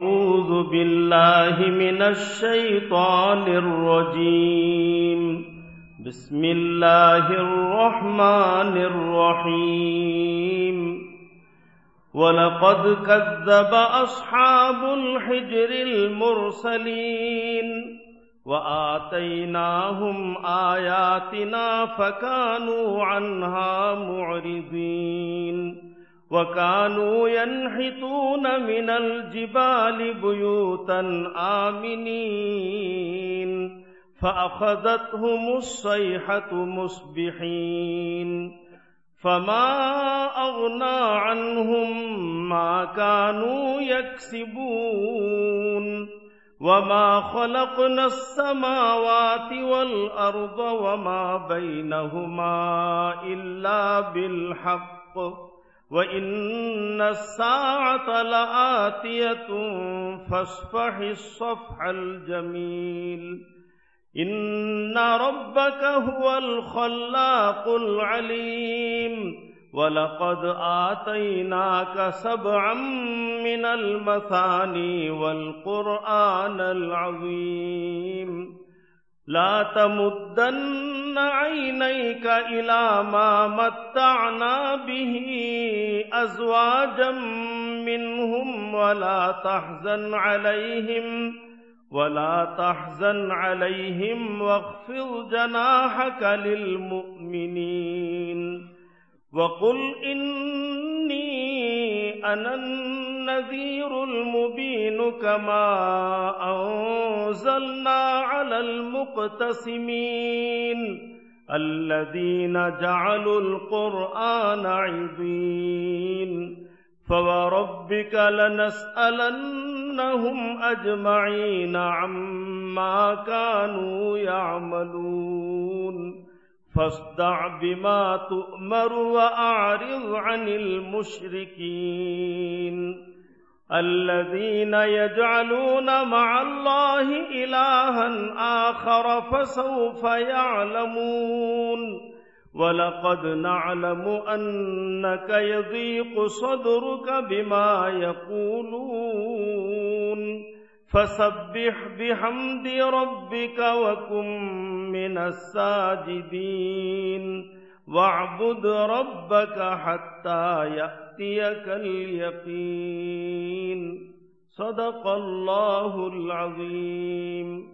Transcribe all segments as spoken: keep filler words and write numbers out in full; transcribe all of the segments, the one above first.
أعوذ بالله من الشيطان الرجيم. بسم الله الرحمن الرحيم. ولقد كذب أصحاب الحجر المرسلين وآتيناهم آياتنا فكانوا عنها معرضين وكانوا ينحتون من الجبال بيوتا آمنين فأخذتهم الصيحة مصبحين فما أغنى عنهم ما كانوا يكسبون وما خلقنا السماوات والأرض وما بينهما إلا بالحق وَإِنَّ السَّاعَةَ لَآتِيَةٌ فَاصْفَحِ الصَّفْحَ الْجَمِيلَ إِنَّ رَبَّكَ هُوَ الْخَلَّاقُ الْعَلِيمُ. وَلَقَدْ آتَيْنَاكَ سَبْعًا مِنَ الْمَثَانِي وَالْقُرْآنَ الْعَظِيمَ. لا تمدن عينيك إلى ما متعنا به أزواجا منهم ولا تحزن عليهم ولا تحزن عليهم واخفض جناحك للمؤمنين وقل إني أنا النذير المبين كما أنزلنا على المقتسمين الذين جعلوا القرآن عضين. فوربك لنسألنهم أجمعين عما كانوا يعملون. فاصدع بما تؤمر وأعرض عن المشركين الذين يجعلون مع الله إلها آخر فسوف يعلمون. ولقد نعلم أنك يضيق صدرك بما يقولون فسبح بحمد ربك وكن من الساجدين واعبد ربك حتى يأتيك اليقين. صدق الله العظيم.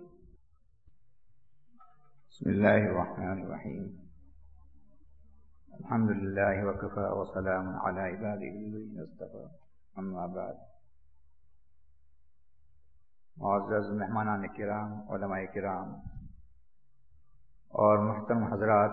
بسم الله الرحمن الرحيم. الحمد لله وكفى وسلام على عباده الذين اصطفى. اما بعد. معزز مہمانان کرام، علماء کرام اور محترم حضرات،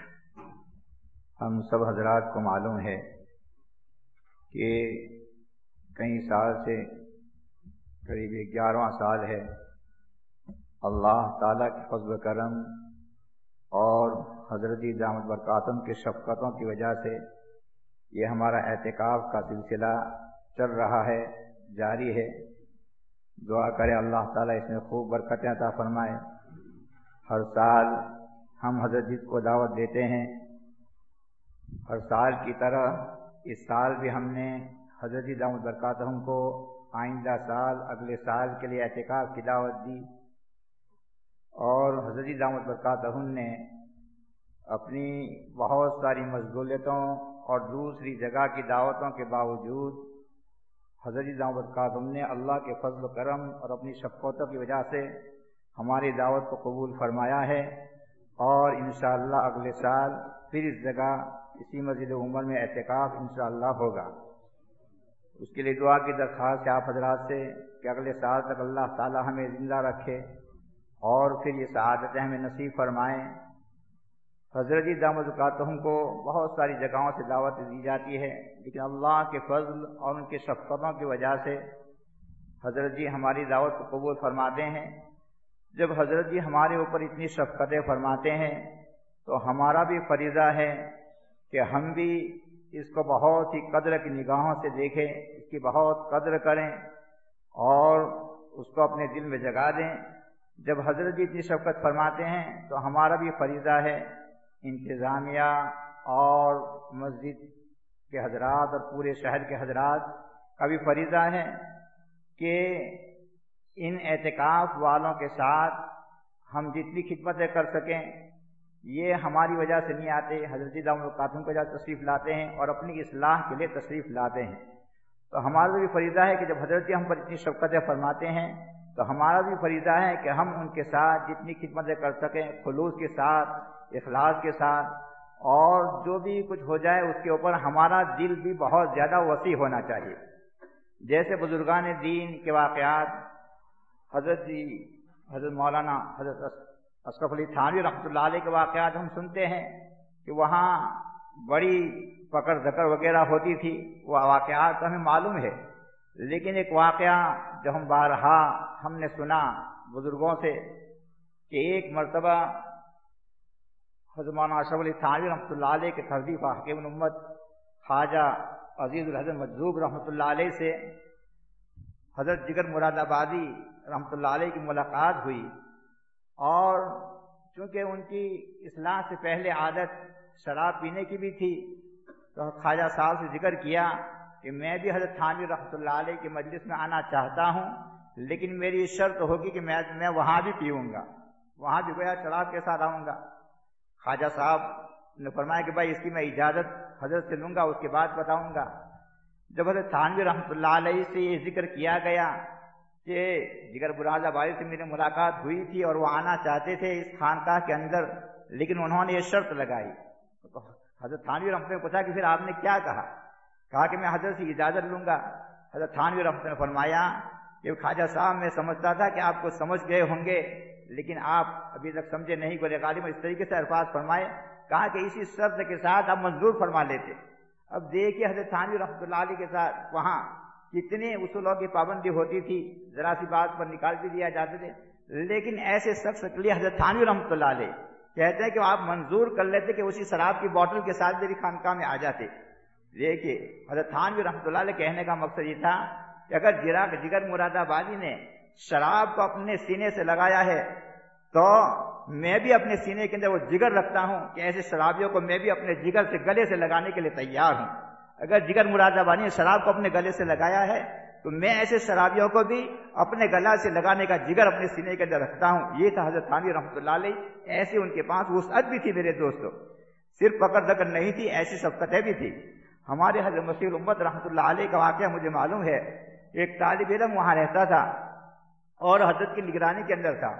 ہم سب حضرات کو معلوم ہے کہ کئی سال سے قریب گیارہواں سال ہے اللہ تعالیٰ کے فضل و کرم اور حضرت دامت برکاتہم کی شفقتوں کی وجہ سے یہ ہمارا اعتکاف کا سلسلہ چل رہا ہے، جاری ہے۔ دعا کرے اللہ تعالیٰ اس میں خوب برکتیں عطا فرمائے۔ ہر سال ہم حضرت جی کو دعوت دیتے ہیں، ہر سال کی طرح اس سال بھی ہم نے حضرت جی دامت برکاتہم کو آئندہ سال اگلے سال کے لیے اعتکاف کی دعوت دی، اور حضرت جی دامت برکاتہم نے اپنی بہت ساری مشغولیتوں اور دوسری جگہ کی دعوتوں کے باوجود حضرت جی دامت برکاتہم نے اللہ کے فضل و کرم اور اپنی شفقتوں کی وجہ سے ہماری دعوت کو قبول فرمایا ہے، اور انشاءاللہ اگلے سال پھر اس جگہ اسی مسجد عمر میں اعتکاف انشاءاللہ ہوگا۔ اس کے لیے دعا کی درخواست ہے آپ حضرات سے کہ اگلے سال تک اللہ تعالی ہمیں زندہ رکھے اور پھر یہ سعادتیں ہمیں نصیب فرمائیں۔ حضرت جی دامت برکاتہم کو بہت ساری جگہوں سے دعوت دی جاتی ہے، لیکن اللہ کے فضل اور ان کی شفقتوں کی وجہ سے حضرت جی ہماری دعوت کو قبول فرماتے ہیں۔ جب حضرت جی ہمارے اوپر اتنی شفقتیں فرماتے ہیں تو ہمارا بھی فریضہ ہے کہ ہم بھی اس کو بہت ہی قدر کی نگاہوں سے دیکھیں، اس کی بہت قدر کریں اور اس کو اپنے دل میں جگا دیں۔ جب حضرت جی اتنی شفقت فرماتے ہیں تو ہمارا بھی فریضہ ہے، انتظامیہ اور مسجد کے حضرات اور پورے شہر کے حضرات کا بھی فریضہ ہے کہ ان اعتکاف والوں کے ساتھ ہم جتنی خدمتیں کر سکیں یہ ہماری وجہ سے نہیں آتے، حضرت دامت القادم کی وجہ سے تشریف لاتے ہیں اور اپنی اصلاح کے لیے تشریف لاتے ہیں۔ تو ہمارا بھی فریضہ ہے کہ جب حضرت ہم پر اتنی شفقتیں فرماتے ہیں تو ہمارا بھی فریضہ ہے کہ ہم ان کے ساتھ جتنی خدمتیں کر سکیں خلوص کے ساتھ، اخلاص کے ساتھ، اور جو بھی کچھ ہو جائے اس کے اوپر ہمارا دل بھی بہت زیادہ وسیع ہونا چاہیے۔ جیسے بزرگان دین کے واقعات، حضرت جی حضرت مولانا حضرت اشرف علی تھانوی رحمۃ اللہ علیہ کے واقعات ہم سنتے ہیں کہ وہاں بڑی پکڑ دھکڑ وغیرہ ہوتی تھی، وہ واقعات ہمیں معلوم ہے، لیکن ایک واقعہ جو ہم بارہا ہم نے سنا بزرگوں سے کہ ایک مرتبہ حضرت مولانا اشرف علی تھانوی رحمۃ اللہ علیہ کے تحریف حکیم الامت خواجہ عزیز الحضرت مجذوب رحمۃ اللہ علیہ سے حضرت جگر مراد آبادی رحمۃ اللہ علیہ کی ملاقات ہوئی، اور چونکہ ان کی اصلاح سے پہلے عادت شراب پینے کی بھی تھی تو خواجہ صاحب سے ذکر کیا کہ میں بھی حضرت تھانوی رحمۃ اللہ علیہ کی مجلس میں آنا چاہتا ہوں، لیکن میری شرط ہوگی کہ میں میں وہاں بھی پیوں گا، وہاں بھی گویا شراب کے ساتھ آؤں گا۔ خواجہ صاحب نے فرمایا کہ بھائی اس کی میں اجازت حضرت سے لوں گا، اس کے بعد بتاؤں گا۔ جب حضرت تھانوی رحمۃ اللہ علیہ سے یہ ذکر کیا گیا کہ جگر مراد آبادی سے میری ملاقات ہوئی تھی اور وہ آنا چاہتے تھے اس خانقاہ کے اندر، لیکن انہوں نے یہ شرط لگائی، تو حضرت تھانوی رحمۃ نے پوچھا کہ پھر آپ نے کیا کہا؟ کہا کہ میں حضرت سے اجازت لوں گا۔ حضرت تھانوی رحمۃ نے فرمایا کہ خواجہ صاحب میں سمجھتا تھا کہ آپ کو سمجھ گئے ہوں گے، لیکن آپ ابھی تک سمجھے نہیں، گولے غالب اس طریقے سے الفاظ فرمائے، کہا کہ اسی شرط کے ساتھ آپ منظور فرما لیتے۔ اب دیکھیے حضرت تھانوی رحمۃ اللہ علیہ کے ساتھ وہاں کتنے اصولوں کی پابندی ہوتی تھی، ذرا سی بات پر نکال بھی دیا جاتے تھے، لیکن ایسے شخص کے لیے حضرت تھانوی رحمۃ اللہ علیہ کہتے ہیں کہ آپ منظور کر لیتے کہ اسی شراب کی بوتل کے ساتھ میری خانقاہ میں آ جاتے۔ دیکھیے حضرت تھانوی رحمۃ اللہ علیہ کہنے کا مقصد یہ تھا کہ اگر جراق جگر مراد آبادی نے شراب کو اپنے سینے سے لگایا ہے تو میں بھی اپنے سینے کے اندر وہ جگر رکھتا ہوں کہ ایسے شرابیوں کو میں بھی اپنے جگر سے گلے سے لگانے کے لیے تیار ہوں۔ اگر جگر مراد آبادی نے شراب کو اپنے گلے سے لگایا ہے تو میں ایسے شرابیوں کو بھی اپنے گلا سے لگانے کا جگر اپنے سینے کے اندر رکھتا ہوں۔ یہ تھا حضرت تھانوی رحمۃ اللہ علیہ، ایسے ان کے پاس وسعت بھی تھی میرے دوستوں، صرف پکڑ دکڑ نہیں تھی، ایسی شفقتیں بھی تھی۔ ہمارے حضرت مسیح الامت رحمۃ اللہ علیہ کا واقعہ مجھے معلوم ہے، ایک طالب علم وہاں رہتا تھا اور حضرت کی نگرانی کے اندر تھا،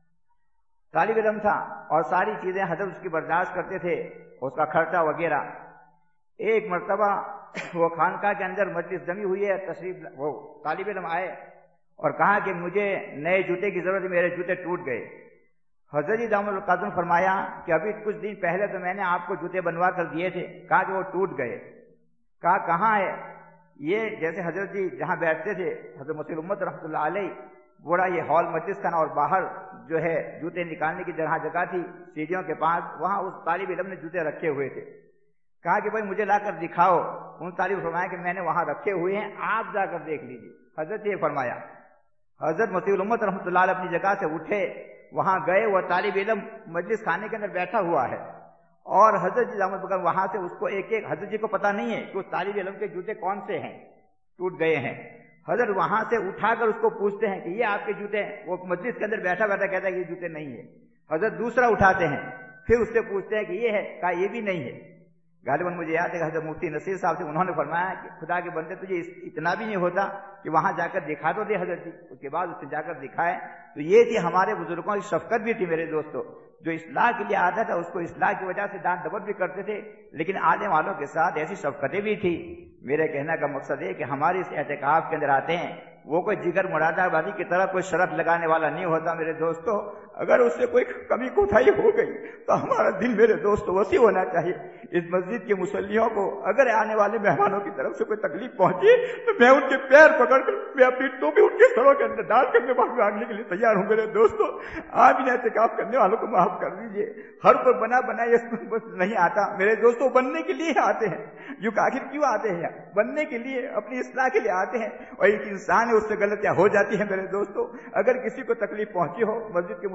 طالب علم تھا اور ساری چیزیں حضرت اس کی برداشت کرتے تھے، اس کا خرچہ وغیرہ۔ ایک مرتبہ وہ خانقاہ کے اندر مجلس جمی ہوئی ہے، تشریف وہ طالب علم آئے اور کہا کہ مجھے نئے جوتے کی ضرورت ہے، میرے جوتے ٹوٹ گئے۔ حضرت جی دامت القادم فرمایا کہ ابھی کچھ دن پہلے تو میں نے آپ کو جوتے بنوا کر دیے تھے، کہا کہ وہ ٹوٹ گئے۔ کہا کہاں ہے یہ؟ جیسے حضرت جی جہاں بیٹھتے تھے حضرت مسیح الامت رحمۃ اللہ علیہ، بڑا یہ ہال مجلس کا نا، اور باہر جو ہے جوتے نکالنے کی جگہ جگہ تھی سیڑھیوں کے پاس، وہاں اس طالب علم نے جوتے رکھے ہوئے تھے۔ کہا کہ بھائی مجھے لا کر دکھاؤ۔ ان طالب فرمایا کہ میں نے وہاں رکھے ہوئے ہیں، آپ جا کر دیکھ لیجیے۔ حضرت یہ فرمایا، حضرت مسیح الامت رحمۃ اللہ علیہ اپنی جگہ سے اٹھے، وہاں گئے، وہ طالب علم مجلس خانے کے اندر بیٹھا ہوا ہے اور حضرت جی دامت بکر وہاں سے اس کو ایک ایک، حضرت جی کو پتا نہیں ہے کہ اس طالب علم کے جوتے کون سے ہیں، ٹوٹ گئے ہیں۔ حضرت وہاں سے اٹھا کر اس کو پوچھتے ہیں کہ یہ آپ کے جوتے ہیں؟ وہ مجلس کے اندر بیٹھا بیٹھا کہتا ہے کہ یہ جوتے نہیں ہے۔ حضرت دوسرا اٹھاتے ہیں، پھر اس سے پوچھتے ہیں کہ یہ ہے؟ کہا یہ بھی نہیں ہے۔ غالباً مجھے یاد ہے کہ حضرت مفتی نصیر صاحب سے انہوں نے فرمایا کہ خدا کے بندے تجھے اتنا بھی نہیں ہوتا کہ وہاں جا کر دکھا تو دے حضرت جی۔ اس کے بعد اس سے جا کر دکھائے۔ تو یہ تھی ہمارے بزرگوں کی شفقت بھی تھی میرے دوستوں، جو اصلاح کے لیے آتا تھا اس کو اصلاح کی وجہ سے ڈانٹ ڈپٹ بھی کرتے تھے، لیکن آنے والوں کے ساتھ ایسی شفقتیں بھی تھی۔ میرے کہنے کا مقصد ہے کہ ہمارے اس اعتکاف کے اندر آتے ہیں، وہ کوئی جگر مراد آبادی کی طرح کوئی شرط لگانے والا نہیں ہوتا میرے دوستوں۔ اگر اس سے کوئی کمی کوتاہی ہو گئی تو ہمارا دل میرے دوستوں وسیع ہونا چاہیے۔ اس مسجد کے مصلیوں کو اگر آنے والے مہمانوں کی طرف سے کوئی تکلیف پہنچی تو میں ان کے پیر پکڑ کر میں اپنی ٹوپی ان کے سروں کے اندر ڈال کر میں معافی مانگنے کے لیے تیار ہوں میرے دوستوں۔ آپ ان اعتکاف کرنے والوں کو معاف کر دیجیے۔ ہر کوئی بنا بنا یہ نہیں آتا میرے دوستوں، بننے کے لیے آتے ہیں۔ یوں آخر کیوں آتے ہیں؟ بننے کے لیے، اپنی اصلاح کے لیے آتے ہیں، اور ایک انسان ہے اس سے غلطیاں ہو جاتی ہیں میرے دوستوں۔ اگر کسی کو تکلیف پہنچی ہو مسجد کے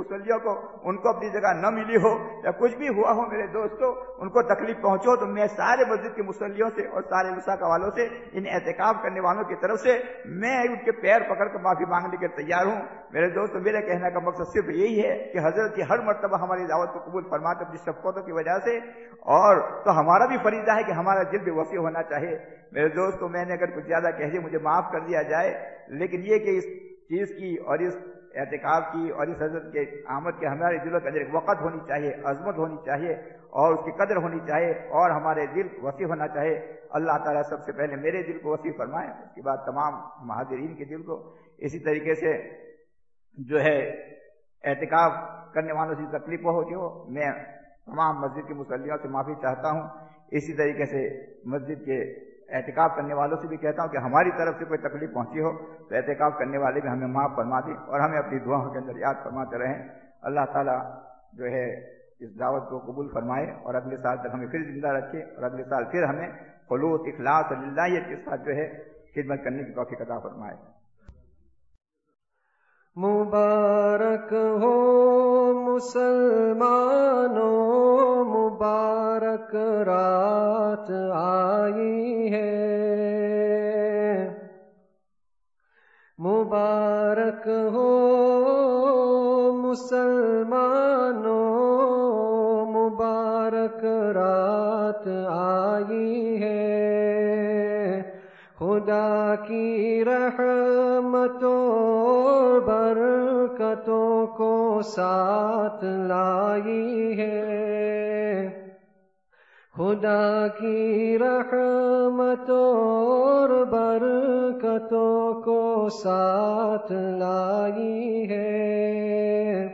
مصلیوں کو ان کو اپنی جگہ نہ ملی ہو یا کچھ بھی ہوا ہو میرے دوستوں، ان کو تکلیف پہنچو، تو میں سارے مسجد کے مصلیوں سے اور سارے مساک والوں سے، ان اعتکاف کرنے والوں کی طرف سے میں ان کے پیر پکڑ کر معافی مانگنے کے تیار ہوں۔ میرے دوستوں، میرے کہنے کا مقصد صرف یہی ہے کہ حضرت کی ہر مرتبہ ہماری دعوت کو قبول فرماتے اپنی شفقتوں کی وجہ سے، اور تو ہمارا بھی فریضہ ہے کہ ہمارا دل بھی وسیع ہونا چاہیے۔ میرے دوستوں، میں نے اگر کچھ زیادہ کہہ دیا مجھے معاف کر دیا جائے، لیکن یہ کہ اس چیز کی اور اس اعتکاف کی اور اس حضرت کے آمد کے ہمارے دلوں کے اندر ایک وقت ہونی چاہیے، عظمت ہونی چاہیے اور اس کی قدر ہونی چاہیے، اور ہمارے دل وسیع ہونا چاہیے۔ اللہ تعالیٰ سب سے پہلے میرے دل کو وسیع فرمائے، اس کے بعد تمام حاضرین کے دل کو۔ اسی طریقے سے جو ہے اعتکاف کرنے والوں سے تکلیف ہو جو میں تمام مسجد کے مصلیوں سے معافی چاہتا ہوں۔ اسی طریقے سے مسجد کے اعتکاف کرنے والوں سے بھی کہتا ہوں کہ ہماری طرف سے کوئی تکلیف پہنچی ہو تو اعتکاف کرنے والے بھی ہمیں معاف فرما دیں اور ہمیں اپنی دعاؤں کے اندر یاد فرماتے رہیں۔ اللہ تعالیٰ جو ہے اس دعوت کو قبول فرمائے اور اگلے سال تک ہمیں پھر زندہ رکھے، اور اگلے سال پھر ہمیں خلوص، اخلاص اور للہیت کے ساتھ جو ہے خدمت کرنے کی توفیق عطا فرمائے۔ مبارک ہو مسلمانوں، مبارک رات آئی ہے، مبارک ہو مسلمانوں، مبارک رات آئی ہے، خدا کی رحمتوں برکتوں کو ساتھ لائی ہے، خدا کی رحمتوں اور برکتوں کو ساتھ لائی ہے۔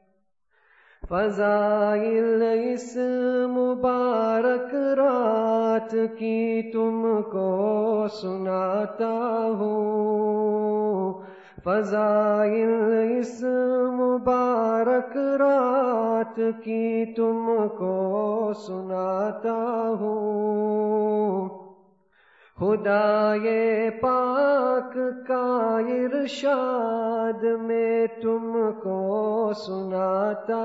فضائل اس مبارک رات کی تم کو سناتا ہوں، فضائل اس مبارک رات کی تم کو سناتا ہوں۔ خدائے پاک کا ارشاد میں تم کو سناتا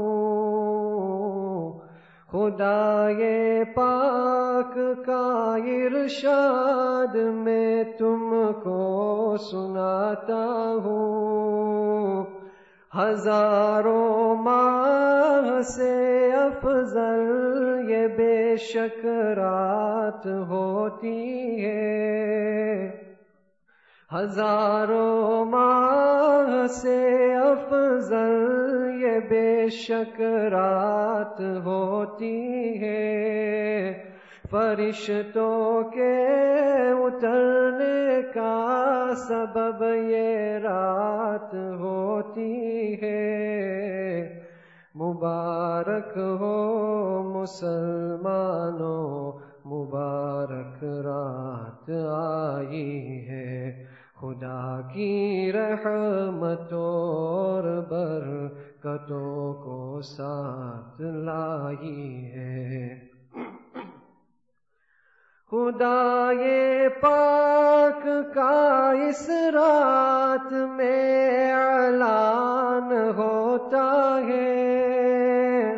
ہوں، خدائے پاک کا ارشاد میں تم کو سناتا ہوں۔ ہزاروں ماہ سے افضل یہ بے شک رات ہوتی ہے، ہزاروں ماہ سے افضل یہ بے شک رات ہوتی ہے، فرشتوں کے اترنے کا سبب یہ رات ہوتی ہے۔ مبارک ہو مسلمانوں، مبارک رات آئی ہے، خدا کی رحمتوں اور برکتوں کو ساتھ لائی ہے۔ خدائے پاک کا اس رات میں اعلان ہوتا ہے،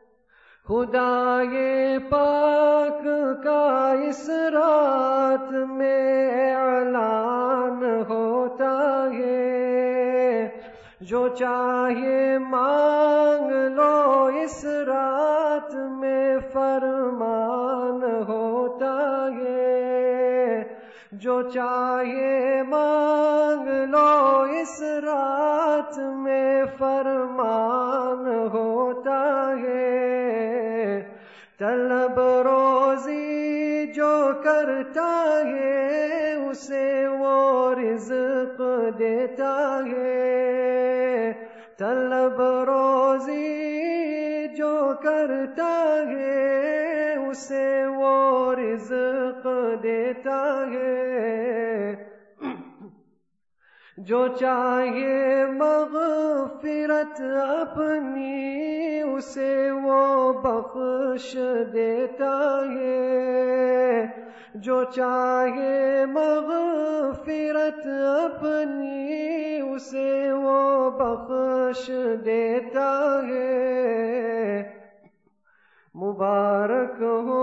خدائے پاک کا اس رات میں اعلان ہوتا ہے، جو چاہے مانگ لو اس رات میں فرمان ہوتا ہے، جو چاہے مانگ لو اس رات میں فرمان ہوتا ہے، طلب روزی جو کرتا ہے اسے وہ رزق دیتا ہے، طلب روزی جو کرتا ہے اسے وہ رزق دیتا ہے، جو چاہے مغفرت اپنی اسے وہ بخش دیتا ہے، جو چاہے مغفرت اپنی اسے وہ بخش دیتا ہے۔ مبارک ہو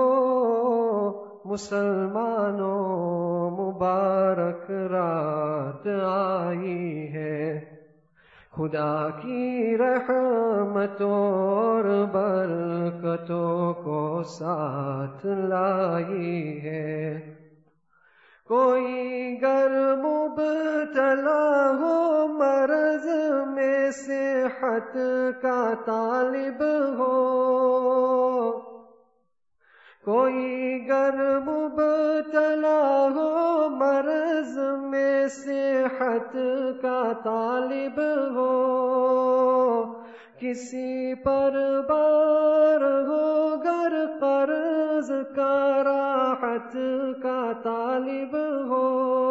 مسلمانوں، مبارک رات آئی ہے، خدا کی رحمتوں اور برکتوں کو ساتھ لائی ہے۔ کوئی گر مبتلا ہو مرض میں صحت کا طالب ہو، کوئی گر مبتلا ہو مرض میں صحت کا طالب ہو، کسی پر بار ہو گر قرض کا راحت کا طالب ہو،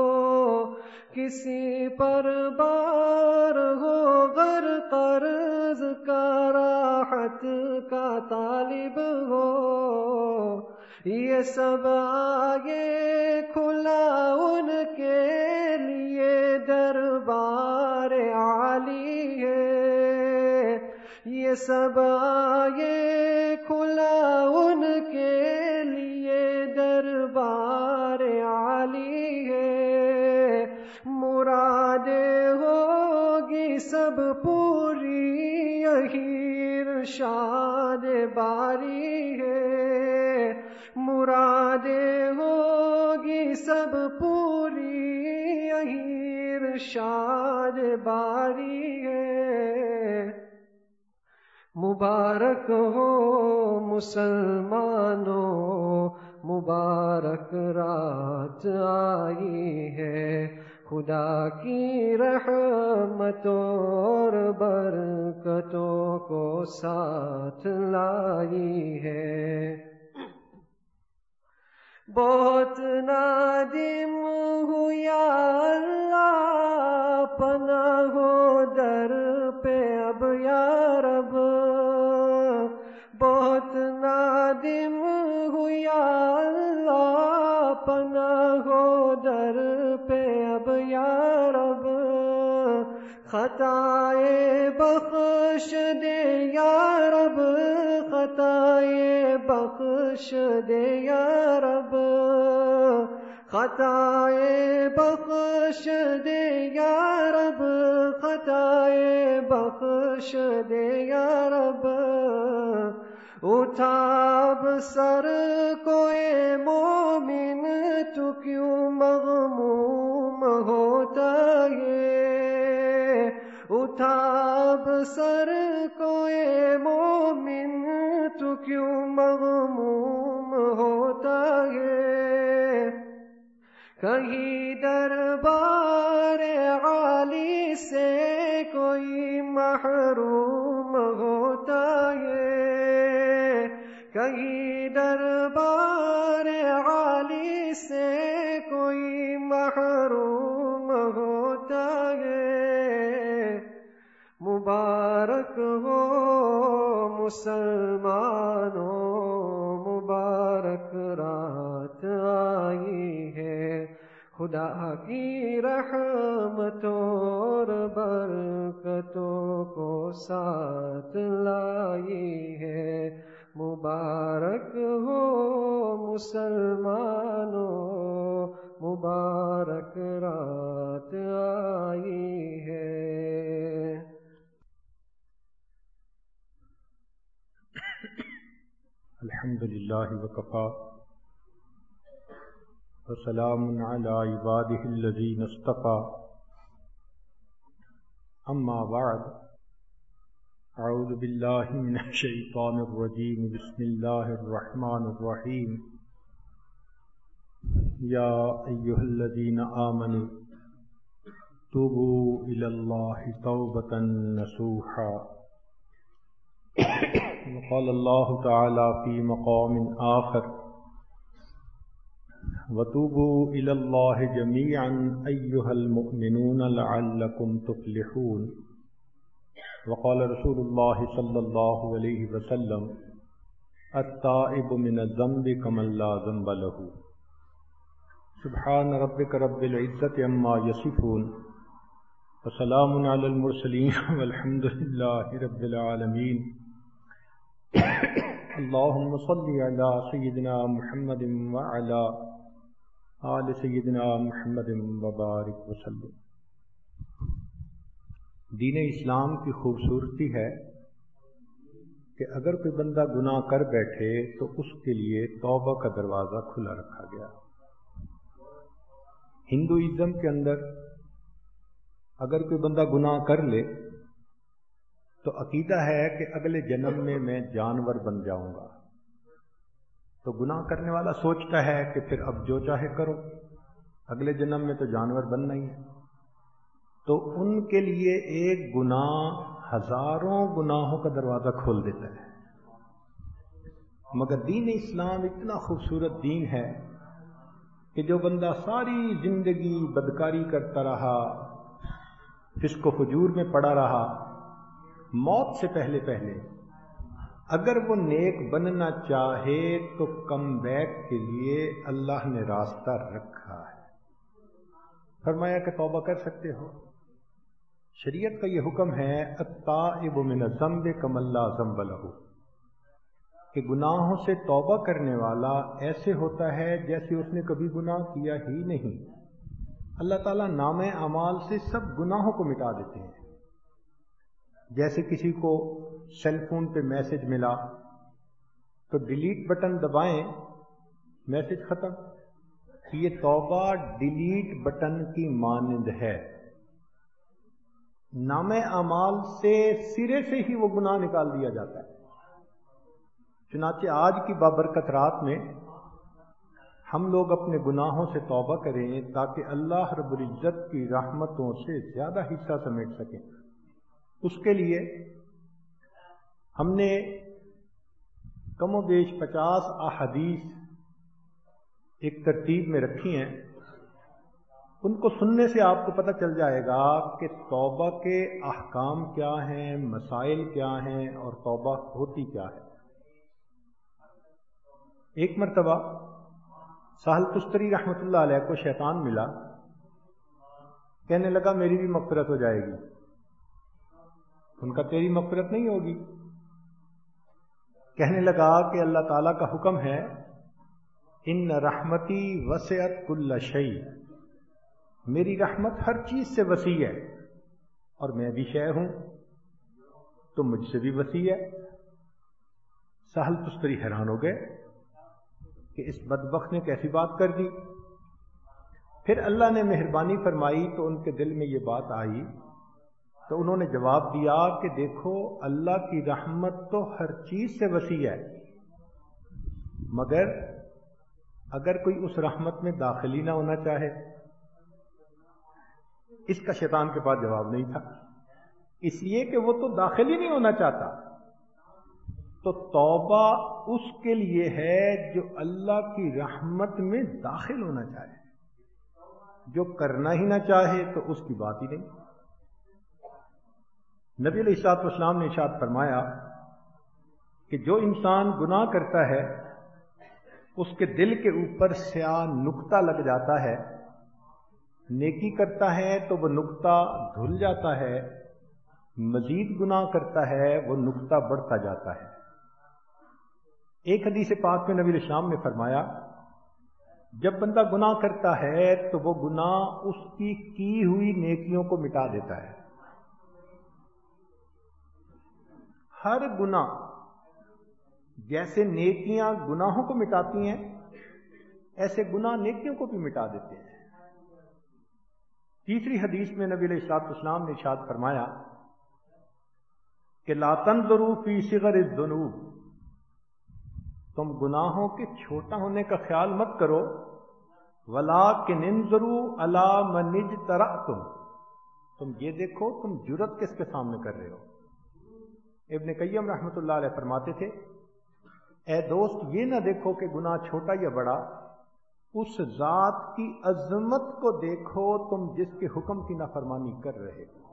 کسی پر بار ہو گر قرض کا راحت کا طالب ہو، یہ سب آگے کھلا ان کے لیے دربار عالی ہے، یہ سب آگے کھلا ان کے لیے دربار عالی ہے، مرادیں ہوگی سب پوری یہی ارشاد باری ہے، مرادیں ہوگی سب پوری یہی ارشاد باری ہے۔ مبارک ہو مسلمانوں، مبارک رات آئی ہے، خدا کی رحمتوں اور برکتوں کو ساتھ لائی ہے۔ بہت نادم ہوں یا اللہ، پناہ ہو در پہ اب یا رب، بہت نادم ہوں یا اللہ، پناہ ہو در پہ اب یا رب، خطائے بخش دے یا رب، خطائے بخش دے یا رب، خطائے بخش دے یا رب، خطائے بخش دے یا رب، اٹھا اب سر کو اے مومن، تو کیوں مغموم ہوتا ہے، اٹھا اب سر کو اے مومن، تو کیوں مغموم ہوتا ہے، کہیں دربار عالی سے کوئی محروم ہوتا ہے، کہیں دربار عالی سے کوئی محروم ہوتا ہے۔ مبارک ہو مسلمانوں، مبارک رات آئی ہے، خدا کی رحمتوں اور برکتوں کو ساتھ لائی ہے۔ مبارک ہو مسلمانوں، مبارک رات آئی ہے۔ الحمد للہ وکفا وسلام علی عبادہ الذین اصطفی، اما بعد، اعوذ باللہ من الشیطان الرجیم، بسم اللہ الرحمن الرحیم، یا ایہا الذین آمنوا توبوا الی اللہ توبۃ نصوحا، وقال اللہ تعالی فی مقام آخر، وتوبوا الی اللہ جمیعا ایہا المؤمنون لعلکم تفلحون، وقال رسول اللہ صلی اللہ علیہ وسلم، التائب من الذنب کمن لا ذنب له۔ سبحان ربک رب العزۃ عما یصفون، وسلام علی المرسلین والحمد للہ رب العالمین. اللہم صلی علی سیدنا محمد وعلی آل سیدنا محمد وبارک وسلم. دین اسلام کی خوبصورتی ہے کہ اگر کوئی بندہ گناہ کر بیٹھے تو اس کے لیے توبہ کا دروازہ کھلا رکھا گیا. ہندوازم کے اندر اگر کوئی بندہ گناہ کر لے تو عقیدہ ہے کہ اگلے جنم میں میں جانور بن جاؤں گا. تو گناہ کرنے والا سوچتا ہے کہ پھر اب جو چاہے کرو، اگلے جنم میں تو جانور بننا ہی ہے. تو ان کے لیے ایک گناہ ہزاروں گناہوں کا دروازہ کھول دیتا ہے. مگر دین اسلام اتنا خوبصورت دین ہے کہ جو بندہ ساری زندگی بدکاری کرتا رہا، فسق و فجور میں پڑا رہا، موت سے پہلے پہلے اگر وہ نیک بننا چاہے تو کم بیک کے لیے اللہ نے راستہ رکھا ہے. فرمایا کہ توبہ کر سکتے ہو. شریعت کا یہ حکم ہے التائب من الذنب کمن لا ذنب لہ، کہ گناہوں سے توبہ کرنے والا ایسے ہوتا ہے جیسے اس نے کبھی گناہ کیا ہی نہیں. اللہ تعالیٰ نام اعمال سے سب گناہوں کو مٹا دیتے ہیں. جیسے کسی کو سیل فون پہ میسج ملا تو ڈیلیٹ بٹن دبائیں، میسج ختم. یہ توبہ ڈیلیٹ بٹن کی مانند ہے. نام اعمال سے سرے سے ہی وہ گناہ نکال دیا جاتا ہے. چنانچہ آج کی بابرکت رات میں ہم لوگ اپنے گناہوں سے توبہ کریں تاکہ اللہ رب العزت کی رحمتوں سے زیادہ حصہ سمیٹ سکیں. اس کے لیے ہم نے کم و بیش پچاس احادیث ایک ترتیب میں رکھی ہیں. ان کو سننے سے آپ کو پتہ چل جائے گا کہ توبہ کے احکام کیا ہیں، مسائل کیا ہیں اور توبہ ہوتی کیا ہے. ایک مرتبہ سہل تستری رحمۃ اللہ علیہ کو شیطان ملا، کہنے لگا میری بھی مغفرت ہو جائے گی. ان کا تیری مغفرت نہیں ہوگی. کہنے لگا کہ اللہ تعالیٰ کا حکم ہے ان رحمتی وسعت کل شیء، میری رحمت ہر چیز سے وسیع ہے اور میں بھی شے ہوں تو مجھ سے بھی وسیع ہے. سہل تستری حیران ہو گئے کہ اس بدبخت نے کیسی بات کر دی. پھر اللہ نے مہربانی فرمائی تو ان کے دل میں یہ بات آئی تو انہوں نے جواب دیا کہ دیکھو اللہ کی رحمت تو ہر چیز سے وسیع ہے، مگر اگر کوئی اس رحمت میں داخل ہی نہ ہونا چاہے. اس کا شیطان کے پاس جواب نہیں تھا، اس لیے کہ وہ تو داخل ہی نہیں ہونا چاہتا. تو توبہ اس کے لیے ہے جو اللہ کی رحمت میں داخل ہونا چاہے. جو کرنا ہی نہ چاہے تو اس کی بات ہی نہیں. نبی علیہ الصلوۃ والسلام نے ارشاد فرمایا کہ جو انسان گناہ کرتا ہے اس کے دل کے اوپر سیاہ نقطہ لگ جاتا ہے، نیکی کرتا ہے تو وہ نقطہ دھل جاتا ہے، مزید گناہ کرتا ہے وہ نقطہ بڑھتا جاتا ہے. ایک حدیث پاک میں نبی علیہ السلام نے فرمایا جب بندہ گناہ کرتا ہے تو وہ گناہ اس کی کی ہوئی نیکیوں کو مٹا دیتا ہے. ہر گناہ جیسے نیکیاں گناہوں کو مٹاتی ہیں ایسے گناہ نیکیوں کو بھی مٹا دیتے ہیں. تیسری حدیث میں نبی علیہ الصلوۃ والسلام نے ارشاد فرمایا کہ لا تنظروا فی صغر الذنوب، تم گناہوں کے چھوٹا ہونے کا خیال مت کرو، ولکن انظروا الی من اجترأتم، تم یہ دیکھو تم جرت کس کے سامنے کر رہے ہو. ابن قیم رحمۃ اللہ علیہ فرماتے تھے اے دوست یہ نہ دیکھو کہ گناہ چھوٹا یا بڑا، اس ذات کی عظمت کو دیکھو تم جس کے حکم کی نافرمانی کر رہے ہو.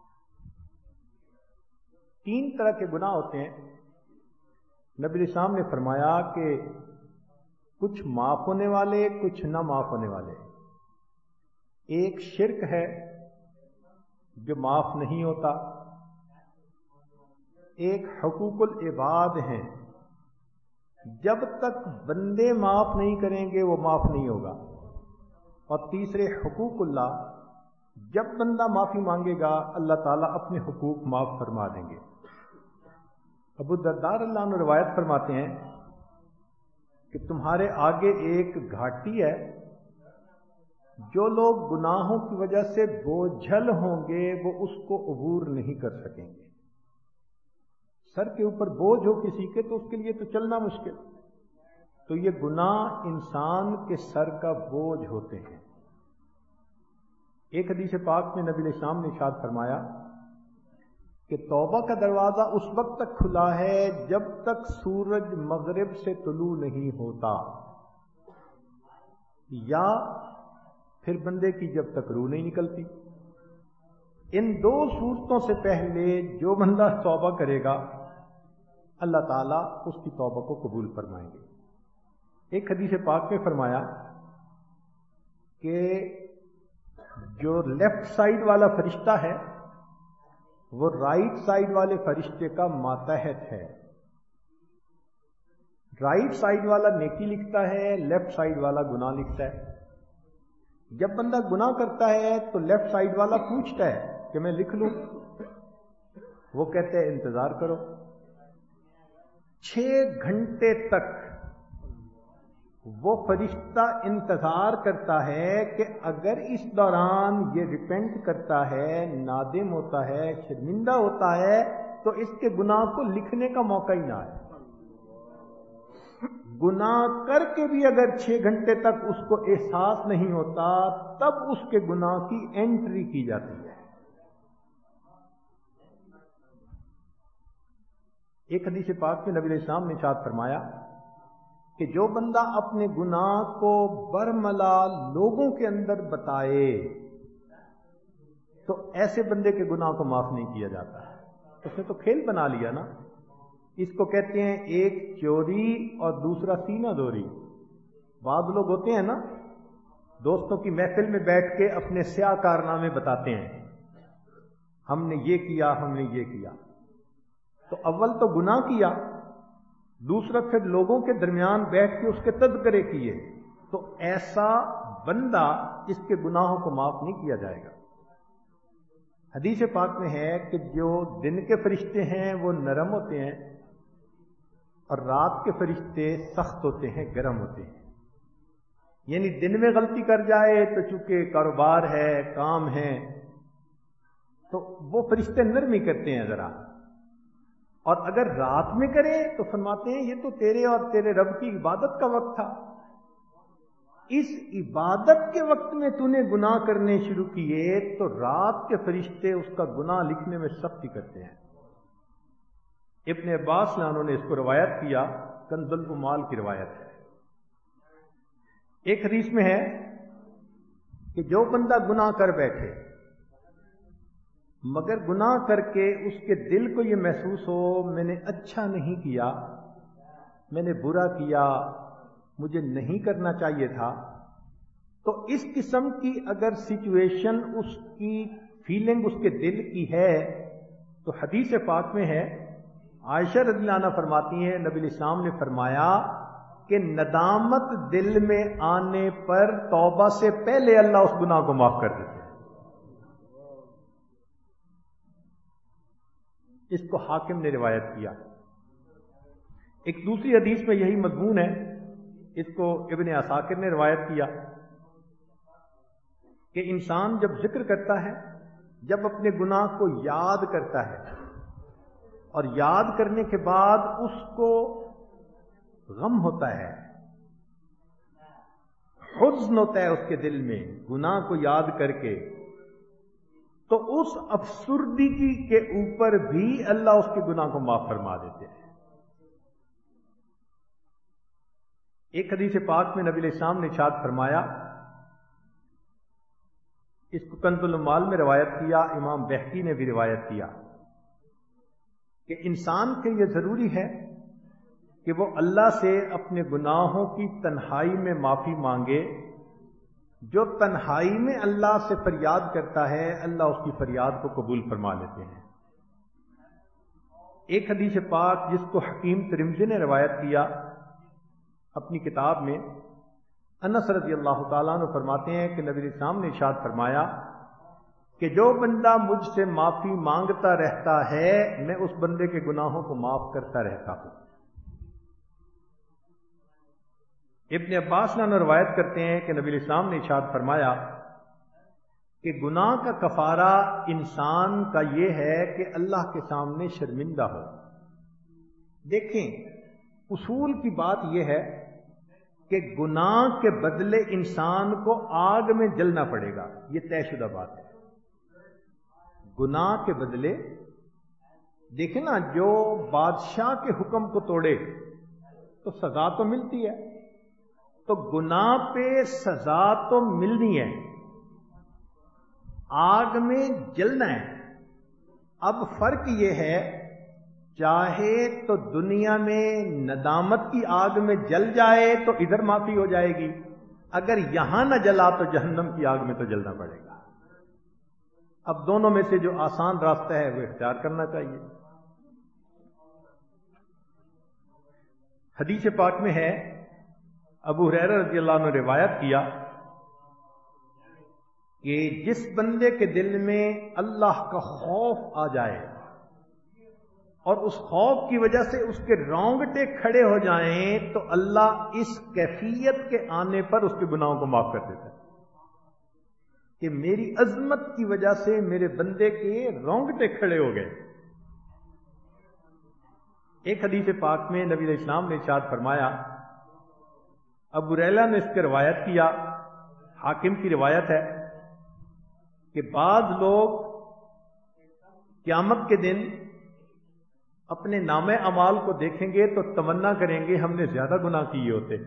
تین طرح کے گناہ ہوتے ہیں. نبی علیہ السلام نے فرمایا کہ کچھ معاف ہونے والے کچھ نہ معاف ہونے والے. ایک شرک ہے جو معاف نہیں ہوتا، ایک حقوق العباد ہیں، جب تک بندے معاف نہیں کریں گے وہ معاف نہیں ہوگا، اور تیسرے حقوق اللہ، جب بندہ معافی مانگے گا اللہ تعالیٰ اپنے حقوق معاف فرما دیں گے۔ ابو الدرداء اللہ عنہ روایت فرماتے ہیں کہ تمہارے آگے ایک گھاٹی ہے، جو لوگ گناہوں کی وجہ سے بوجھل ہوں گے وہ اس کو عبور نہیں کر سکیں گے۔ سر کے اوپر بوجھ ہو کسی کے تو اس کے لیے تو چلنا مشکل، تو یہ گناہ انسان کے سر کا بوجھ ہوتے ہیں۔ ایک حدیث پاک میں نبی علیہ السلام نے ارشاد فرمایا کہ توبہ کا دروازہ اس وقت تک کھلا ہے جب تک سورج مغرب سے طلوع نہیں ہوتا، یا پھر بندے کی جب تک روح نہیں نکلتی۔ ان دو صورتوں سے پہلے جو بندہ توبہ کرے گا اللہ تعالیٰ اس کی توبہ کو قبول فرمائیں گے۔ ایک حدیث پاک میں فرمایا کہ جو لیفٹ سائیڈ والا فرشتہ ہے وہ رائٹ سائیڈ والے فرشتے کا ماتحت ہے۔ رائٹ سائیڈ والا نیکی لکھتا ہے، لیفٹ سائیڈ والا گناہ لکھتا ہے۔ جب بندہ گناہ کرتا ہے تو لیفٹ سائیڈ والا پوچھتا ہے کہ میں لکھ لوں، وہ کہتے ہیں انتظار کرو۔ چھ گھنٹے تک وہ فرشتہ انتظار کرتا ہے کہ اگر اس دوران یہ ریپینٹ کرتا ہے، نادم ہوتا ہے، شرمندہ ہوتا ہے تو اس کے گناہ کو لکھنے کا موقع ہی نہ آئے۔ گناہ کر کے بھی اگر چھ گھنٹے تک اس کو احساس نہیں ہوتا تب اس کے گناہ کی انٹری کی جاتی ہے۔ ایک حدیث پاک میں نبی علیہ السلام نے ارشاد فرمایا کہ جو بندہ اپنے گناہ کو برملا لوگوں کے اندر بتائے تو ایسے بندے کے گناہ کو معاف نہیں کیا جاتا۔ اس نے تو کھیل بنا لیا نا، اس کو کہتے ہیں ایک چوری اور دوسرا سینہ دوری۔ بعض لوگ ہوتے ہیں نا دوستوں کی محفل میں بیٹھ کے اپنے سیاہ کارنامے بتاتے ہیں، ہم نے یہ کیا، ہم نے یہ کیا۔ تو اول تو گناہ کیا، دوسرا پھر لوگوں کے درمیان بیٹھ کے اس کے تذکرے کیے، تو ایسا بندہ اس کے گناہوں کو معاف نہیں کیا جائے گا۔ حدیث پاک میں ہے کہ جو دن کے فرشتے ہیں وہ نرم ہوتے ہیں اور رات کے فرشتے سخت ہوتے ہیں، گرم ہوتے ہیں۔ یعنی دن میں غلطی کر جائے تو چونکہ کاروبار ہے، کام ہے، تو وہ فرشتے نرمی کرتے ہیں ذرا، اور اگر رات میں کرے تو فرماتے ہیں یہ تو تیرے اور تیرے رب کی عبادت کا وقت تھا، اس عبادت کے وقت میں تو نے گناہ کرنے شروع کیے تو رات کے فرشتے اس کا گناہ لکھنے میں سختی کرتے ہیں۔ ابن عباس نے انہوں نے اس کو روایت کیا، کنز العمال کی روایت ہے۔ ایک حدیث میں ہے کہ جو بندہ گناہ کر بیٹھے مگر گناہ کر کے اس کے دل کو یہ محسوس ہو میں نے اچھا نہیں کیا، میں نے برا کیا، مجھے نہیں کرنا چاہیے تھا، تو اس قسم کی اگر سچویشن اس کی فیلنگ اس کے دل کی ہے تو حدیث پاک میں ہے، عائشہ رضی اللہ عنہ فرماتی ہیں نبی علیہ السلام نے فرمایا کہ ندامت دل میں آنے پر توبہ سے پہلے اللہ اس گناہ کو معاف کر دیتے ہیں۔ اس کو حاکم نے روایت کیا۔ ایک دوسری حدیث میں یہی مضمون ہے، اس کو ابن عساکر نے روایت کیا کہ انسان جب ذکر کرتا ہے، جب اپنے گناہ کو یاد کرتا ہے اور یاد کرنے کے بعد اس کو غم ہوتا ہے، حزن ہوتا ہے اس کے دل میں گناہ کو یاد کر کے، تو اس افسردگی کے اوپر بھی اللہ اس کے گناہ کو معاف فرما دیتے ہیں۔ ایک حدیث پاک میں نبی علیہ السلام نے ارشاد فرمایا، اس کو کنز العمال میں روایت کیا، امام بہقی نے بھی روایت کیا کہ انسان کے یہ ضروری ہے کہ وہ اللہ سے اپنے گناہوں کی تنہائی میں معافی مانگے جو تنہائی میں اللہ سے فریاد کرتا ہے اللہ اس کی فریاد کو قبول فرما لیتے ہیں۔ ایک حدیث پاک جس کو حکیم ترمذی نے روایت کیا اپنی کتاب میں، انس رضی اللہ تعالیٰ عنہ فرماتے ہیں کہ نبی اسلام نے ارشاد فرمایا کہ جو بندہ مجھ سے معافی مانگتا رہتا ہے میں اس بندے کے گناہوں کو معاف کرتا رہتا ہوں۔ ابن عباس نے روایت کرتے ہیں کہ نبی اسلام نے ارشاد فرمایا کہ گناہ کا کفارہ انسان کا یہ ہے کہ اللہ کے سامنے شرمندہ ہو۔ دیکھیں اصول کی بات یہ ہے کہ گناہ کے بدلے انسان کو آگ میں جلنا پڑے گا، یہ طے شدہ بات ہے۔ گناہ کے بدلے دیکھیں نا، جو بادشاہ کے حکم کو توڑے تو سزا تو ملتی ہے، تو گناہ پہ سزا تو ملنی ہے، آگ میں جلنا ہے۔ اب فرق یہ ہے، چاہے تو دنیا میں ندامت کی آگ میں جل جائے تو ادھر معافی ہو جائے گی، اگر یہاں نہ جلا تو جہنم کی آگ میں تو جلنا پڑے گا۔ اب دونوں میں سے جو آسان راستہ ہے وہ اختیار کرنا چاہیے۔ حدیث پاک میں ہے، ابو ہریرہ رضی اللہ عنہ نے روایت کیا کہ جس بندے کے دل میں اللہ کا خوف آ جائے اور اس خوف کی وجہ سے اس کے رونگٹے کھڑے ہو جائیں تو اللہ اس کیفیت کے آنے پر اس کے گناہوں کو معاف کر دیتا ہے کہ میری عظمت کی وجہ سے میرے بندے کے رونگٹے کھڑے ہو گئے۔ ایک حدیث پاک میں نبی علیہ السلام نے ارشاد فرمایا، ابو ہریرہ نے اس کی روایت کیا، حاکم کی روایت ہے کہ بعض لوگ قیامت کے دن اپنے نامہ اعمال کو دیکھیں گے تو تمنا کریں گے ہم نے زیادہ گناہ کیے ہوتے۔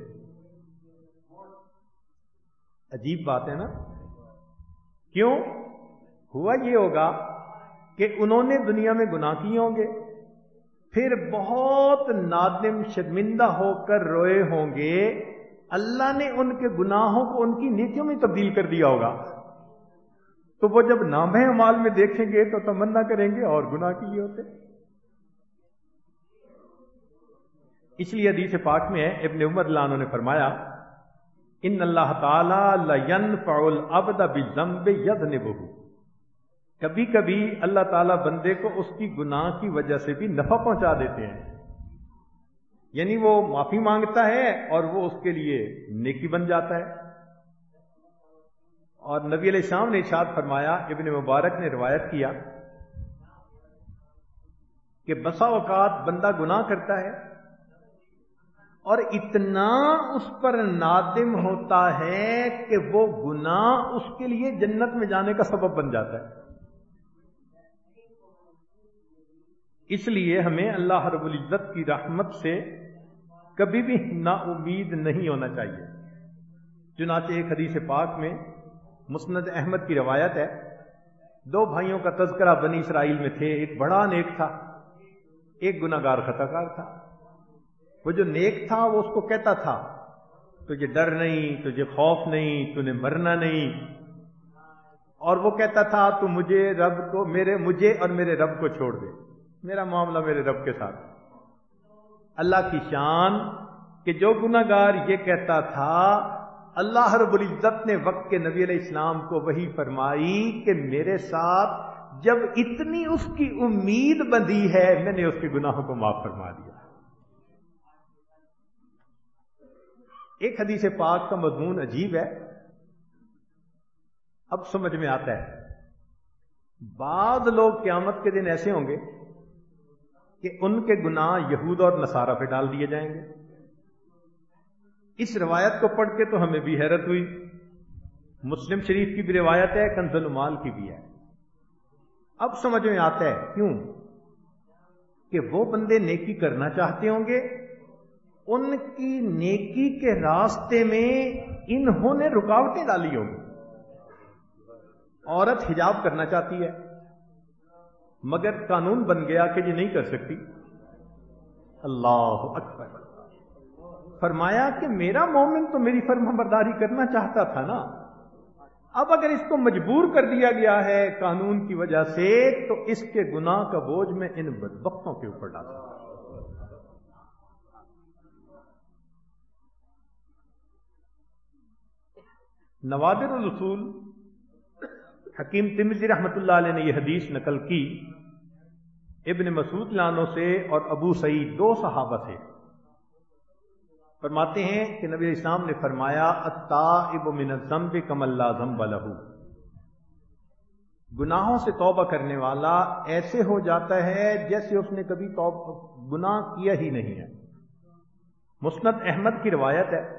عجیب بات ہے نا؟ کیوں؟ ہوا یہ ہوگا کہ انہوں نے دنیا میں گناہ کیے ہوں گے، پھر بہت نادم شرمندہ ہو کر روئے ہوں گے، اللہ نے ان کے گناہوں کو ان کی نیکیوں میں تبدیل کر دیا ہوگا، تو وہ جب نامہ اعمال میں دیکھیں گے تو تمنا کریں گے اور گناہ کیے ہوتے۔ اس لیے حدیث پاک میں ہے، ابن عمر رضی اللہ عنہ نے فرمایا، ان اللہ تعالی لینفع العبد بذنب یذنبہ، کبھی کبھی اللہ تعالیٰ بندے کو اس کی گناہ کی وجہ سے بھی نفع پہنچا دیتے ہیں، یعنی وہ معافی مانگتا ہے اور وہ اس کے لیے نیکی بن جاتا ہے۔ اور نبی علیہ السلام نے ارشاد فرمایا، ابن مبارک نے روایت کیا کہ بسا اوقات بندہ گناہ کرتا ہے اور اتنا اس پر نادم ہوتا ہے کہ وہ گناہ اس کے لیے جنت میں جانے کا سبب بن جاتا ہے۔ اس لیے ہمیں اللہ رب العزت کی رحمت سے کبھی بھی نا امید نہیں ہونا چاہیے۔ چنانچہ ایک حدیث پاک میں مسند احمد کی روایت ہے، دو بھائیوں کا تذکرہ بنی اسرائیل میں تھے، ایک بڑا نیک تھا، ایک گناہ گار خطا کار تھا۔ وہ جو نیک تھا وہ اس کو کہتا تھا، تجھے ڈر نہیں، تجھے خوف نہیں، تو نے مرنا نہیں، اور وہ کہتا تھا تو مجھے رب کو میرے مجھے اور میرے رب کو چھوڑ دے، میرا معاملہ میرے رب کے ساتھ۔ اللہ کی شان کہ جو گناہ گار یہ کہتا تھا، اللہ رب العزت نے وقت کے نبی علیہ السلام کو وحی فرمائی کہ میرے ساتھ جب اتنی اس کی امید بندھی ہے میں نے اس کے گناہوں کو معاف فرما دیا۔ ایک حدیث پاک کا مضمون عجیب ہے، اب سمجھ میں آتا ہے۔ بعض لوگ قیامت کے دن ایسے ہوں گے کہ ان کے گناہ یہود اور نصارہ پہ ڈال دیے جائیں گے۔ اس روایت کو پڑھ کے تو ہمیں بھی حیرت ہوئی، مسلم شریف کی بھی روایت ہے، کنز المال کی بھی ہے۔ اب سمجھ میں آتا ہے کیوں کہ وہ بندے نیکی کرنا چاہتے ہوں گے، ان کی نیکی کے راستے میں انہوں نے رکاوٹیں ڈالی ہوں گی۔ عورت حجاب کرنا چاہتی ہے مگر قانون بن گیا کہ یہ نہیں کر سکتی، اللہ اکبر، فرمایا کہ میرا مومن تو میری فرما برداری کرنا چاہتا تھا نا، اب اگر اس کو مجبور کر دیا گیا ہے قانون کی وجہ سے تو اس کے گناہ کا بوجھ میں ان بدبختوں کے اوپر ڈالتا ہوں۔ نوادر الاصول حکیم ترمذی رحمۃ اللہ علیہ نے یہ حدیث نقل کی ابن مسعود لانوں سے اور ابو سعید، دو صحابہ سے، فرماتے ہیں کہ نبی علیہ السلام نے فرمایا التائب من الذنب کمن لا ذنب لہ، گناہوں سے توبہ کرنے والا ایسے ہو جاتا ہے جیسے اس نے کبھی توبہ گناہ کیا ہی نہیں ہے۔ مسند احمد کی روایت ہے،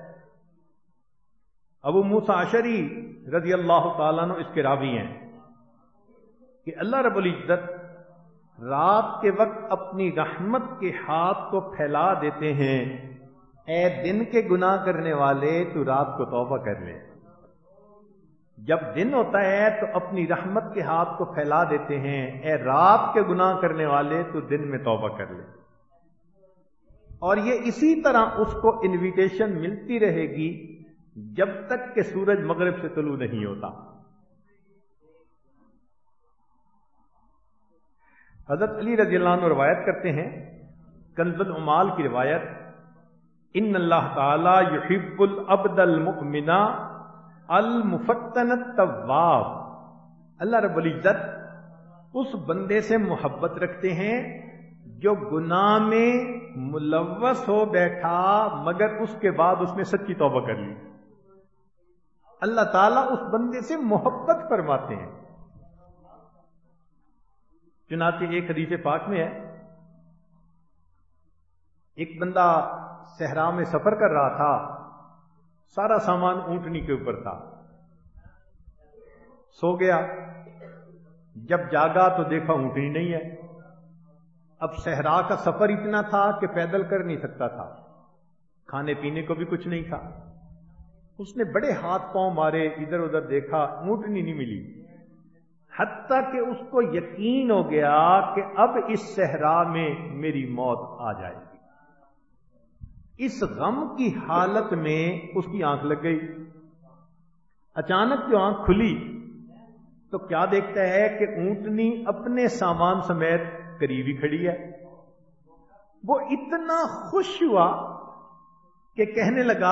ابو موسیٰ اشعری رضی اللہ تعالیٰ عنہ اس کے راوی ہیں کہ اللہ رب العزت رات کے وقت اپنی رحمت کے ہاتھ کو پھیلا دیتے ہیں، اے دن کے گناہ کرنے والے تو رات کو توبہ کر لے۔ جب دن ہوتا ہے تو اپنی رحمت کے ہاتھ کو پھیلا دیتے ہیں، اے رات کے گناہ کرنے والے تو دن میں توبہ کر لے۔ اور یہ اسی طرح اس کو انویٹیشن ملتی رہے گی جب تک کہ سورج مغرب سے طلوع نہیں ہوتا۔ حضرت علی رضی اللہ عنہ روایت کرتے ہیں، کنز العمال کی روایت، ان اللہ تعالی یحب العبد المؤمن المفتن التواب، اللہ رب العزت اس بندے سے محبت رکھتے ہیں جو گناہ میں ملوث ہو بیٹھا مگر اس کے بعد اس نے سچی توبہ کر لی۔ اللہ تعالیٰ اس بندے سے محبت فرماتے ہیں۔ چنانچہ ایک حدیث پاک میں ہے، ایک بندہ صحرا میں سفر کر رہا تھا، سارا سامان اونٹنی کے اوپر تھا، سو گیا، جب جاگا تو دیکھا اونٹنی نہیں ہے۔ اب صحرا کا سفر اتنا تھا کہ پیدل کر نہیں سکتا تھا، کھانے پینے کو بھی کچھ نہیں تھا، اس نے بڑے ہاتھ پاؤں مارے، ادھر ادھر دیکھا، اونٹنی نہیں ملی، حتیٰ کہ اس کو یقین ہو گیا کہ اب اس صحرا میں میری موت آ جائے گی۔ اس غم کی حالت میں اس کی آنکھ لگ گئی۔ اچانک جو آنکھ کھلی تو کیا دیکھتا ہے کہ اونٹنی اپنے سامان سمیت قریب ہی کھڑی ہے۔ وہ اتنا خوش ہوا کہ کہنے لگا،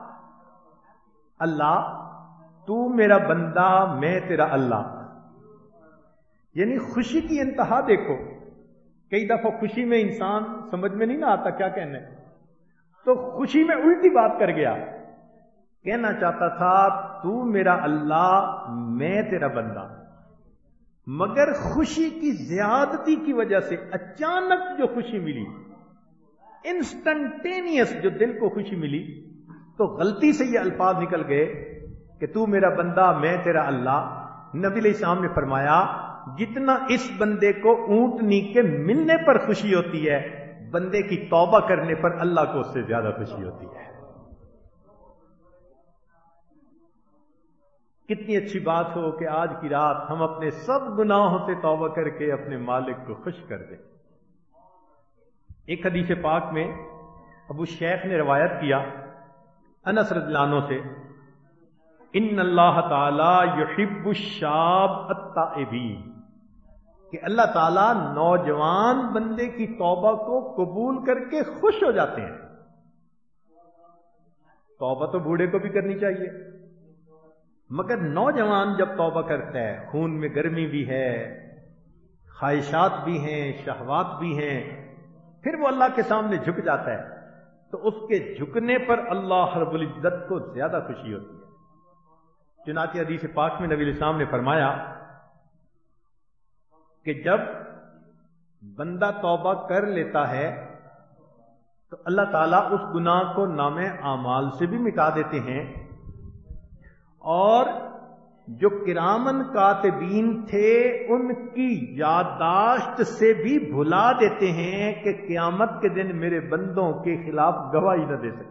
اللہ تو میرا بندہ، میں تیرا اللہ۔ یعنی خوشی کی انتہا دیکھو۔ کئی دفعہ خوشی میں انسان سمجھ میں نہیں نہ آتا کیا کہنا ہے، تو خوشی میں الٹی بات کر گیا، کہنا چاہتا تھا تو میرا اللہ، میں تیرا بندہ، مگر خوشی کی زیادتی کی وجہ سے اچانک جو خوشی ملی، انسٹنٹینیس جو دل کو خوشی ملی، تو غلطی سے یہ الفاظ نکل گئے کہ تو میرا بندہ، میں تیرا اللہ۔ نبی علیہ السلام نے فرمایا جتنا اس بندے کو اونٹنی کے ملنے پر خوشی ہوتی ہے، بندے کی توبہ کرنے پر اللہ کو اس سے زیادہ خوشی ہوتی ہے۔ کتنی اچھی بات ہو کہ آج کی رات ہم اپنے سب گناہوں سے توبہ کر کے اپنے مالک کو خوش کر دیں۔ ایک حدیث پاک میں ابو شیخ نے روایت کیا انس رضی اللہ عنہ سے، ان اللہ تعالی یحب الشاب التائبین، کہ اللہ تعالیٰ نوجوان بندے کی توبہ کو قبول کر کے خوش ہو جاتے ہیں۔ توبہ تو بوڑھے کو بھی کرنی چاہیے، مگر نوجوان جب توبہ کرتا ہے، خون میں گرمی بھی ہے، خواہشات بھی ہیں، شہوات بھی ہیں، پھر وہ اللہ کے سامنے جھک جاتا ہے تو اس کے جھکنے پر اللہ رب العزت کو زیادہ خوشی ہوتی ہے۔ چنانچہ حدیث پاک میں نبی علیہ السلام نے فرمایا کہ جب بندہ توبہ کر لیتا ہے تو اللہ تعالیٰ اس گناہ کو نام اعمال سے بھی مٹا دیتے ہیں، اور جو کرامن کاتبین تھے ان کی یادداشت سے بھی بھلا دیتے ہیں کہ قیامت کے دن میرے بندوں کے خلاف گواہی نہ دے سکتے۔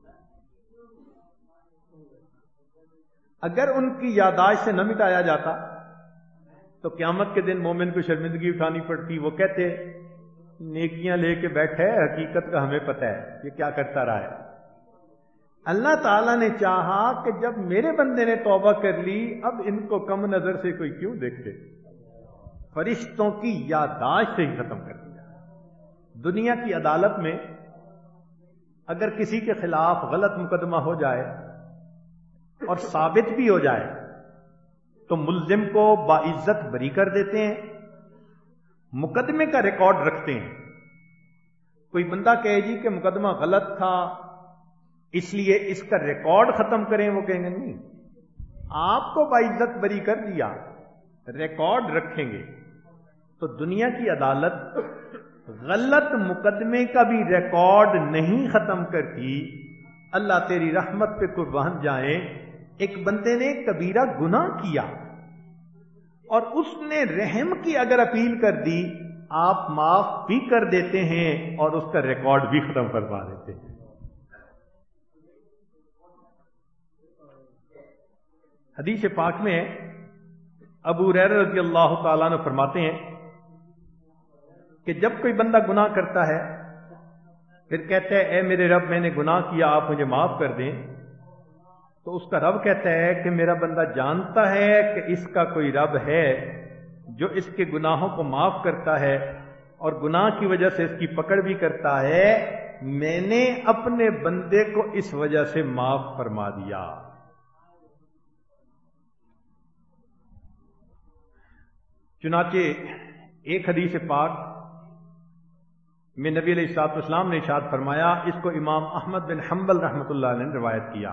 اگر ان کی یادداشت سے نہ مٹایا جاتا تو قیامت کے دن مومن کو شرمندگی اٹھانی پڑتی۔ وہ کہتے نیکیاں لے کے بیٹھے، حقیقت کا ہمیں پتہ ہے یہ کیا کرتا رہا ہے۔ اللہ تعالیٰ نے چاہا کہ جب میرے بندے نے توبہ کر لی اب ان کو کم نظر سے کوئی کیوں دیکھے، فرشتوں کی یادداشت سے ہی ختم کر دیا۔ دنیا کی عدالت میں اگر کسی کے خلاف غلط مقدمہ ہو جائے اور ثابت بھی ہو جائے تو ملزم کو باعزت بری کر دیتے ہیں، مقدمے کا ریکارڈ رکھتے ہیں۔ کوئی بندہ کہے جی کہ مقدمہ غلط تھا اس لیے اس کا ریکارڈ ختم کریں، وہ کہیں گے نہیں، آپ کو باعزت بری کر دیا، ریکارڈ رکھیں گے۔ تو دنیا کی عدالت غلط مقدمے کا بھی ریکارڈ نہیں ختم کرتی۔ اللہ تیری رحمت پہ قربان جائیں، ایک بندے نے کبیرہ گناہ کیا اور اس نے رحم کی اگر اپیل کر دی، آپ معاف بھی کر دیتے ہیں اور اس کا ریکارڈ بھی ختم کروا دیتے ہیں۔ حدیث پاک میں ابو ہریرہ رضی اللہ تعالیٰ عنہ فرماتے ہیں کہ جب کوئی بندہ گناہ کرتا ہے پھر کہتا ہے اے میرے رب میں نے گناہ کیا، آپ مجھے معاف کر دیں، تو اس کا رب کہتا ہے کہ میرا بندہ جانتا ہے کہ اس کا کوئی رب ہے جو اس کے گناہوں کو معاف کرتا ہے اور گناہ کی وجہ سے اس کی پکڑ بھی کرتا ہے، میں نے اپنے بندے کو اس وجہ سے معاف فرما دیا۔ چنانچہ ایک حدیث پاک میں نبی علیہ الصلوۃ والسلام نے ارشاد فرمایا، اس کو امام احمد بن حنبل رحمۃ اللہ علیہ نے روایت کیا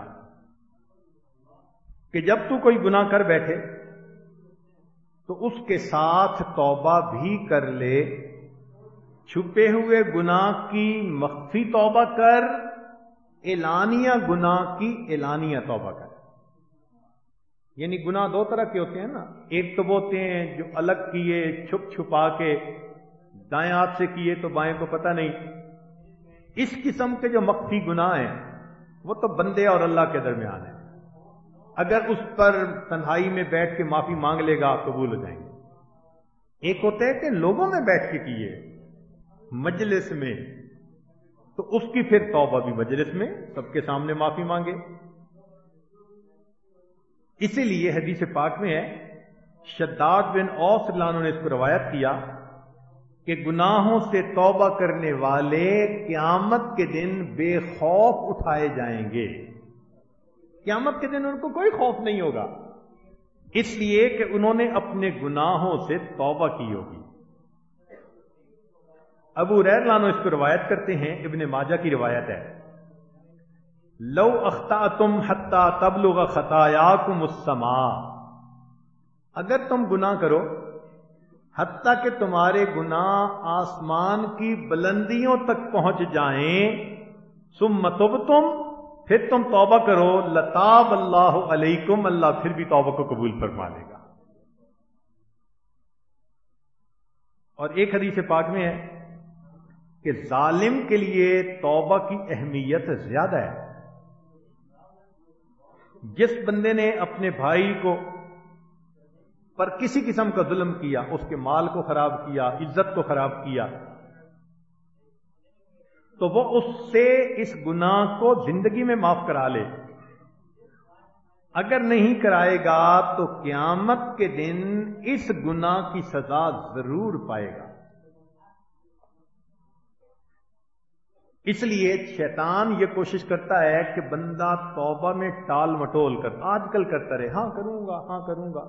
کہ جب تو کوئی گناہ کر بیٹھے تو اس کے ساتھ توبہ بھی کر لے، چھپے ہوئے گناہ کی مخفی توبہ کر، اعلانیہ گناہ کی اعلانیہ توبہ کر۔ یعنی گناہ دو طرح کے ہوتے ہیں نا، ایک تو وہ ہوتے ہیں جو الگ کیے چھپ چھپا کے، دائیں ہاتھ سے کیے تو بائیں کو پتہ نہیں۔ اس قسم کے جو مخفی گناہ ہیں وہ تو بندے اور اللہ کے درمیان ہیں، اگر اس پر تنہائی میں بیٹھ کے معافی مانگ لے گا قبول ہو جائیں گے۔ ایک ہوتا ہے کہ لوگوں میں بیٹھ کے کیے مجلس میں، تو اس کی پھر توبہ بھی مجلس میں سب کے سامنے معافی مانگے۔ اسی لیے حدیث پاک میں ہے، شداد بن اوس اللہ عنہ نے اس کو روایت کیا کہ گناہوں سے توبہ کرنے والے قیامت کے دن بے خوف اٹھائے جائیں گے۔ قیامت کے دن ان کو کوئی خوف نہیں ہوگا، اس لیے کہ انہوں نے اپنے گناہوں سے توبہ کی ہوگی۔ ابو ہریرہ عنہ اس کو روایت کرتے ہیں، ابن ماجہ کی روایت ہے، لو اخطأتم حتی تبلغ خطایاکم السماء، اگر تم گناہ کرو حتیٰ کہ تمہارے گناہ آسمان کی بلندیوں تک پہنچ جائیں، ثم تبتم، پھر تم توبہ کرو، لتاب اللہ علیکم، اللہ پھر بھی توبہ کو قبول فرما لے گا۔ اور ایک حدیث پاک میں ہے کہ ظالم کے لیے توبہ کی اہمیت زیادہ ہے۔ جس بندے نے اپنے بھائی کو پر کسی قسم کا ظلم کیا، اس کے مال کو خراب کیا، عزت کو خراب کیا، تو وہ اس سے اس گناہ کو زندگی میں معاف کرا لے، اگر نہیں کرائے گا تو قیامت کے دن اس گناہ کی سزا ضرور پائے گا۔ اس لیے شیطان یہ کوشش کرتا ہے کہ بندہ توبہ میں ٹال مٹول کر، آج کل کرتا رہے، ہاں کروں گا ہاں کروں گا۔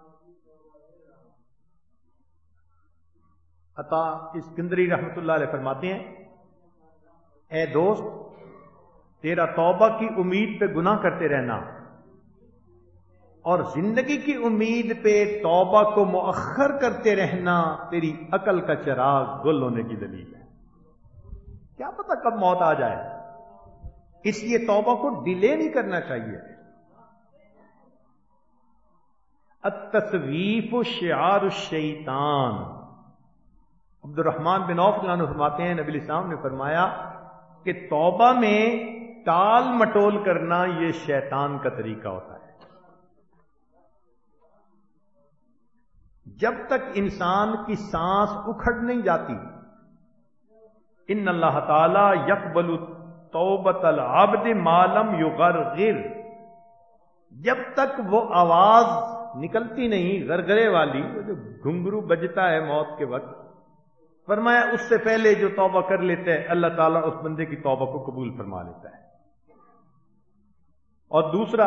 عطا اسکندری رحمت اللہ علیہ فرماتے ہیں، اے دوست، تیرا توبہ کی امید پہ گناہ کرتے رہنا اور زندگی کی امید پہ توبہ کو مؤخر کرتے رہنا تیری عقل کا چراغ گل ہونے کی دلیل ہے۔ کیا پتہ کب موت آ جائے، اس لیے توبہ کو ڈیلے نہیں کرنا چاہیے۔ التسویف شعار الشیطان، عبد الرحمن بن عوف عنہ فرماتے ہیں، نبی الاسلام نے فرمایا کہ توبہ میں ٹال مٹول کرنا یہ شیطان کا طریقہ ہوتا ہے۔ جب تک انسان کی سانس اکھڑ نہیں جاتی، ان اللہ تعالی یقبل توبۃ العبد ما لم یغرغر، جب تک وہ آواز نکلتی نہیں غرغرے والی، وہ جو گھنگرو بجتا ہے موت کے وقت، فرمایا اس سے پہلے جو توبہ کر لیتا ہے اللہ تعالیٰ اس بندے کی توبہ کو قبول فرما لیتا ہے۔ اور دوسرا،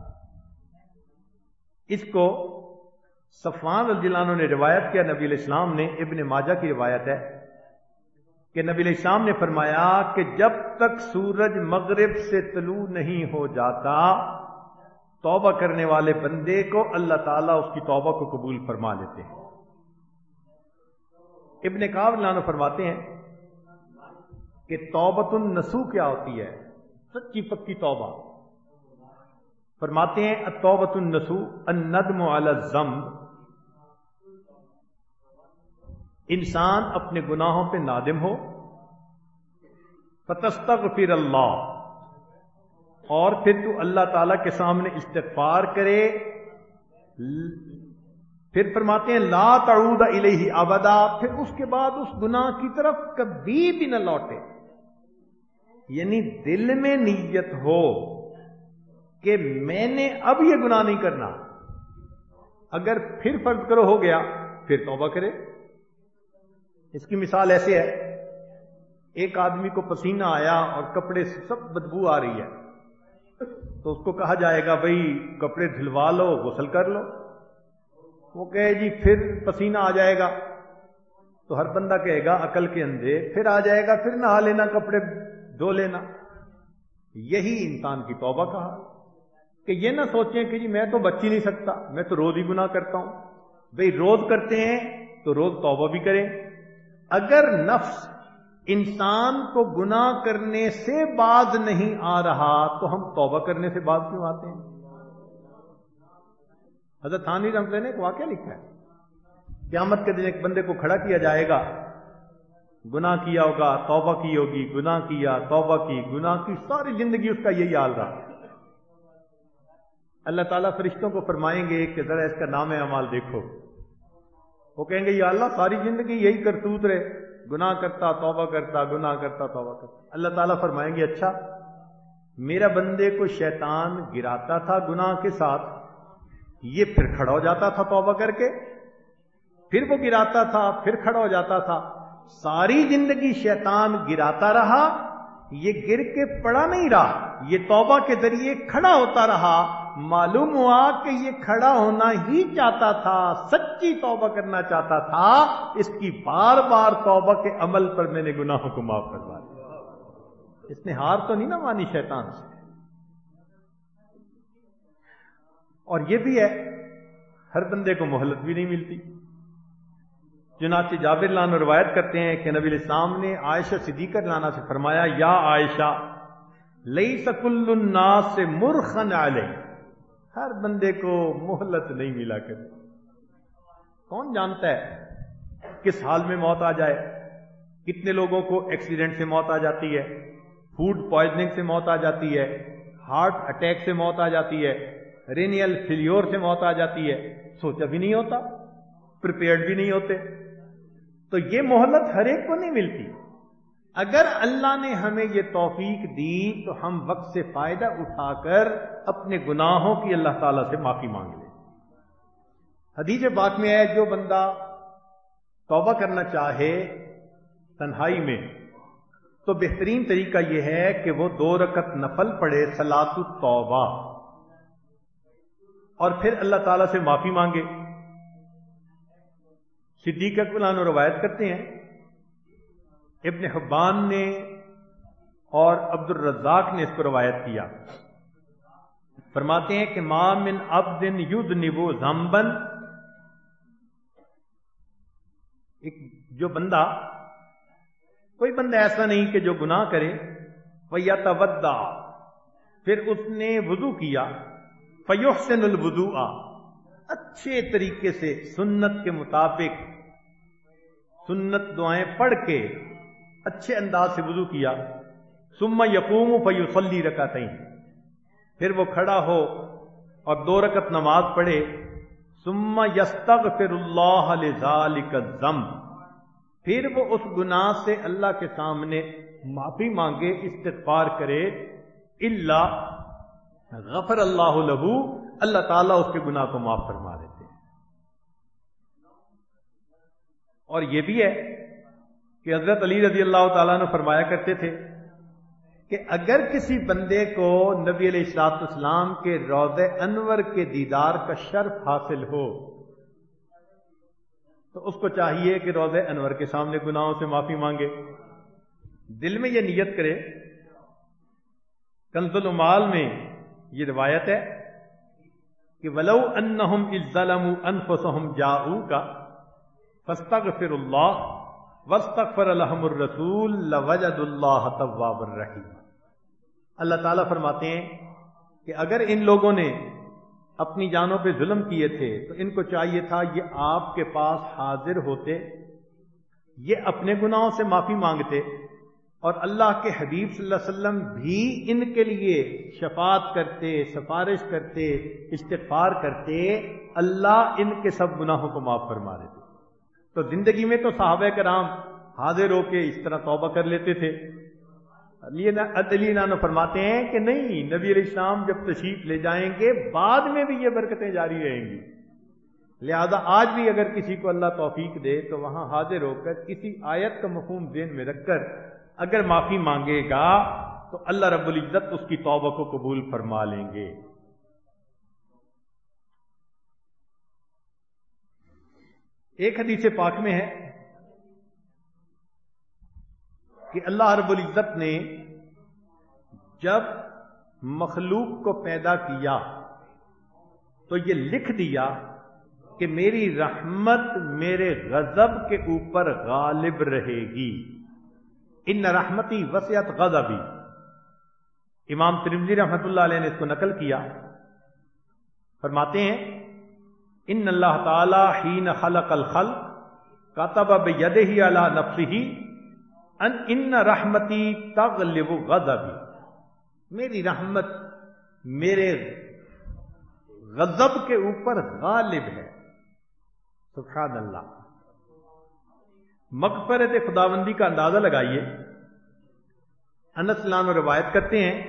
اس کو صفوان رضی اللہ عنہ نے روایت کیا، نبی علیہ السلام نے، ابن ماجہ کی روایت ہے کہ نبی علیہ السلام نے فرمایا کہ جب تک سورج مغرب سے طلوع نہیں ہو جاتا توبہ کرنے والے بندے کو اللہ تعالیٰ اس کی توبہ کو قبول فرما لیتے ہیں۔ ابن کعب رضی اللہ عنہ فرماتے ہیں کہ توبۃ النصوح کیا ہوتی ہے، سچی پکی توبہ۔ فرماتے ہیں التوبۃ النصوح الندم علی الذنب، انسان اپنے گناہوں پہ نادم ہو، فتستغفر اللہ، اور پھر تو اللہ تعالی کے سامنے استغفار کرے، پھر فرماتے ہیں لا تعود الیہ ابدا، پھر اس کے بعد اس گناہ کی طرف کبھی بھی نہ لوٹے، یعنی دل میں نیت ہو کہ میں نے اب یہ گناہ نہیں کرنا، اگر پھر فرض کرو ہو گیا پھر توبہ کرے۔ اس کی مثال ایسے ہے، ایک آدمی کو پسینہ آیا اور کپڑے سے سب بدبو آ رہی ہے، تو اس کو کہا جائے گا بھئی کپڑے دھلوا لو، غسل کر لو، وہ کہے جی پھر پسینہ آ جائے گا، تو ہر بندہ کہے گا عقل کے اندھے پھر آ جائے گا، پھر نہا لینا، کپڑے دھو لینا۔ یہی انسان کی توبہ کا حال، کہ یہ نہ سوچیں کہ جی میں تو بچ ہی نہیں سکتا، میں تو روز ہی گناہ کرتا ہوں۔ بھئی روز کرتے ہیں تو روز توبہ بھی کریں۔ اگر نفس انسان کو گناہ کرنے سے باز نہیں آ رہا تو ہم توبہ کرنے سے باز کیوں آتے ہیں؟ حضرت تھانوی رحمۃ اللہ نے ایک واقعہ لکھا ہے، قیامت کے دن ایک بندے کو کھڑا کیا جائے گا، گناہ کیا ہوگا، توبہ کی ہوگی، گناہ کیا، توبہ کی، گناہ کی، ساری زندگی اس کا یہی حال رہا۔ اللہ تعالیٰ فرشتوں کو فرمائیں گے کہ ذرا اس کا نام اعمال دیکھو، وہ کہیں گے یا اللہ ساری زندگی یہی کرتوت رہے، گناہ کرتا توبہ کرتا، گناہ کرتا توبہ کرتا۔ اللہ تعالیٰ فرمائیں گے اچھا میرا بندے کو شیطان گراتا تھا گناہ کے ساتھ، یہ پھر کھڑا ہو جاتا تھا توبہ کر کے، پھر وہ گراتا تھا، پھر کھڑا ہو جاتا تھا، ساری زندگی شیطان گراتا رہا، یہ گر کے پڑا نہیں رہا، یہ توبہ کے ذریعے کھڑا ہوتا رہا۔ معلوم ہوا کہ یہ کھڑا ہونا ہی چاہتا تھا، سچی توبہ کرنا چاہتا تھا، اس کی بار بار توبہ کے عمل پر میں نے گناہوں کو معاف کروا دیا۔ اس نے ہار تو نہیں نہ مانی شیطان سے۔ اور یہ بھی ہے ہر بندے کو مہلت بھی نہیں ملتی۔ چنانچہ جابر رضی اللہ عنہ روایت کرتے ہیں کہ نبی علیہ السلام نے عائشہ صدیقہ رضی اللہ عنہا سے فرمایا یا عائشہ لیس کل الناس مرخن علیہ، ہر بندے کو مہلت نہیں ملا کرتی۔ کون جانتا ہے کس حال میں موت آ جائے؟ کتنے لوگوں کو ایکسیڈنٹ سے موت آ جاتی ہے، فوڈ پوائزننگ سے موت آ جاتی ہے، ہارٹ اٹیک سے موت آ جاتی ہے، رینیل فیلیور سے موت آ جاتی ہے، سوچا بھی نہیں ہوتا، پریپیئرڈ بھی نہیں ہوتے۔ تو یہ مہلت ہر ایک کو نہیں ملتی۔ اگر اللہ نے ہمیں یہ توفیق دی تو ہم وقت سے فائدہ اٹھا کر اپنے گناہوں کی اللہ تعالیٰ سے معافی مانگ لیں۔ حدیث پاک میں ہے جو بندہ توبہ کرنا چاہے تنہائی میں تو بہترین طریقہ یہ ہے کہ وہ دو رکعت نفل پڑھے صلاۃ التوبہ، اور پھر اللہ تعالیٰ سے معافی مانگے۔ صدیق اکبر عنہ روایت کرتے ہیں، ابن حبان نے اور عبد الرزاق نے اس کو روایت کیا، فرماتے ہیں کہ ما من عبد یذنب ذنبا، ایک جو بندہ، کوئی بندہ ایسا نہیں کہ جو گناہ کرے، فیتودع، پھر اس نے وضو کیا، فیحسن الوضوء، اچھے طریقے سے سنت کے مطابق سنت دعائیں پڑھ کے اچھے انداز سے وضو کیا، ثم یقوم فیصلی رکعتین، پھر وہ کھڑا ہو اور دو رکعت نماز پڑھے، ثم یستغفر اللہ لذالک الذنب، پھر وہ اس گناہ سے اللہ کے سامنے معافی مانگے، استغفار کرے، الا غفر اللہ لہو، اللہ تعالیٰ اس کے گناہ کو معاف فرما دیتے ہیں۔ اور یہ بھی ہے کہ حضرت علی رضی اللہ تعالیٰ نے فرمایا کرتے تھے کہ اگر کسی بندے کو نبی علیہ الصلوۃ والسلام کے روضہ انور کے دیدار کا شرف حاصل ہو تو اس کو چاہیے کہ روضہ انور کے سامنے گناہوں سے معافی مانگے، دل میں یہ نیت کرے۔ کنز العمال میں یہ روایت ہے کہ ولو انہم اذ ظلموا انفسہم جاؤک فاستغفر اللہ واستغفر لهم الرسول لوجدوا اللہ توابا رحیما۔ اللہ تعالیٰ فرماتے ہیں کہ اگر ان لوگوں نے اپنی جانوں پہ ظلم کیے تھے تو ان کو چاہیے تھا یہ آپ کے پاس حاضر ہوتے، یہ اپنے گناہوں سے معافی مانگتے، اور اللہ کے حبیب صلی اللہ علیہ وسلم بھی ان کے لیے شفاعت کرتے، سفارش کرتے، استغفار کرتے، اللہ ان کے سب گناہوں کو معاف فرما دیتے۔ تو زندگی میں تو صحابہ کرام حاضر ہو کے اس طرح توبہ کر لیتے تھے۔ علی نانو فرماتے ہیں کہ نہیں، نبی علیہ السلام جب تشریف لے جائیں گے بعد میں بھی یہ برکتیں جاری رہیں گی، لہذا آج بھی اگر کسی کو اللہ توفیق دے تو وہاں حاضر ہو کر کسی آیت کا مفہوم ذہن میں رکھ کر اگر معافی مانگے گا تو اللہ رب العزت اس کی توبہ کو قبول فرما لیں گے۔ ایک حدیث پاک میں ہے کہ اللہ رب العزت نے جب مخلوق کو پیدا کیا تو یہ لکھ دیا کہ میری رحمت میرے غضب کے اوپر غالب رہے گی، ان رحمتی وسعت غضبی۔ امام ترمذی رحمۃ اللہ علیہ نے اس کو نقل کیا، فرماتے ہیں ان اللہ تعالی حین خلق الخلق کتب بیدہ علی نفسہ ان ان رحمتی تغلب غضبی، میری رحمت میرے غضب کے اوپر غالب ہے۔ سبحان اللہ۔ مغفرت خداوندی کا اندازہ لگائیے۔ انس عنہ روایت کرتے ہیں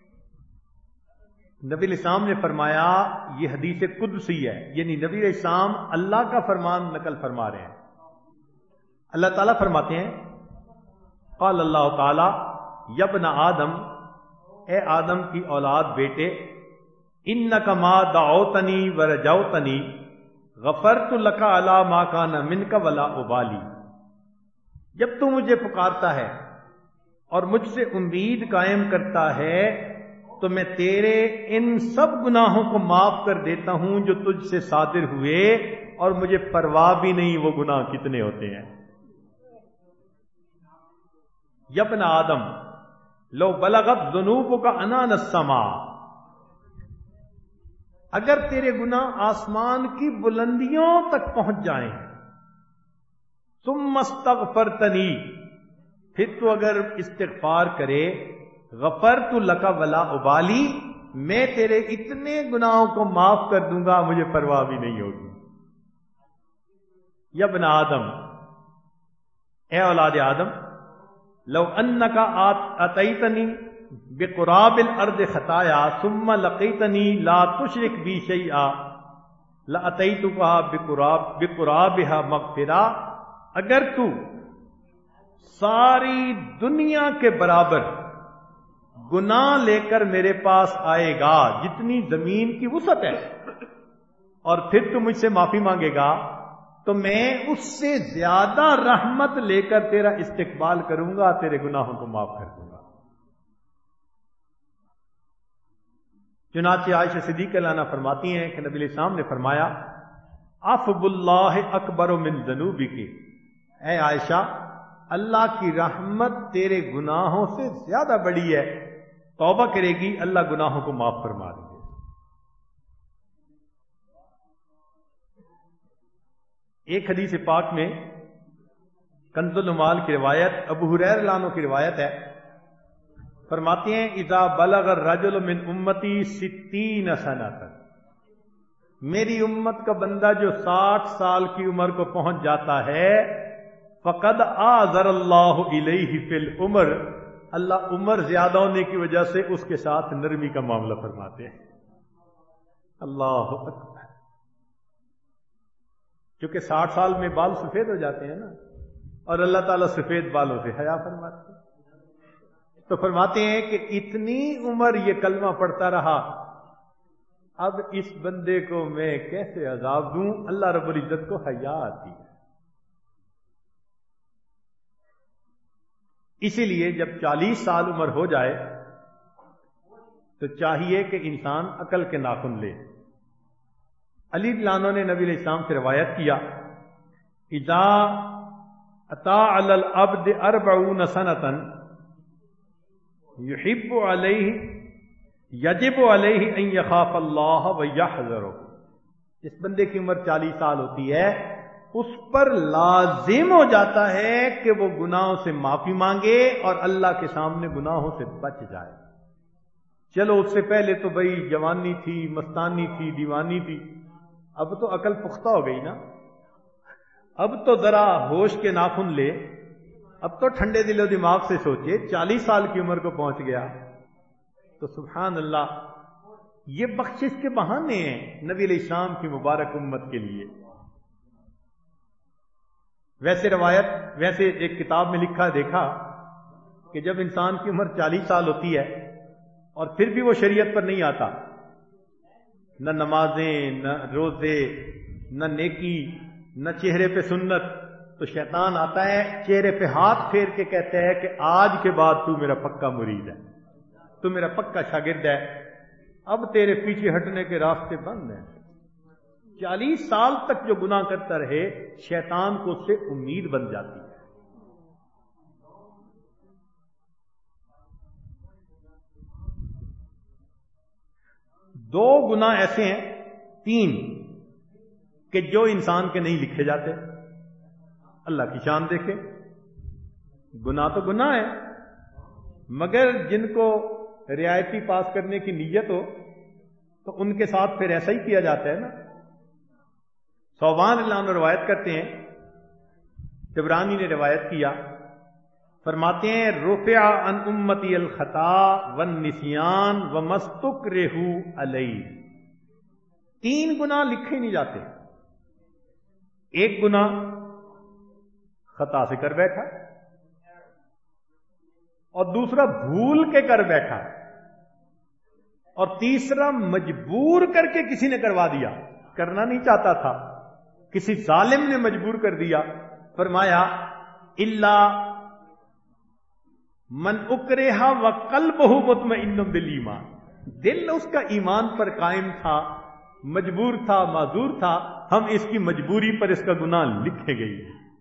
نبی علیہ السلام نے فرمایا، یہ حدیث قدسی ہے، یعنی نبی علیہ السلام اللہ کا فرمان نقل فرما رہے ہیں۔ اللہ تعالیٰ فرماتے ہیں قال اللہ تعالی یا ابن آدم، اے آدم کی اولاد بیٹے، انک ما دعوتنی ورجوتنی غفرت لک علی ما کان منک ولا ابالی، جب تو مجھے پکارتا ہے اور مجھ سے امید قائم کرتا ہے تو میں تیرے ان سب گناہوں کو معاف کر دیتا ہوں جو تجھ سے صادر ہوئے، اور مجھے پرواہ بھی نہیں وہ گناہ کتنے ہوتے ہیں۔ یا ابن آدم لو بلغت ذنوبک عنان السماء، اگر تیرے گناہ آسمان کی بلندیوں تک پہنچ جائیں، ثم استغفرتنی، پھر تو اگر استغفار کرے، غفرت لک ولا ابالی، میں تیرے اتنے گناہوں کو معاف کر دوں گا، مجھے پرواہ بھی نہیں ہوگی۔ یا ابن آدم، اے اولاد آدم، لو انک اتیتنی بقراب الارض خطایا ثم لقیتنی لا تشرک بی شیئا لاتیتک بقراب بقرابها مغفرہ، اگر تو ساری دنیا کے برابر گناہ لے کر میرے پاس آئے گا جتنی زمین کی وسعت ہے، اور پھر تو مجھ سے معافی مانگے گا تو میں اس سے زیادہ رحمت لے کر تیرا استقبال کروں گا، تیرے گناہوں کو معاف کر دوں گا۔ چنانچہ عائشہ صدیقہ عنہا فرماتی ہیں کہ نبی علیہ السلام نے فرمایا عفو اللہ اکبر من ذنوبک، اے عائشہ اللہ کی رحمت تیرے گناہوں سے زیادہ بڑی ہے، توبہ کرے گی اللہ گناہوں کو معاف فرما دیں گے۔ ایک حدیث پاک میں کنز العمال کی روایت ابو ہریرہ رضی اللہ عنہ کی روایت ہے، فرماتے ہیں اذا بلغ الرجل من امتی ستین سنۃ، میری امت کا بندہ جو ساٹھ سال کی عمر کو پہنچ جاتا ہے، فقد آذر اللہ الیہ فی العمر، اللہ عمر زیادہ ہونے کی وجہ سے اس کے ساتھ نرمی کا معاملہ فرماتے ہیں. اللہ اکبر. کیونکہ ساٹھ سال میں بال سفید ہو جاتے ہیں نا، اور اللہ تعالیٰ سفید بالوں سے حیا فرماتے ہیں. تو فرماتے ہیں کہ اتنی عمر یہ کلمہ پڑھتا رہا، اب اس بندے کو میں کیسے عذاب دوں؟ اللہ رب العزت کو حیا آتی ہے. اسی لیے جب چالیس سال عمر ہو جائے تو چاہیے کہ انسان عقل کے ناخن لے. علی رضی اللہ عنہ نے نبی علیہ السلام سے روایت کیا، اذا اطاع علی العبد اربعون سنۃ یحب علیہ یجب علیہ ان یخاف اللہ ویحذرہ. جس بندے کی عمر چالیس سال ہوتی ہے اس پر لازم ہو جاتا ہے کہ وہ گناہوں سے معافی مانگے اور اللہ کے سامنے گناہوں سے بچ جائے. چلو اس سے پہلے تو بھئی جوانی تھی، مستانی تھی، دیوانی تھی، اب تو عقل پختہ ہو گئی نا، اب تو ذرا ہوش کے ناخن لے، اب تو ٹھنڈے دل و دماغ سے سوچے. چالیس سال کی عمر کو پہنچ گیا تو سبحان اللہ، یہ بخشش کے بہانے ہیں نبی علیہ السلام کی مبارک امت کے لیے. ویسے روایت ویسے ایک کتاب میں لکھا دیکھا کہ جب انسان کی عمر چالیس سال ہوتی ہے اور پھر بھی وہ شریعت پر نہیں آتا، نہ نمازیں، نہ روزے، نہ نیکی، نہ چہرے پہ سنت، تو شیطان آتا ہے چہرے پہ ہاتھ پھیر کے کہتا ہے کہ آج کے بعد تو میرا پکا مرید ہے، تو میرا پکا شاگرد ہے، اب تیرے پیچھے ہٹنے کے راستے بند ہیں. چالیس سال تک جو گناہ کرتا رہے شیطان کو اس سے امید بن جاتی ہے. دو گناہ ایسے ہیں، تین، کہ جو انسان کے نہیں لکھے جاتے. اللہ کی شان دیکھیں، گناہ تو گناہ ہے مگر جن کو رعایتی پاس کرنے کی نیت ہو تو ان کے ساتھ پھر ایسا ہی کیا جاتا ہے نا. صوبان اللہ عنہ روایت کرتے ہیں، طبرانی نے روایت کیا، فرماتے ہیں رفع عن امتی الخطا والنسیان ومستکرہو علیہ. تین گناہ لکھے نہیں جاتے. ایک گناہ خطا سے کر بیٹھا، اور دوسرا بھول کے کر بیٹھا، اور تیسرا مجبور کر کے کسی نے کروا دیا، کرنا نہیں چاہتا تھا، کسی ظالم نے مجبور کر دیا. فرمایا الا من اکرہ وقلبہ مطمئن بالایمان، دل اس کا ایمان پر قائم تھا، مجبور تھا، معذور تھا، ہم اس کی مجبوری پر اس کا گناہ لکھے گئی.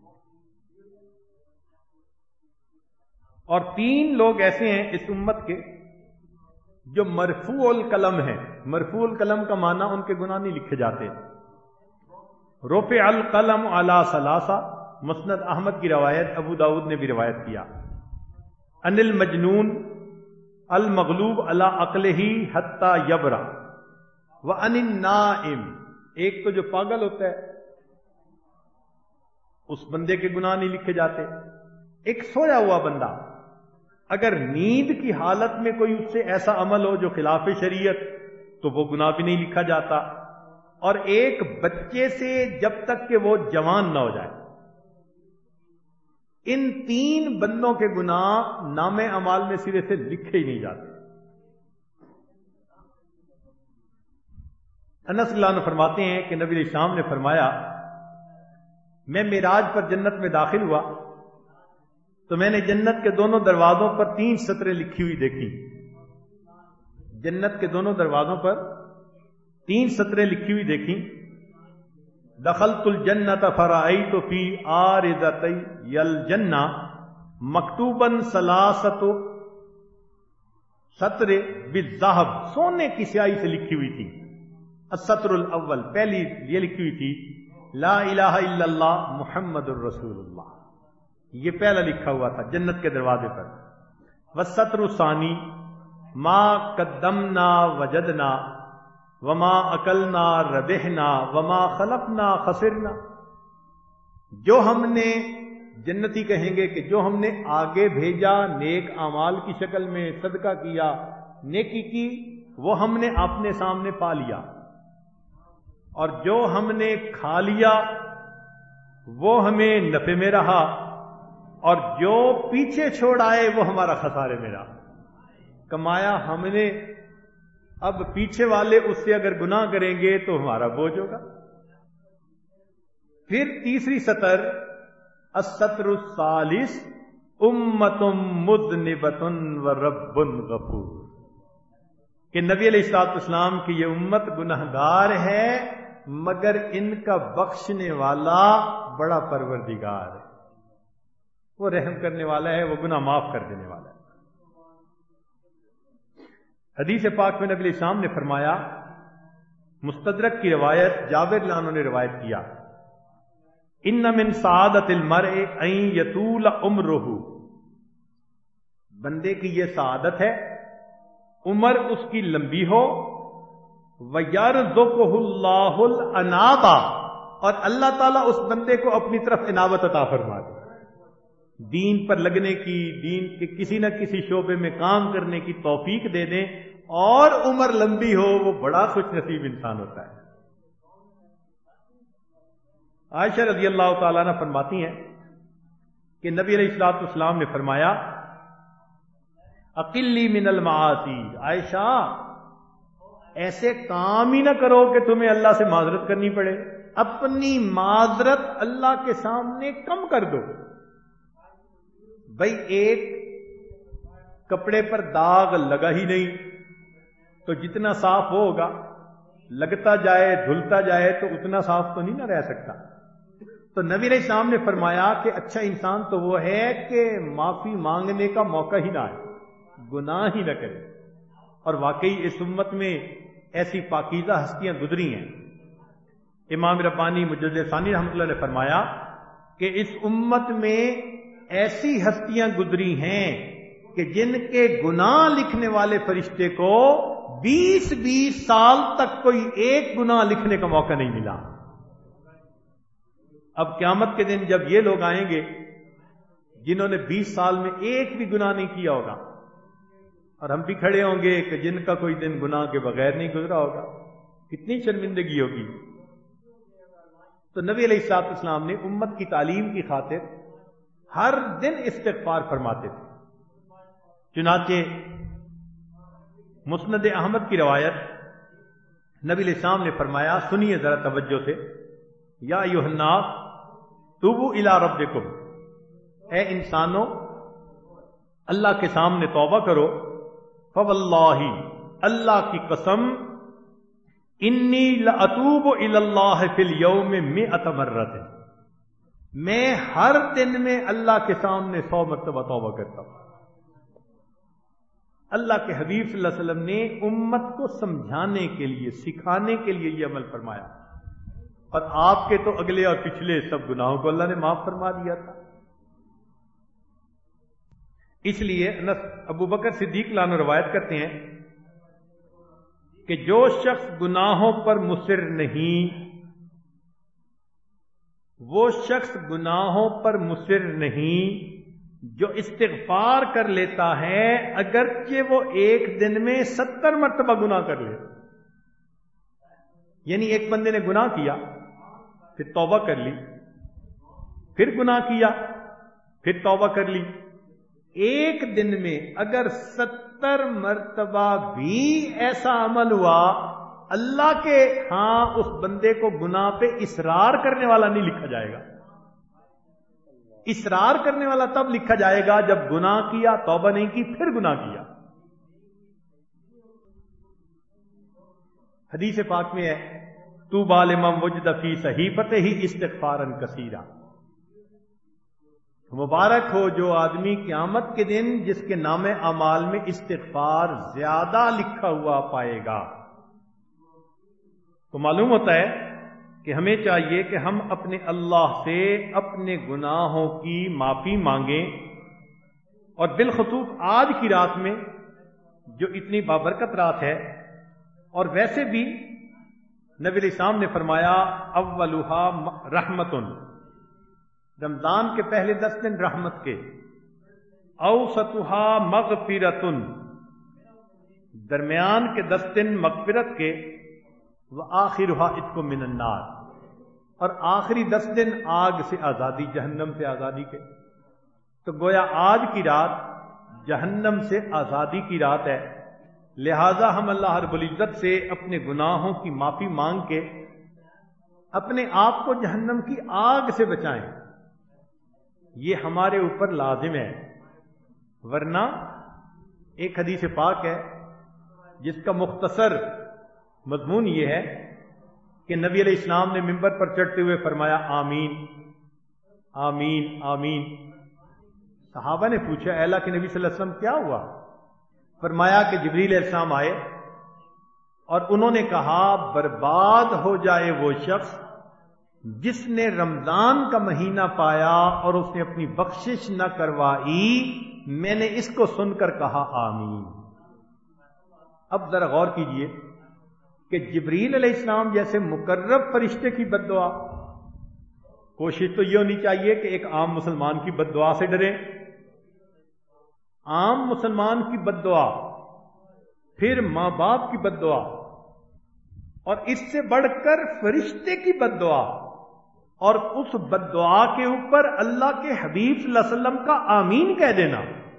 اور تین لوگ ایسے ہیں اس امت کے جو مرفوع القلم ہیں. مرفوع القلم کا معنی ان کے گناہ نہیں لکھے جاتے. رفع القلم علی ثلاثہ، مسند احمد کی روایت، ابو داؤد نے بھی روایت کیا. ان المجنون المغلوب علی عقلہ حتی یبرأ وان النائم، ایک تو جو پاگل ہوتا ہے اس بندے کے گناہ نہیں لکھے جاتے. ایک سویا ہوا بندہ، اگر نیند کی حالت میں کوئی اس سے ایسا عمل ہو جو خلاف شریعت تو وہ گناہ بھی نہیں لکھا جاتا. اور ایک بچے سے جب تک کہ وہ جوان نہ ہو جائے، ان تین بندوں کے گناہ نام اعمال میں سرے سے لکھے ہی نہیں جاتے. انس اللہ عنہ فرماتے ہیں کہ نبی علیہ السلام نے فرمایا، میں معراج پر جنت میں داخل ہوا تو میں نے جنت کے دونوں دروازوں پر تین سطریں لکھی ہوئی دیکھی. جنت کے دونوں دروازوں پر تین سطریں لکھی ہوئی دیکھی. دخلت الجنت فرأیت فی عارضتی الجنہ مکتوبا ثلاثۃ سطر بالذہب، سونے کی سیاہی سے لکھی ہوئی تھی. السطر الاول، پہلی یہ لکھی ہوئی تھی لا الہ الا اللہ محمد الرسول اللہ، یہ پہلا لکھا ہوا تھا جنت کے دروازے پر. والسطر الثانی ما قدمنا وجدنا وما اکلنا ربحنا وما خلفنا خسرنا، جو ہم نے جنتی کہیں گے کہ جو ہم نے آگے بھیجا نیک اعمال کی شکل میں، صدقہ کیا، نیکی کی، وہ ہم نے اپنے سامنے پا لیا، اور جو ہم نے کھا لیا وہ ہمیں نفع میں رہا، اور جو پیچھے چھوڑ آئے وہ ہمارا خسارے میں رہا۔ کمایا ہم نے، اب پیچھے والے اس سے اگر گناہ کریں گے تو ہمارا بوجھ ہوگا۔ پھر تیسری سطر، السطر الثالث، امت مذنبۃ ورب غفور، کہ نبی علیہ الصلوۃ والسلام کی یہ امت گناہگار ہے مگر ان کا بخشنے والا بڑا پروردگار ہے، وہ رحم کرنے والا ہے، وہ گناہ معاف کر دینے والا ہے۔ حدیث پاک میں نبی علیہ السلام نے فرمایا، مستدرک کی روایت جابر رضی اللہ عنہ نے روایت کیا، ان من سعادت المرء ان یطول عمرہ، بندے کی یہ سعادت ہے عمر اس کی لمبی ہو، وَيَرْزُقُهُ اللَّهُ الْأَنَابَ، اور اللہ تعالیٰ اس بندے کو اپنی طرف عنابت عطا فرما دے، دین پر لگنے کی، دین کے کسی نہ کسی شعبے میں کام کرنے کی توفیق دے دیں، اور عمر لمبی ہو، وہ بڑا خوش نصیب انسان ہوتا ہے۔ عائشہ رضی اللہ تعالیٰ عنہ فرماتی ہیں کہ نبی علیہ الصلوۃ والسلام نے فرمایا، اقلی من المعاصی، عائشہ ایسے کام ہی نہ کرو کہ تمہیں اللہ سے معذرت کرنی پڑے، اپنی معذرت اللہ کے سامنے کم کر دو۔ بھائی ایک کپڑے پر داغ لگا ہی نہیں تو جتنا صاف ہوگا، لگتا جائے دھلتا جائے تو اتنا صاف تو نہیں نہ رہ سکتا۔ تو نبی علیہ السلام نے فرمایا کہ اچھا انسان تو وہ ہے کہ معافی مانگنے کا موقع ہی نہ آئے، گناہ ہی نہ کرے، اور واقعی اس امت میں ایسی پاکیزہ ہستیاں گزری ہیں۔ امام ربانی مجدد ثانی رحمۃ اللہ نے فرمایا کہ اس امت میں ایسی ہستیاں گزری ہیں کہ جن کے گناہ لکھنے والے فرشتے کو بیس بیس سال تک کوئی ایک گناہ لکھنے کا موقع نہیں ملا۔ اب قیامت کے دن جب یہ لوگ آئیں گے جنہوں نے بیس سال میں ایک بھی گناہ نہیں کیا ہوگا، اور ہم بھی کھڑے ہوں گے کہ جن کا کوئی دن گناہ کے بغیر نہیں گزرا ہوگا، کتنی شرمندگی ہوگی۔ تو نبی علیہ الصلوۃ والسلام نے امت کی تعلیم کی خاطر ہر دن استغفار فرماتے تھے۔ چنانچہ مسند احمد کی روایت، نبی علیہ السلام نے فرمایا، سنیے ذرا توجہ سے، یا ایھا الناس توبوا الی ربکم، اے انسانوں اللہ کے سامنے توبہ کرو، فواللہ، اللہ کی قسم، انی لاتوب الی اللہ فی اليوم مئۃ مرۃ، میں ہر دن میں اللہ کے سامنے سو مرتبہ توبہ کرتا ہوں۔ اللہ کے حبیب صلی اللہ علیہ وسلم نے امت کو سمجھانے کے لیے، سکھانے کے لیے یہ عمل فرمایا، اور آپ کے تو اگلے اور پچھلے سب گناہوں کو اللہ نے معاف فرما دیا تھا۔ اس لیے ابو بکر صدیق رضی اللہ عنہ روایت کرتے ہیں کہ جو شخص گناہوں پر مصر نہیں، وہ شخص گناہوں پر مصر نہیں جو استغفار کر لیتا ہے، اگرچہ وہ ایک دن میں ستر مرتبہ گناہ کر لے۔ یعنی ایک بندے نے گناہ کیا، پھر توبہ کر لی، پھر گناہ کیا، پھر توبہ کر لی، ایک دن میں اگر ستر مرتبہ بھی ایسا عمل ہوا، اللہ کے ہاں اس بندے کو گناہ پہ اصرار کرنے والا نہیں لکھا جائے گا۔ اصرار کرنے والا تب لکھا جائے گا جب گناہ کیا، توبہ نہیں کی، پھر گناہ کیا۔ حدیث پاک میں ہے، طوبی لمن وجد فی صحیفتہ استغفارا کثیرا، مبارک ہو جو آدمی قیامت کے دن جس کے نام اعمال میں استغفار زیادہ لکھا ہوا پائے گا۔ تو معلوم ہوتا ہے کہ ہمیں چاہیے کہ ہم اپنے اللہ سے اپنے گناہوں کی معافی مانگیں، اور بالخصوص آج کی رات میں جو اتنی بابرکت رات ہے، اور ویسے بھی نبی علیہ السلام نے فرمایا اولھا رحمتن، رمضان کے پہلے دس دن رحمت کے، اوسطھا مغفرتن، درمیان کے دس دن مغفرت کے، وآخرھا عتق من النار، اور آخری دس دن آگ سے آزادی، جہنم سے آزادی کے۔ تو گویا آج کی رات جہنم سے آزادی کی رات ہے، لہذا ہم اللہ رب العزت سے اپنے گناہوں کی معافی مانگ کے اپنے آپ کو جہنم کی آگ سے بچائیں، یہ ہمارے اوپر لازم ہے۔ ورنہ ایک حدیث پاک ہے جس کا مختصر مضمون یہ ہے کہ نبی علیہ السلام نے ممبر پر چڑھتے ہوئے فرمایا آمین آمین آمین۔ صحابہ نے پوچھا اے اللہ کے نبی صلی اللہ علیہ وسلم کیا ہوا؟ فرمایا کہ جبریل علیہ السلام آئے اور انہوں نے کہا برباد ہو جائے وہ شخص جس نے رمضان کا مہینہ پایا اور اس نے اپنی بخشش نہ کروائی۔ میں نے اس کو سن کر کہا آمین۔ اب ذرا غور کیجئے کہ جبریل علیہ السلام جیسے مقرب فرشتے کی بد دعا، کوشش تو یہ ہونی چاہیے کہ ایک عام مسلمان کی بد دعا سے ڈریں، عام مسلمان کی بد دعا، پھر ماں باپ کی بد دعا، اور اس سے بڑھ کر فرشتے کی بد دعا، اور اس بد دعا کے اوپر اللہ کے حبیب صلی اللہ علیہ وسلم کا آمین کہہ دینا،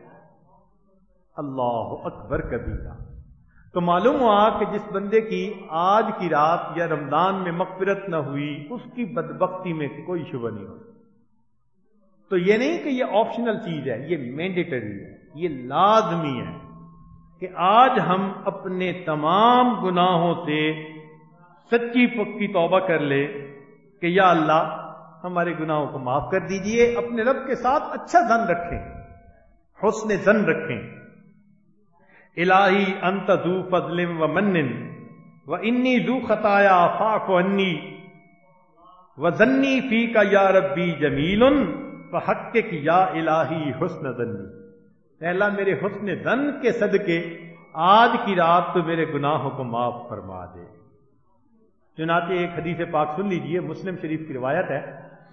اللہ اکبر کبیرہ۔ تو معلوم ہوا کہ جس بندے کی آج کی رات یا رمضان میں مغفرت نہ ہوئی اس کی بدبختی میں کوئی شبہ نہیں ہو۔ تو یہ نہیں کہ یہ آپشنل چیز ہے، یہ مینڈیٹری ہے، یہ لازمی ہے کہ آج ہم اپنے تمام گناہوں سے سچی پکی توبہ کر لے کہ یا اللہ ہمارے گناہوں کو معاف کر دیجئے، اپنے رب کے ساتھ اچھا ظن رکھیں، حسن ظن رکھیں۔ الہی انت ذو فضل و من و انی ذو خطایا فاعف عنی وظنی فیک یا ربی جمیل فحقق یا الہی حسن ظنی۔ اے اللہ میرے حسن ظن کے صدقے آج کی رات تو میرے گناہوں کو معاف فرما دے۔ چنانچہ ایک حدیث پاک سن لیجئے، مسلم شریف کی روایت ہے،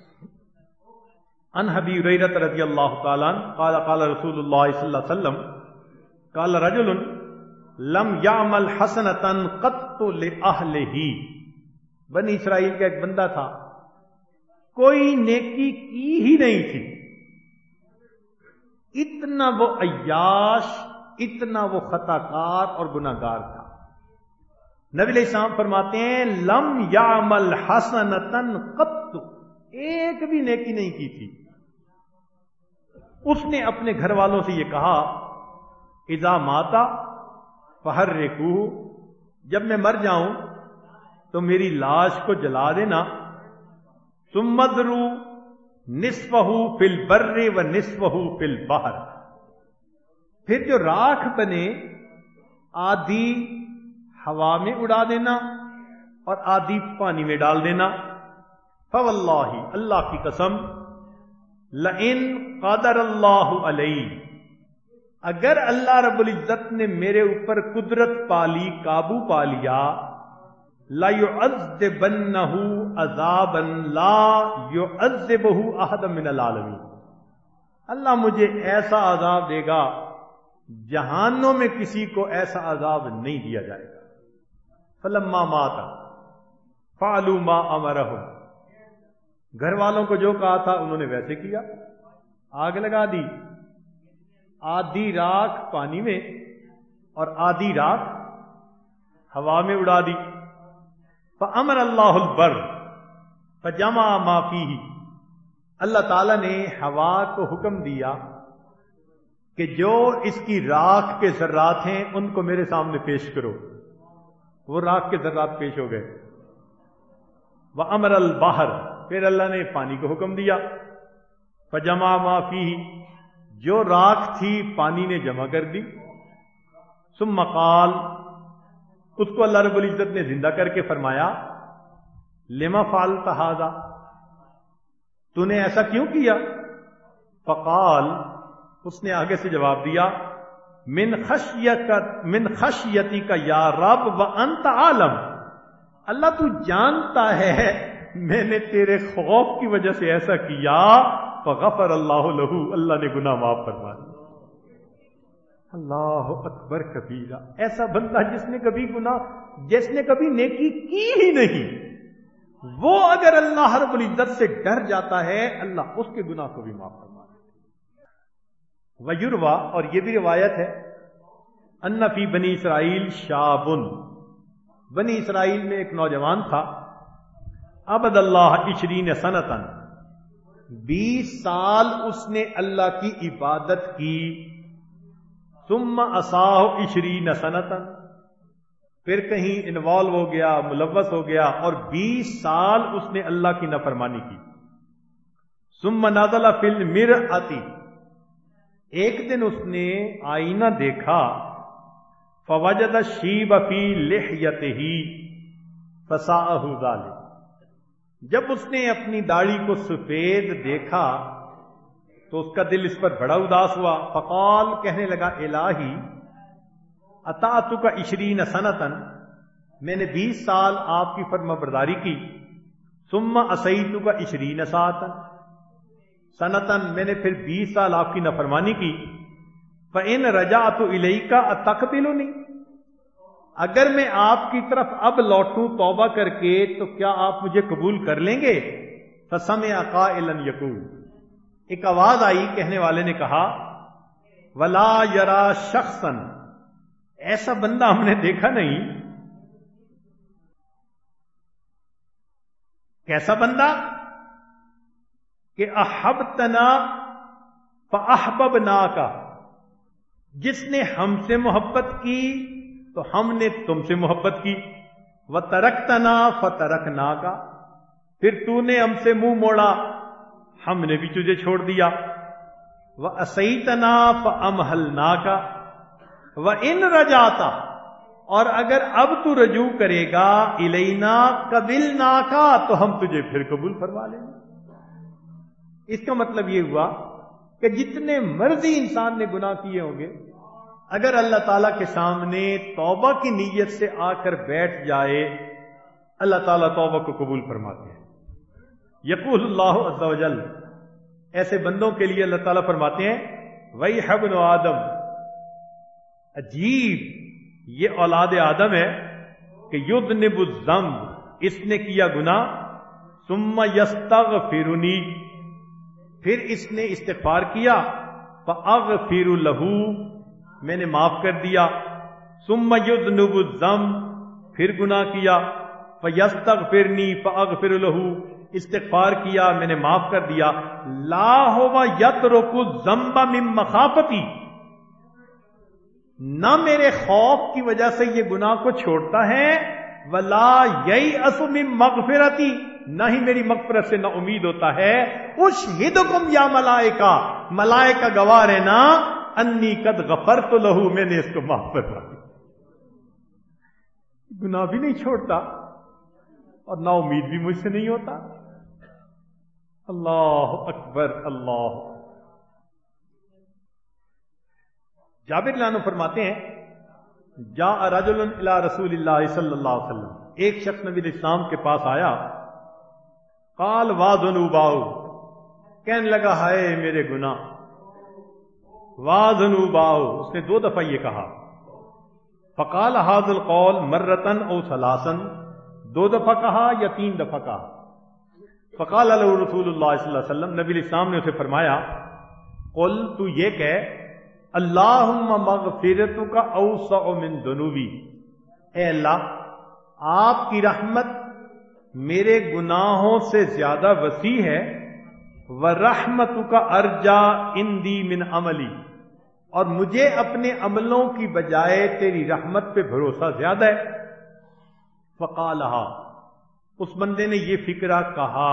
ان ابی ہریرہ رضی اللہ تعالی عنہ قال قال رسول اللہ صلی اللہ علیہ وسلم قال رجل لم يعمل حسنة قط لأهله۔ بنی اسرائیل کا ایک بندہ تھا، کوئی نیکی کی ہی نہیں تھی، اتنا وہ عیاش، اتنا وہ خطا کار اور گناہ گار تھا۔ نبی علیہ السلام فرماتے ہیں لم يعمل حسنة قط، ایک بھی نیکی نہیں کی تھی۔ اس نے اپنے گھر والوں سے یہ کہا اذا ماتا فحرقوہ، جب میں مر جاؤں تو میری لاش کو جلا دینا، ثم اذروا نصفہ فی البر و نصفہ فی البحر، پھر جو راکھ بنے آدھی ہوا میں اڑا دینا اور آدھی پانی میں ڈال دینا۔ فواللہ، اللہ کی قسم، لئن قدر اللہ علیہ، اگر اللہ رب العزت نے میرے اوپر قدرت پالی، قابو پا لیا، لا يعذبنہ عذابا لا يعذبہ احد من العالمین، اللہ مجھے ایسا عذاب دے گا جہانوں میں کسی کو ایسا عذاب نہیں دیا جائے گا۔ فلما مات فعلوا ما امرهم، گھر والوں کو جو کہا تھا انہوں نے ویسے کیا، آگ لگا دی، آدھی راکھ پانی میں اور آدھی راکھ ہوا میں اڑا دی۔ فَأَمَرَ اللَّهُ الْبَرَّ فَجَمَعَ مَا فِيهِ، اللہ تعالیٰ نے ہوا کو حکم دیا کہ جو اس کی راکھ کے ذرات ہیں ان کو میرے سامنے پیش کرو، وہ راکھ کے ذرات پیش ہو گئے۔ وَأَمَرَ الْبَحْرَ، پھر اللہ نے پانی کو حکم دیا، فَجَمَعَ مَا فِيهِ، جو راکھ تھی پانی نے جمع کر دی۔ ثم قال، اس کو اللہ رب العزت نے زندہ کر کے فرمایا لما فعلت ھذا، تو نے ایسا کیوں کیا؟ فقال، اس نے آگے سے جواب دیا من خشیت من خشیتی کا یا رب وانت عالم، اللہ تو جانتا ہے میں نے تیرے خوف کی وجہ سے ایسا کیا، فغفر اللہ لہو، اللہ نے گناہ معاف فرما دیا۔ اللہ اکبر کبیرہ، ایسا بندہ جس نے کبھی گناہ، جس نے کبھی نیکی کی ہی نہیں، وہ اگر اللہ رب العزت سے ڈر جاتا ہے، اللہ اس کے گناہ کو بھی معاف فرما دیتا ہے۔ ویروا، اور یہ بھی روایت ہے، ان فی بنی اسرائیل شابن، بنی اسرائیل میں ایک نوجوان تھا، عبد اللہ عشرین سنتن، بیس سال اس نے اللہ کی عبادت کی، ثم عصاہ عشرین سنتن، پھر کہیں انوالو ہو گیا، ملوث ہو گیا، اور بیس سال اس نے اللہ کی نافرمانی کی۔ ثم نزل فی المرأۃ، ایک دن اس نے آئینہ دیکھا، فوجد الشیب فی لحیتہ فساءہ ذلک، جب اس نے اپنی داڑھی کو سفید دیکھا تو اس کا دل اس پر بڑا اداس ہوا، فقال، کہنے لگا، الہی اطاعتک عشرین سنتن، میں نے بیس سال آپ کی فرما برداری کی، ثم عصیتک عشرین ساعتن سنتن، میں نے پھر بیس سال آپ کی نافرمانی کی، فإن رجعت الیک اتقبلنی، اگر میں آپ کی طرف اب لوٹوں توبہ کر کے تو کیا آپ مجھے قبول کر لیں گے؟ فسمع قائلا یقول، ایک آواز آئی، کہنے والے نے کہا، ولا یرا شخصا، ایسا بندہ ہم نے دیکھا نہیں۔ کیسا بندہ؟ کہ احبتنا فاحببناک، جس نے ہم سے محبت کی تو ہم نے تم سے محبت کی، وترکتنا فترکناک، پھر تو نے ہم سے منہ موڑا، ہم نے بھی تجھے چھوڑ دیا، وعصیتنا فامہلناک، وان رجعت، اور اگر اب تو رجوع کرے گا، الینا قبلناک، تو ہم تجھے پھر قبول فرما لیں گے۔ اس کا مطلب یہ ہوا کہ جتنے مرضی انسان نے گناہ کیے ہوں گے، اگر اللہ تعالیٰ کے سامنے توبہ کی نیت سے آ کر بیٹھ جائے، اللہ تعالیٰ توبہ کو قبول فرماتے ہیں۔ یقول اللہ عز و جل، ایسے بندوں کے لیے اللہ تعالیٰ فرماتے ہیں، وَيْحَ ابْنُ آدم، عجیب یہ اولاد آدم ہے کہ یذنب الذنب، اس نے کیا گناہ، ثم یستغفرنی، پھر اس نے استغفار کیا، فاغفر لہ، میں نے معاف کر دیا، ثم یذنب الذنب، پھر گناہ کیا، فیستغفرنی فاغفر لہ، استغفار کیا، میں نے معاف کر دیا، لا هو یترک الذنب من مخافتی، نہ میرے خوف کی وجہ سے یہ گناہ کو چھوڑتا ہے، ولا ییأس من مغفرتی، نہ ہی میری مغفرت سے نہ امید ہوتا ہے، اشہدکم یا ملائکہ، ملائکہ گواہ رہنا، انی قد غفرت لہ، میں نے اس کو معاف فرما دیا۔ گناہ بھی نہیں چھوڑتا اور نا امید بھی مجھ سے نہیں ہوتا۔ اللہ اکبر، اللہ۔ جابر رضی اللہ عنہ فرماتے ہیں، جاء رجل الی رسول اللہ صلی اللہ علیہ وسلم، ایک شخص نبی علیہ السلام کے پاس آیا، قال وا ذنوباؤ، کہنے لگا ہائے میرے گناہ، وا ذنوباؤ، اس نے دو دفعہ یہ کہا، فقال هذا القول مرتن او ثلاثا، دو دفعہ کہا یا تین دفعہ کہا، فقال له رسول اللہ صلی اللہ علیہ وسلم، نبی علیہ السلام نے اسے فرمایا، قل، تو یہ کہہ، اللہم مغفرتک اوسع من ذنوبی، اے اللہ آپ کی رحمت میرے گناہوں سے زیادہ وسیع ہے، ورحمتک ارجا عندی من عملی، اور مجھے اپنے عملوں کی بجائے تیری رحمت پہ بھروسہ زیادہ ہے۔ فقالہا، اس بندے نے یہ فکرہ کہا،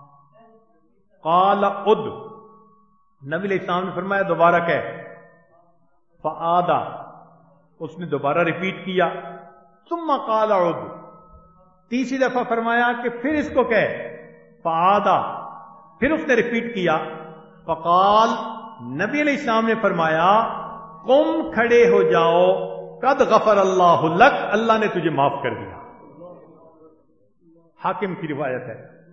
قال اد، نبی علیہ السلام نے فرمایا دوبارہ کہہ، فعادا، اس نے دوبارہ ریپیٹ کیا، ثم قال عد، تیسری دفعہ فرمایا کہ پھر اس کو کہہ، فعادا، پھر اس نے ریپیٹ کیا، فقال، نبی علیہ السلام نے فرمایا، قم، کھڑے ہو جاؤ، قد غفر اللہ لک، اللہ نے تجھے معاف کر دیا۔ حاکم کی روایت ہے۔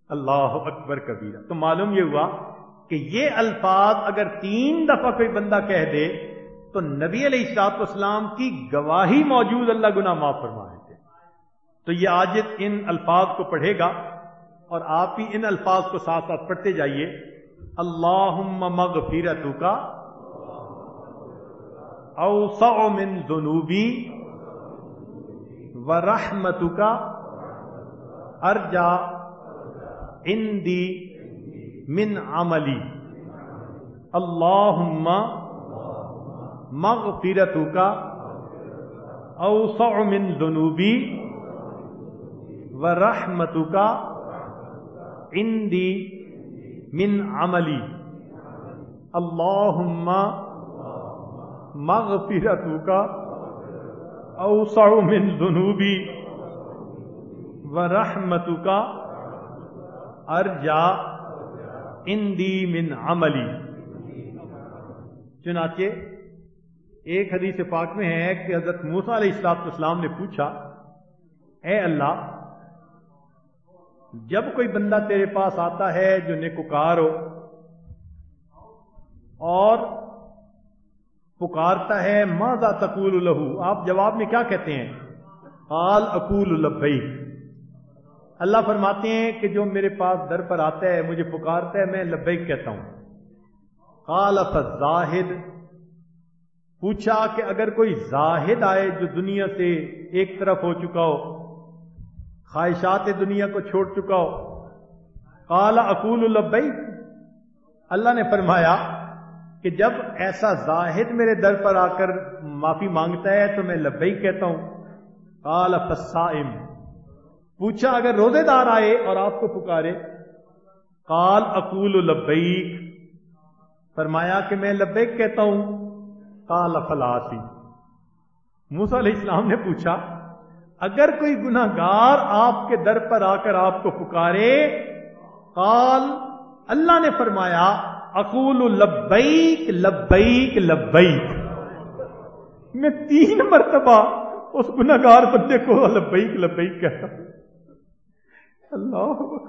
اللہ اکبر کبیرہ. تو معلوم یہ ہوا کہ یہ الفاظ اگر تین دفعہ کوئی بندہ کہہ دے تو نبی علیہ الصلوۃ والسلام کی گواہی موجود اللہ گناہ معاف فرما دیتے. تو یہ عاجز ان الفاظ کو پڑھے گا اور آپ بھی ان الفاظ کو ساتھ ساتھ پڑھتے جائیے. اللہم مغفرتک اوسع من ذنوبی ورحمتک ارجا عندی من عملی. اللہم مغفرتک اوسع من ذنوبی ورحمتک عندی من عملی. اللہم مغفرتک اوسع من ذنوبی ورحمتک ارجا عندی من عملی. چنانچہ ایک حدیث پاک میں ہے کہ حضرت موسیٰ علیہ السلام نے پوچھا، اے اللہ، جب کوئی بندہ تیرے پاس آتا ہے جو نیکوکار ہو اور پکارتا ہے ماذا تقول لہو، آپ جواب میں کیا کہتے ہیں؟ قال اقول لبیک. اللہ فرماتے ہیں کہ جو میرے پاس در پر آتا ہے مجھے پکارتا ہے میں لبیک کہتا ہوں. قال فالزاہد، پوچھا کہ اگر کوئی زاہد آئے جو دنیا سے ایک طرف ہو چکا ہو، خواہشات دنیا کو چھوڑ چکا ہو. قال اقول لبیک، اللہ نے فرمایا کہ جب ایسا زاہد میرے در پر آ کر معافی مانگتا ہے تو میں لبیک کہتا ہوں. قال فالصائم، پوچھا اگر روزے دار آئے اور آپ کو پکارے. قال اقول لبیک، فرمایا کہ میں لبیک کہتا ہوں. قال فالعاصی، موسیٰ علیہ السلام نے پوچھا اگر کوئی گناہگار آپ کے در پر آ کر آپ کو پکارے. قال، اللہ نے فرمایا اقول لبیک لبیک لبیک، میں تین مرتبہ اس گناہگار بندے کو لبیک لبیک کہتا ہوں. اللہ اکبر.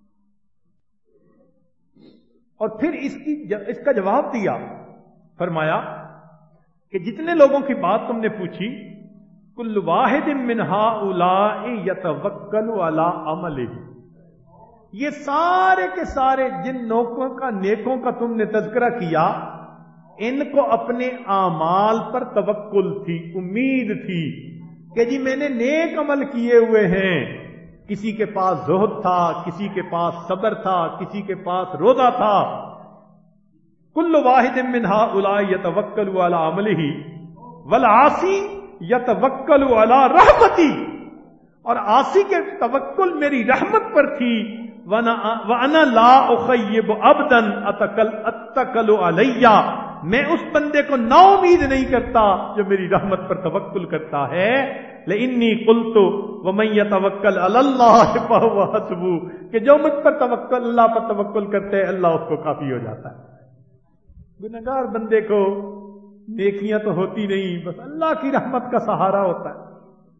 اور پھر اس کی اس کا جواب دیا، فرمایا کہ جتنے لوگوں کی بات تم نے پوچھی، کل واحد من ہؤلاء یتوکل علی عملہ، یہ سارے کے سارے جن لوگوں کا نیکوں کا تم نے تذکرہ کیا، ان کو اپنے اعمال پر توکل تھی، امید تھی کہ جی میں نے نیک عمل کیے ہوئے ہیں. کسی کے پاس زہد تھا، کسی کے پاس صبر تھا، کسی کے پاس روزہ تھا. کل واحد من ہؤلاء یتوکل علی عملہ والعاصی یتوکل علی رحمتی، اور عاصی کے توکل میری رحمت پر تھی. وَأَنَا لَا أُخَيِّبُ عَبْدًا أَتَّكَلُ عَلَيَّ، میں اس بندے کو نا امید نہیں کرتا جو میری رحمت پر توکل کرتا ہے. لَإِنِّي قُلْتُ وَمَن يَتَوَكَّلْ عَلَى اللَّهِ فَهُوَ حَسْبُهُ، کہ جو مجھ پر توکل اللہ پر توکل کرتے ہیں اللہ اس کو کافی ہو جاتا ہے. گنہگار بندے کو نیکیاں تو ہوتی نہیں، بس اللہ کی رحمت کا سہارا ہوتا ہے.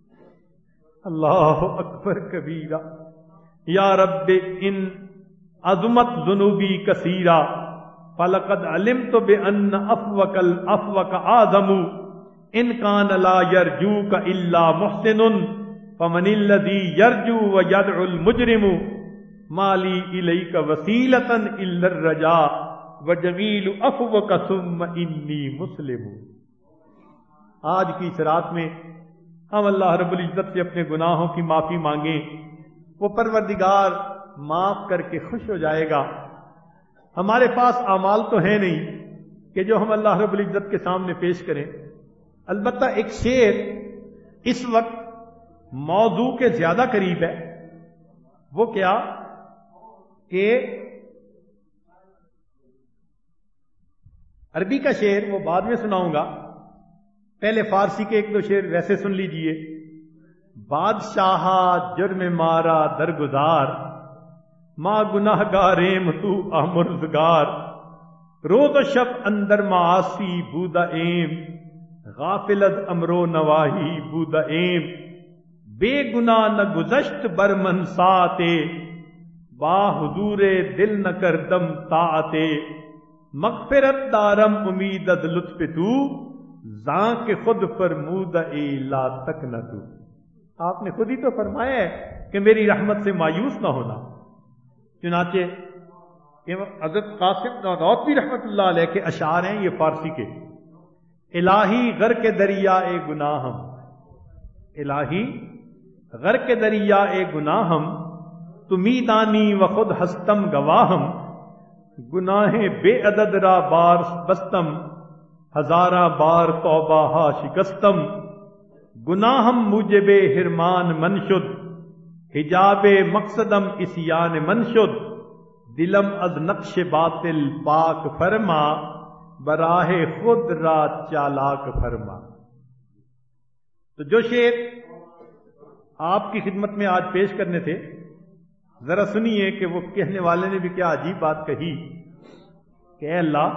اللہ اکبر کبیرہ. یا رب ان عظمت ذنوبی کثیرہ فلقد علمت بان افوک الافوک اعظم ان کان لا یرجوک الا محسن فمن الذی یرجو ویدعو المجرم ما لی الیک وسیلۃ الا الرجاء وجمیل عفوک ثم انی مسلم. آج کی اس رات میں ہم اللہ رب العزت سے اپنے گناہوں کی معافی مانگیں، وہ پروردگار معاف کر کے خوش ہو جائے گا. ہمارے پاس اعمال تو ہیں نہیں کہ جو ہم اللہ رب العزت کے سامنے پیش کریں. البتہ ایک شعر اس وقت موضوع کے زیادہ قریب ہے. وہ کیا کہ عربی کا شعر وہ بعد میں سناؤں گا، پہلے فارسی کے ایک دو شعر ویسے سن لیجئے. بادشاہ جرم مارا درگزار ماں گناہ گاریم تو آمرزگار روز و شب اندر معاصی بودا ایم غافلت امرو نواہی بودا ایم بے گناہ نہ گزشت برمن ساتے با حضور دل نہ کر دم طاعتے، مغفرت دارم امید از لطف تو، زاں کے خود فرمود اے لا تک نہ تو۔ آپ نے خود ہی تو فرمایا ہے کہ میری رحمت سے مایوس نہ ہونا۔ چنانچہ حضرت قاسم نانوتوی رحمۃ اللہ علیہ کے اشعار ہیں یہ فارسی کے، الہی غر کے دریا اے گناہم، الہی غر کے دریا اے گناہم، تمی دانی و خود ہستم گواہم، گناہیں بے عدد را بار بستم، ہزارہ بار توبہ ہا شکستم، گناہم موجب حرمان من شد، حجاب مقصدم اسیان من شد، دلم از نقش باطل پاک فرما، براہ خود را چالاک فرما۔ تو جو شعر آپ کی خدمت میں آج پیش کرنے تھے، ذرا سنیے کہ وہ کہنے والے نے بھی کیا عجیب بات کہی کہ اے اللہ،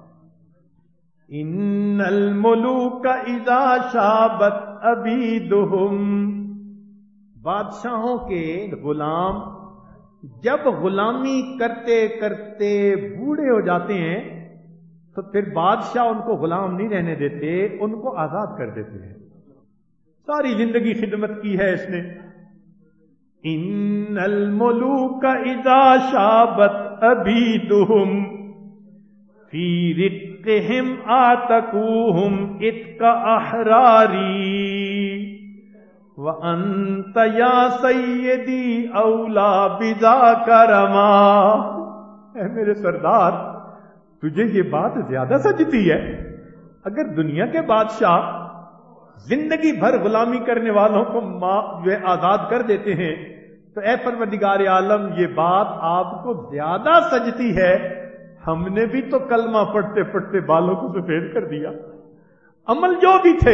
ان الملوک اذا شابت عبیدہم، بادشاہوں کے غلام جب غلامی کرتے کرتے بوڑھے ہو جاتے ہیں تو پھر بادشاہ ان کو غلام نہیں رہنے دیتے، ان کو آزاد کر دیتے ہیں۔ ساری زندگی خدمت کی ہے اس نے۔ ان الملوک اذا شابت عبیدہم فی رقہم آتکوہم اتک احراری، وَأَنْتَ يَا سَيِّدِي أَوْلَى بِذَاكَ رَمَا۔ اے میرے سردار، تجھے یہ بات زیادہ سجتی ہے؟ اگر دنیا کے بادشاہ زندگی بھر غلامی کرنے والوں کو جو آزاد کر دیتے ہیں تو اے پروردگار عالم، یہ بات آپ کو زیادہ سجتی ہے؟ ہم نے بھی تو کلمہ پڑھتے پڑھتے بالوں کو سفید کر دیا، عمل جو بھی تھے،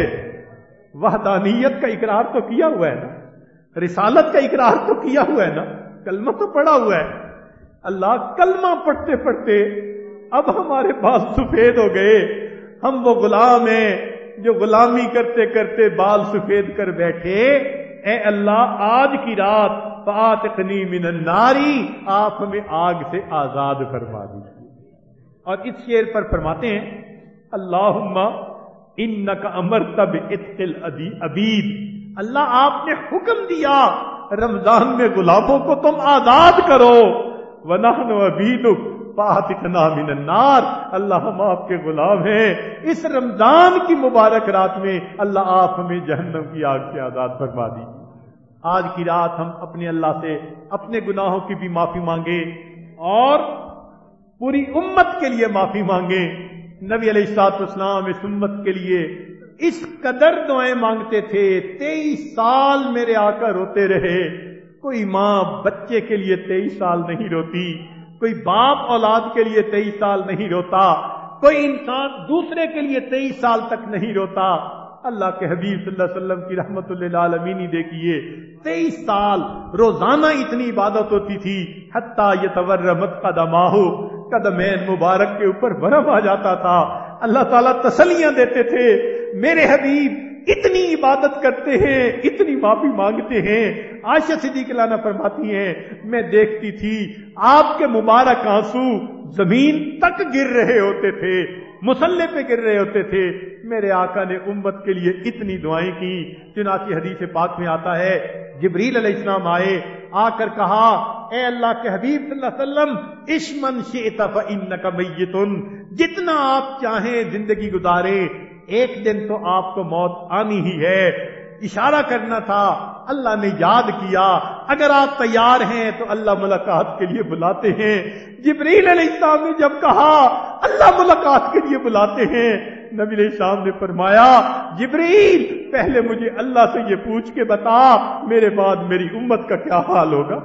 وحدانیت کا اقرار تو کیا ہوا ہے نا، رسالت کا اقرار تو کیا ہوا ہے نا، کلمہ تو پڑھا ہوا ہے۔ اللہ، کلمہ پڑھتے پڑھتے اب ہمارے بال سفید ہو گئے، ہم وہ غلام ہیں جو غلامی کرتے کرتے بال سفید کر بیٹھے۔ اے اللہ، آج کی رات فَآتِقْنِی مِنَ النَّارِ، آپ ہمیں آگ سے آزاد فرما دیجیے۔ اور اس شعر پر فرماتے ہیں اللہم انک امرت بعتق العبید، اللہ آپ نے حکم دیا رمضان میں غلاموں کو تم آزاد کرو، ونحن عبیدک فاعتقنا من النار، اللہ ہم آپ کے غلام ہیں، اس رمضان کی مبارک رات میں اللہ آپ ہمیں جہنم کی آگ سے آزاد فرما دیجیے۔ آج کی رات ہم اپنے اللہ سے اپنے گناہوں کی بھی معافی مانگے اور پوری امت کے لیے معافی مانگے۔ نبی علیہ الصلوۃ والسلام اس امت کے لیے اس قدر دعائیں مانگتے تھے، تیئیس سال میرے آقا روتے رہے۔ کوئی ماں بچے کے لیے تیئیس سال نہیں روتی، کوئی باپ اولاد کے لیے تیئیس سال نہیں روتا، کوئی انسان دوسرے کے لیے تیئیس سال تک نہیں روتا۔ اللہ کے حبیب صلی اللہ علیہ وسلم کی رحمت للعالمین دیکھیے، تیئیس سال روزانہ اتنی عبادت ہوتی تھی، حتیٰ یتورمت قدماہ، قدمین مبارک کے اوپر برف آ جاتا تھا۔ اللہ تعالیٰ تسلیاں دیتے تھے، میرے حبیب اتنی عبادت کرتے ہیں، اتنی معافی مانگتے ہیں۔ عائشہ صدیقہ عنہا فرماتی ہیں میں دیکھتی تھی آپ کے مبارک آنسو زمین تک گر رہے ہوتے تھے، مصلے پہ گر رہے ہوتے تھے۔ میرے آقا نے امت کے لیے اتنی دعائیں کی، چنانچہ حدیث پاک میں آتا ہے جبریل علیہ السلام آئے، آ کر کہا اے اللہ کے حبیب صلی اللہ علیہ وسلم، اشمن شئت فإنک میت، جتنا آپ چاہیں زندگی گزارے، ایک دن تو آپ کو موت آنی ہی ہے۔ اشارہ کرنا تھا، اللہ نے یاد کیا، اگر آپ تیار ہیں تو اللہ ملاقات کے لیے بلاتے ہیں۔ جبریل علیہ السلام نے جب کہا اللہ ملاقات کے لیے بلاتے ہیں، نبی علیہ السلام نے فرمایا جبریل پہلے مجھے اللہ سے یہ پوچھ کے بتا میرے بعد میری امت کا کیا حال ہوگا۔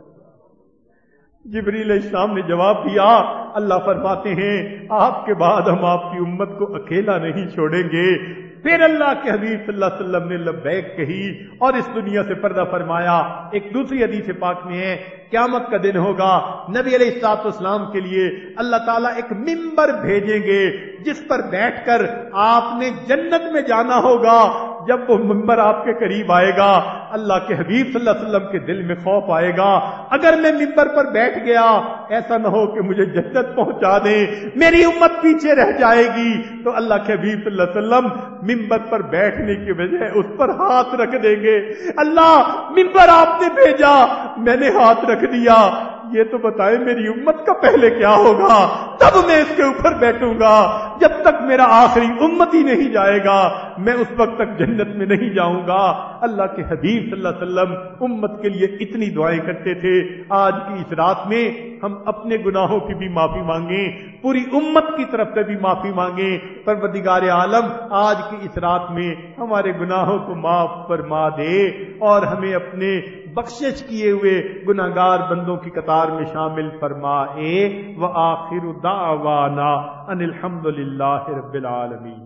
جبریل علیہ السلام نے جواب دیا، اللہ فرماتے ہیں آپ کے بعد ہم آپ کی امت کو اکیلا نہیں چھوڑیں گے۔ پھر اللہ کے حبیب صلی اللہ علیہ وسلم نے لبیک کہی اور اس دنیا سے پردہ فرمایا۔ ایک دوسری حدیث پاک میں ہے قیامت کا دن ہوگا، نبی علیہ الصلوۃ والسلام کے لیے اللہ تعالیٰ ایک ممبر بھیجیں گے جس پر بیٹھ کر آپ نے جنت میں جانا ہوگا۔ جب وہ منبر آپ کے قریب آئے گا اللہ کے حبیب صلی اللہ علیہ وسلم کے دل میں خوف آئے گا، اگر میں منبر پر بیٹھ گیا ایسا نہ ہو کہ مجھے جنت پہنچا دیں، میری امت پیچھے رہ جائے گی، تو اللہ کے حبیب صلی اللہ علیہ وسلم منبر پر بیٹھنے کی بجائے اس پر ہاتھ رکھ دیں گے۔ اللہ منبر آپ نے بھیجا، میں نے ہاتھ رکھ دیا، یہ تو بتائیں میری امت کا پہلے کیا ہوگا، تب میں اس کے اوپر بیٹھوں گا۔ جب تک میرا آخری امت ہی نہیں جائے گا میں اس وقت تک جنت میں نہیں جاؤں گا۔ اللہ کے حبیب صلی اللہ علیہ وسلم امت کے لیے اتنی دعائیں کرتے تھے۔ آج کی اس رات میں ہم اپنے گناہوں کی بھی معافی مانگیں، پوری امت کی طرف سے بھی معافی مانگیں۔ پروردگار عالم آج کی اس رات میں ہمارے گناہوں کو معاف فرما دے اور ہمیں اپنے بخشش کیے ہوئے گناہگار بندوں کی قطار میں شامل فرمائے۔ وآخر دعوانا ان الحمد للہ رب العالمین۔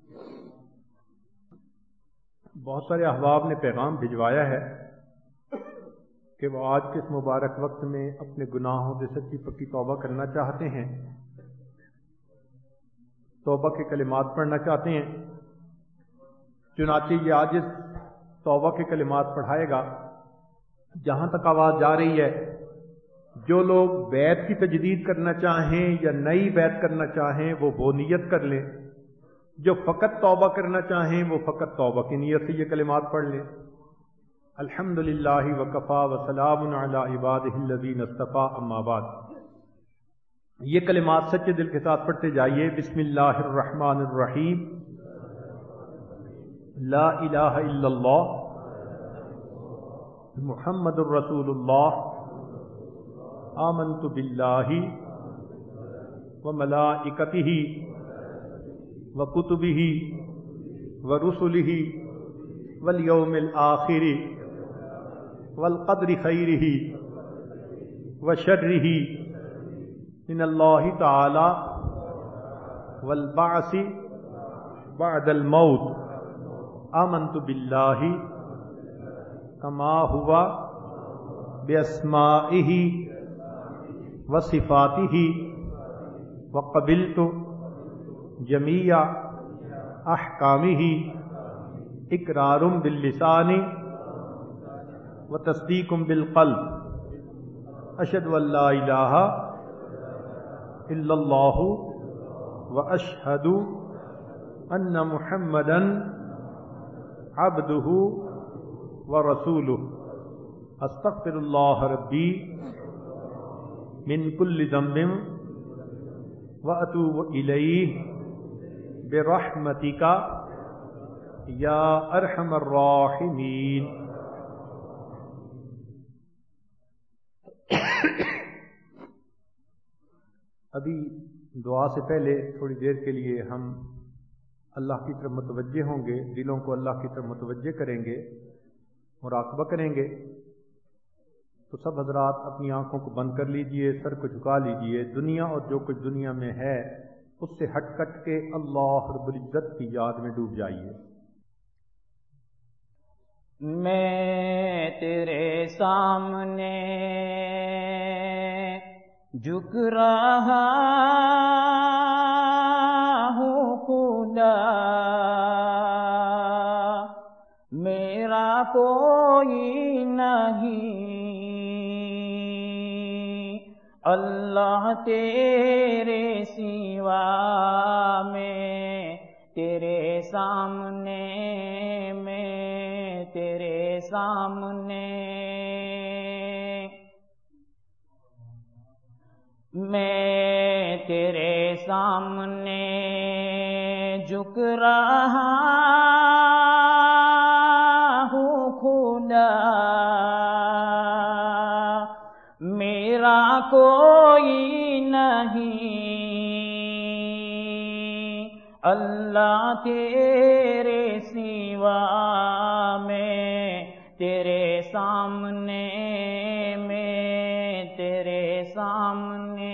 بہت سارے احباب نے پیغام بھجوایا ہے کہ وہ آج کے اس مبارک وقت میں اپنے گناہوں سے سچی پکی توبہ کرنا چاہتے ہیں، توبہ کے کلمات پڑھنا چاہتے ہیں۔ چنانچہ یہ عاجز توبہ کے کلمات پڑھائے گا۔ جہاں تک آواز جا رہی ہے، جو لوگ بیعت کی تجدید کرنا چاہیں یا نئی بیعت کرنا چاہیں وہ وہ نیت کر لیں، جو فقط توبہ کرنا چاہیں وہ فقط توبہ کی نیت سے یہ کلمات پڑھ لیں۔ الحمد للہ وکفا وسلام علی عبادہ الذین اصطفیٰ، اما بعد۔ یہ کلمات سچے دل کے ساتھ پڑھتے جائیے۔ بسم اللہ الرحمن الرحیم، لا الہ الا اللہ محمد الرسول اللہ، آمنت باللہ وملائکتہ وکتبہ ورسلہ والیوم الآخر والقدر خیرہ وشرہ من اللہ تعالی والبعث بعد الموت، آمنت باللہ کما ہوا باسمائہ وصفاتہ وقبلت جمیع احکامہ اقرار باللسان وتصدیق بالقلب، اشہد ان لا الہ الا اللہ واشہد ان محمدا عبدہ ورسولہ، استغفر اللہ ربی من کل ذنب واتوب الیہ برحمتک یا ارحم الراحمین۔ ابھی دعا سے پہلے تھوڑی دیر کے لیے ہم اللہ کی طرف متوجہ ہوں گے، دلوں کو اللہ کی طرف متوجہ کریں گے، مراقبہ کریں گے۔ تو سب حضرات اپنی آنکھوں کو بند کر لیجئے، سر کو جھکا لیجئے، دنیا اور جو کچھ دنیا میں ہے اس سے ہٹ کٹ کے اللہ رب العزت کی یاد میں ڈوب جائیے۔ میں تیرے سامنے جھک رہا ہوں خدا، میرا کوئی نہیں، اللہ تیرے سوا میں تیرے سامنے، میں تیرے سامنے، میں تیرے سامنے جھک رہا ہوں خدا، میرا کوئی نہیں، اللہ تیرے سوا میں تیرے سامنے، میں تیرے سامنے،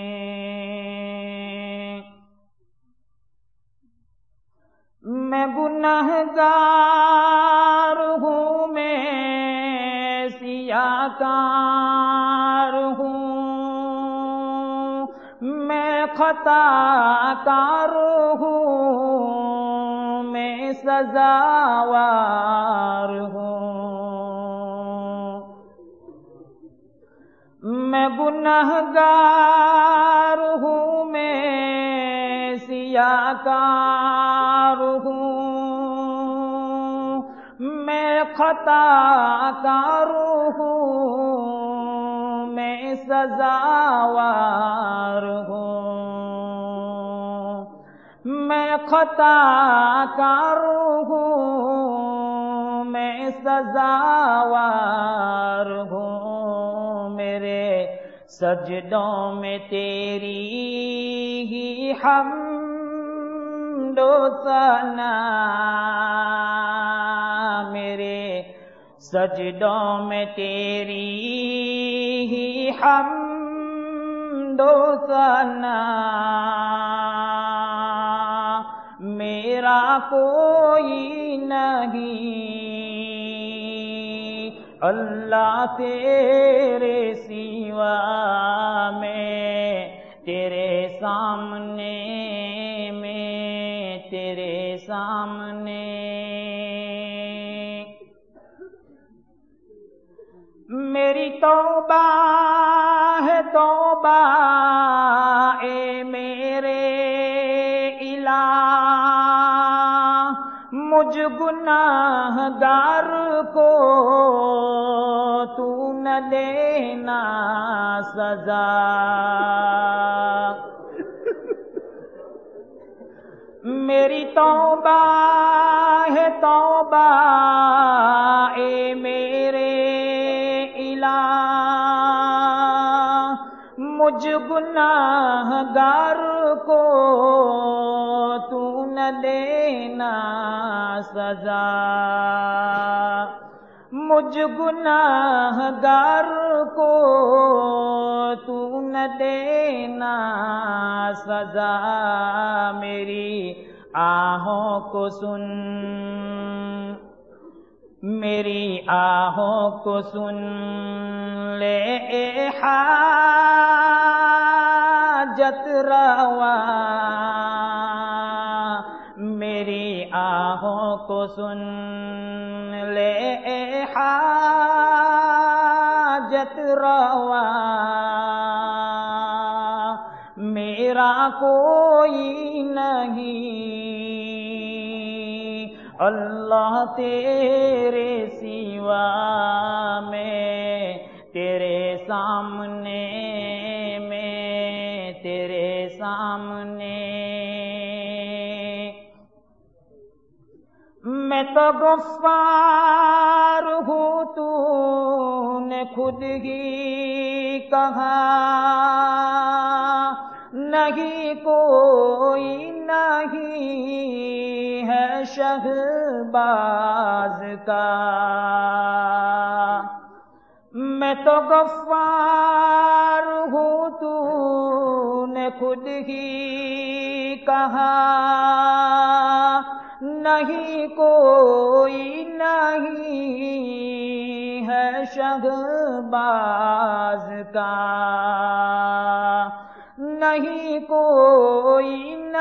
میں گنہگار ہوں، میں سیاہ کار ہوں، میں خطا کار ہوں، میں سزاوار ہوں، میں گنہگار ہوں، میں سیاکار ہوں، میں خطا کار ہوں، میں سزاوار ہوں، میں خطا کار ہوں، میں سزاوار ہوں، میرے سجدوں میں تیری ہی حمد و ثنا، میرے سجدوں میں تیری ہی حمد و ثنا، میرا کوئی نہیں اللہ تیرے سوا، میں تیرے سامنے، میں تیرے سامنے، میری توبہ ہے توبہ اے میرے الہ، مجھ گناہگار کو تو نہ دینا سزا، میری توبہ ہے توبہ اے میرے الہ، مجھ گناہگار کو تو نہ دینا سزا، مجھ گناہگار کو تو نہ دینا سزا، میری آہوں کو سن، میری آہوں کو سن لے اے حاجت روا، میری آہوں کو سن لے اے حاجت روا، میرا کوئی نہیں اللہ تیرے سوا، میں تیرے سامنے، میں تیرے سامنے، میں تو غفار ہوں، تو نے خود ہی کہا، نہیں کوئی نہیں ہے شہباز کا، میں تو غفار ہوں، تو نے خود ہی کہا، نہیں کوئی نہیں ہے شہباز کا، نہیں کوئی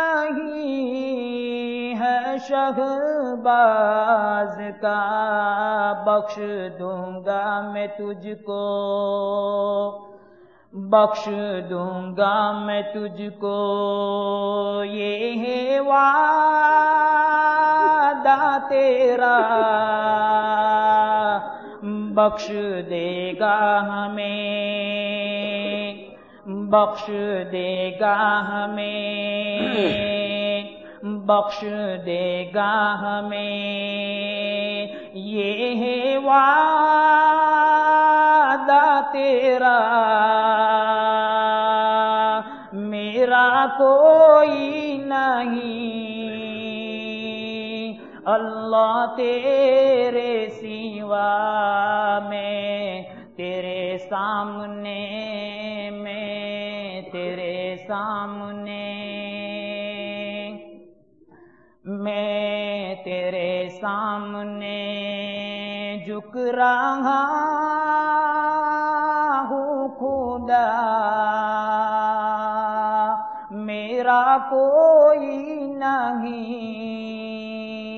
نہیں ہے شہباز کا، بخش دوں گا میں تجھ کو، بخش دوں گا میں تجھ کو، یہ ہے وعدہ تیرا، بخش دے گا ہمیں، بخش دے گا ہمیں، بخش دے گا ہمیں، یہ ہے وعدہ تیرا، میرا کوئی نہیں اللہ تیرے سوا، میں تیرے سامنے، میں تیرے سامنے، میں تیرے سامنے جھک رہا ہوں خدا، میرا کوئی نہیں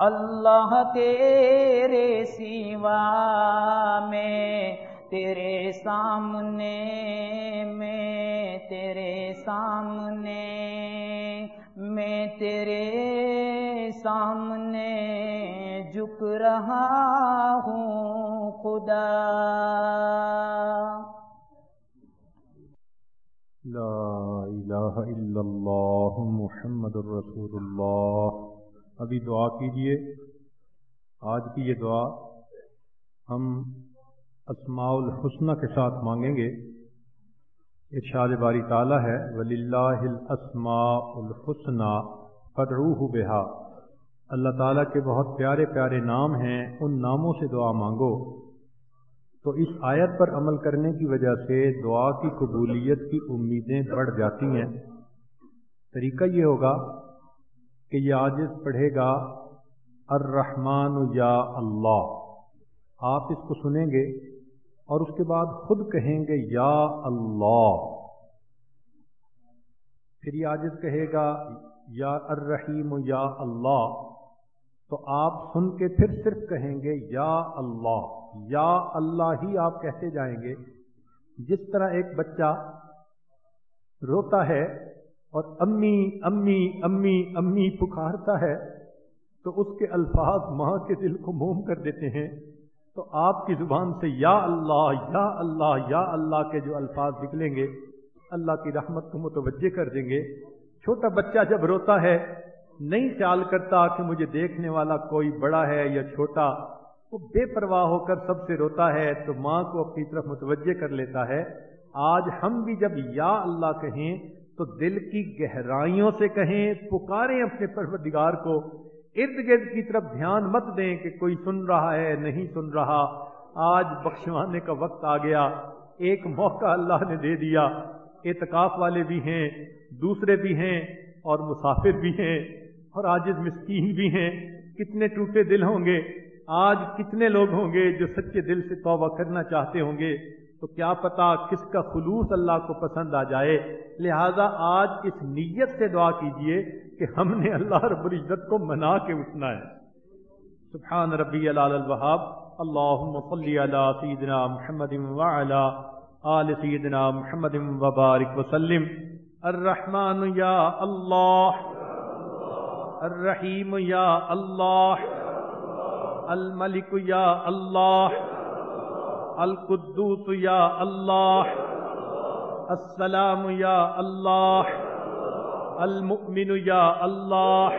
اللہ تیرے سوا میں تیرے سامنے میں تیرے سامنے میں تیرے سامنے جھک رہا ہوں خدا. لا الہ الا اللہ محمد الرسول اللہ. ابھی دعا کیجئے. آج کی یہ دعا ہم اسماء الحسنہ کے ساتھ مانگیں گے. ارشاد باری تعالیٰ ہے وَلِلَّهِ الْأَسْمَاءُ الْحُسْنَى فَادْعُوهُ بِهَا. اللہ تعالیٰ کے بہت پیارے پیارے نام ہیں، ان ناموں سے دعا مانگو. تو اس آیت پر عمل کرنے کی وجہ سے دعا کی قبولیت کی امیدیں بڑھ جاتی ہیں. طریقہ یہ ہوگا کہ یہ عاجز پڑھے گا الرحمن یا اللہ. آپ اس کو سنیں گے اور اس کے بعد خود کہیں گے یا اللہ. پھر یہ عاجز کہے گا یا الرحیم یا اللہ، تو آپ سن کے پھر صرف کہیں گے یا اللہ. یا اللہ ہی آپ کہتے جائیں گے. جس طرح ایک بچہ روتا ہے اور امی امی امی امی پکارتا ہے تو اس کے الفاظ ماں کے دل کو موم کر دیتے ہیں. تو آپ کی زبان سے یا اللہ یا اللہ یا اللہ کے جو الفاظ نکلیں گے اللہ کی رحمت کو متوجہ کر دیں گے. چھوٹا بچہ جب روتا ہے نہیں خیال کرتا کہ مجھے دیکھنے والا کوئی بڑا ہے یا چھوٹا، وہ بے پرواہ ہو کر سب سے روتا ہے تو ماں کو اپنی طرف متوجہ کر لیتا ہے. آج ہم بھی جب یا اللہ کہیں تو دل کی گہرائیوں سے کہیں، پکاریں اپنے پروردگار کو. ارد گرد کی طرف دھیان مت دیں کہ کوئی سن رہا ہے نہیں سن رہا. آج بخشوانے کا وقت آ گیا. ایک موقع اللہ نے دے دیا. اعتکاف والے بھی ہیں، دوسرے بھی ہیں اور مسافر بھی ہیں اور عاجز مسکین بھی ہیں. کتنے ٹوٹے دل ہوں گے. آج کتنے لوگ ہوں گے جو سچے دل سے توبہ کرنا چاہتے ہوں گے. تو کیا پتا کس کا خلوص اللہ کو پسند آ جائے. لہذا آج اس نیت سے دعا کیجئے کہ ہم نے اللہ رب العزت کو منا کے اٹھنا ہے. سبحان ربی العلی الوہاب. اللہم صلی علی سیدنا محمد وعلی آل سیدنا محمد وبارک وسلم. الرحمن یا اللہ، الرحیم یا اللہ، الملک یا اللہ، القدوس یا اللہ، السلام یا اللہ، المؤمن یا اللہ،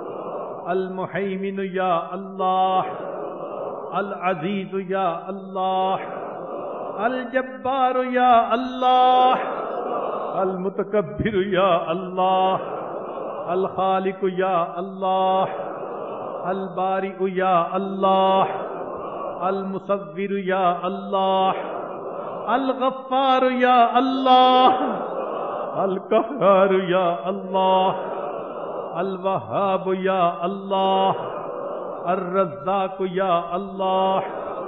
المحیمن یا اللہ، العزیز یا اللہ، الجبار یا اللہ، المتکبر یا اللہ، الخالق یا اللہ، البارئ یا اللہ، المصور یا اللہ، الغفار یا اللہ، القہار یا اللہ، الوہاب یا اللہ، الرزاق یا اللہ،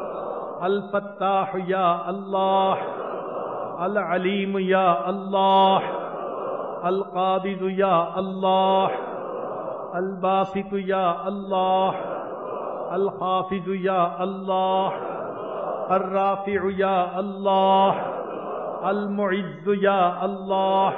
الفتاح یا اللہ، العلیم یا اللہ، القابض یا اللہ، الباسط یا اللہ، الخافض یا اللہ، الرافع یا اللہ، المعز یا اللہ،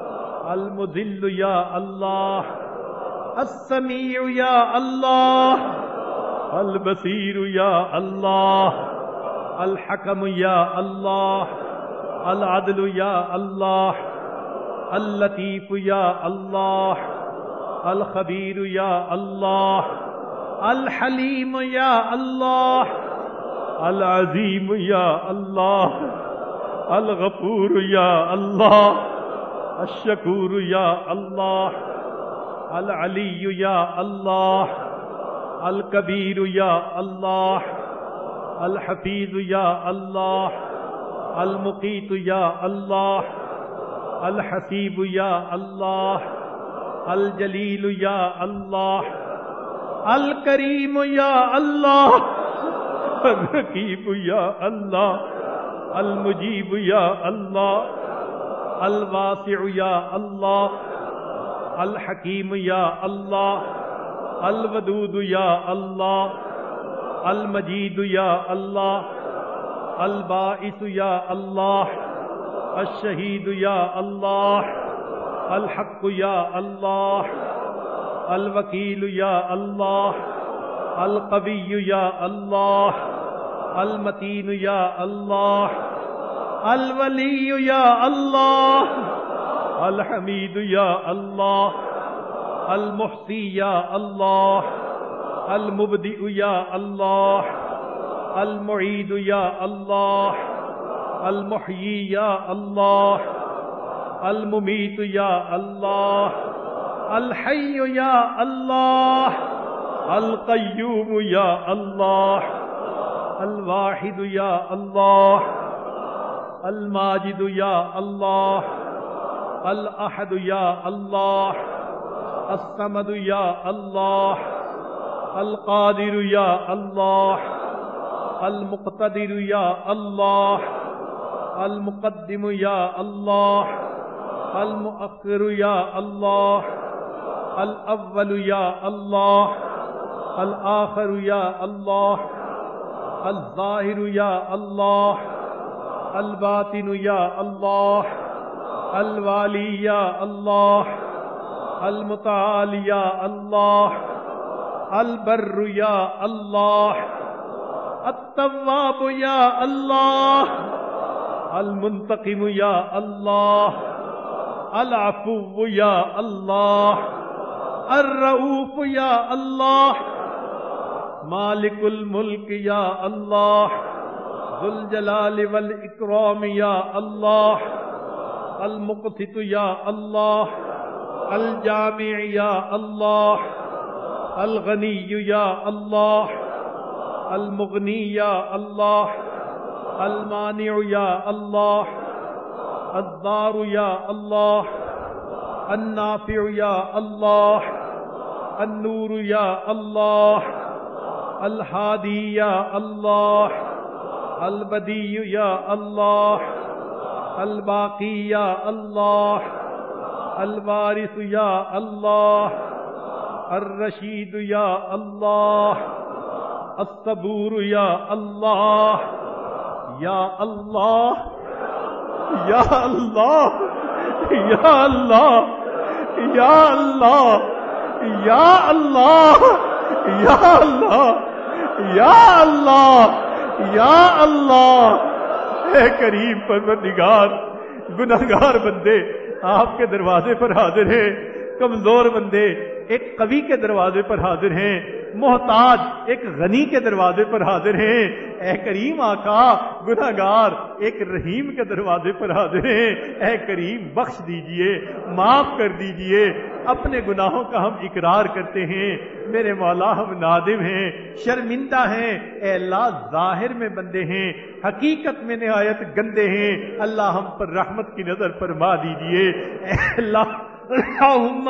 المذل یا اللہ، السمیع یا اللہ، البصیر یا اللہ، الحکم یا اللہ، العدل یا اللہ، اللطیف یا اللہ، الخبیر یا اللہ، الحلیم یا اللہ، العظیم یا اللہ، الغفور یا اللہ، الشکور یا اللہ، العلی یا اللہ، الکبیر یا اللہ، الحفیظ یا اللہ، المقیت یا اللہ، الحسیب یا اللہ، الجلیل یا اللہ، الکریم یا اللہ، الرقیب یا اللہ، المجیب یا اللہ، الواسع یا اللہ، الحکیم یا اللہ، الودود یا اللہ، المجید یا اللہ، الباعث یا اللہ، الشہید یا اللہ، الحق یا اللہ، الوکیل یا اللہ، القوی یا اللہ، المتین یا اللہ، الولی یا اللہ، الحمید یا اللہ، المحصی یا اللہ، المبدئ یا اللہ، المعید یا اللہ، المحیی یا اللہ، الممیت یا اللہ، الحی یا اللہ، القیوم یا اللہ، الواحد یا اللہ، الماجد یا اللہ، الاحد یا اللہ، الصمد یا اللہ، القادر یا اللہ، المقتدر یا اللہ، المقدم یا اللہ، المؤخر یا اللہ، الاول یا اللہ، الآخر یا اللہ، الظاہر یا اللہ، الباطن یا اللہ، الوالی یا اللہ، المتعال یا اللہ، البر یا اللہ، التواب یا اللہ، المنتقم یا اللہ، العفو یا اللہ، الرؤوف یا اللہ، مالک الملک یا اللہ، ذو الجلال والاکرام یا اللہ، المقسط یا اللہ، الجامع یا اللہ، الغنی یا اللہ، المغنی یا اللہ، المانع یا اللہ، الضار یا اللہ، النافع یا اللہ، النور یا اللہ، الہادی یا اللہ، البدیع یا اللہ، الباقی یا اللہ، الوارث یا اللہ، الرشید یا اللہ، الصبور یا اللہ، یا اللہ، یا اللہ، یا اللہ، یا اللہ، یا اللہ، یا اللہ، یا اللہ، یا اللہ۔ اے کریم پروردگار، گناہگار بندے آپ کے دروازے پر حاضر ہیں، کمزور بندے ایک قوی کے دروازے پر حاضر ہیں، محتاج ایک غنی کے دروازے پر حاضر ہیں۔ اے کریم آقا، گناہگار ایک رحیم کے دروازے پر حاضر ہیں۔ اے کریم بخش دیجئے، معاف کر دیجئے، اپنے گناہوں کا ہم اقرار کرتے ہیں۔ میرے مولا ہم نادم ہیں، شرمندہ ہیں۔ اے اللہ ظاہر میں بندے ہیں، حقیقت میں نہایت گندے ہیں۔ اللہ ہم پر رحمت کی نظر فرما دیجئے۔ اے اللہ اللہم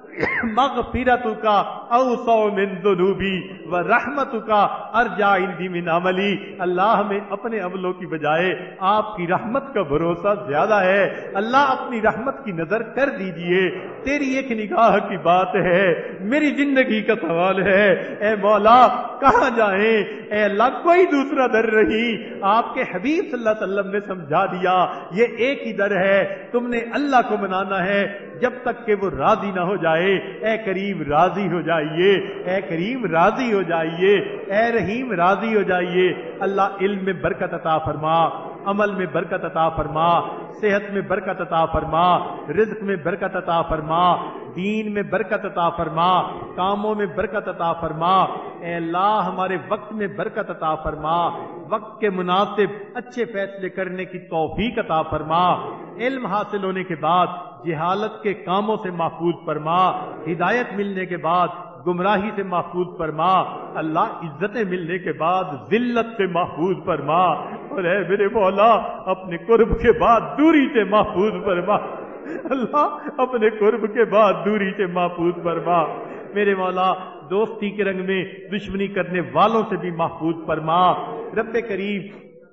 مغفرتک اوسع من ذنوبی و رحمتک ارجع عندی من عملی۔ اللہ ہمیں اپنے عملوں کی بجائے آپ کی رحمت کا بھروسہ زیادہ ہے۔ اللہ اپنی رحمت کی نظر کر دیجئے، تیری ایک نگاہ کی بات ہے، میری زندگی کا سوال ہے۔ اے مولا کہاں جائیں؟ اے اللہ کوئی دوسرا در نہیں، آپ کے حبیب صلی اللہ علیہ وسلم نے سمجھا دیا یہ ایک ہی در ہے، تم نے اللہ کو منانا ہے جب تک کہ وہ راضی نہ ہو جائے۔ اے کریم راضی ہو جائیے، اے کریم راضی ہو جائیے، اے رحیم راضی ہو جائیے۔ اللہ علم میں برکت عطا فرما، عمل میں برکت عطا فرما، صحت میں برکت عطا فرما، رزق میں برکت عطا فرما، دین میں برکت عطا فرما، کاموں میں برکت عطا فرما۔ اے اللہ ہمارے وقت میں برکت عطا فرما، وقت کے مناسب اچھے فیصلے کرنے کی توفیق عطا فرما۔ علم حاصل ہونے کے بعد جہالت کے کاموں سے محفوظ فرما، ہدایت ملنے کے بعد گمراہی سے محفوظ فرما۔ اللہ عزتیں ملنے کے بعد ذلت سے محفوظ فرما، اور اے میرے مولا اپنے قرب کے بعد دوری سے محفوظ فرما۔ اللہ اپنے قرب کے بعد دوری سے محفوظ فرما۔ میرے مولا دوستی کے رنگ میں دشمنی کرنے والوں سے بھی محفوظ فرما۔ رب کریم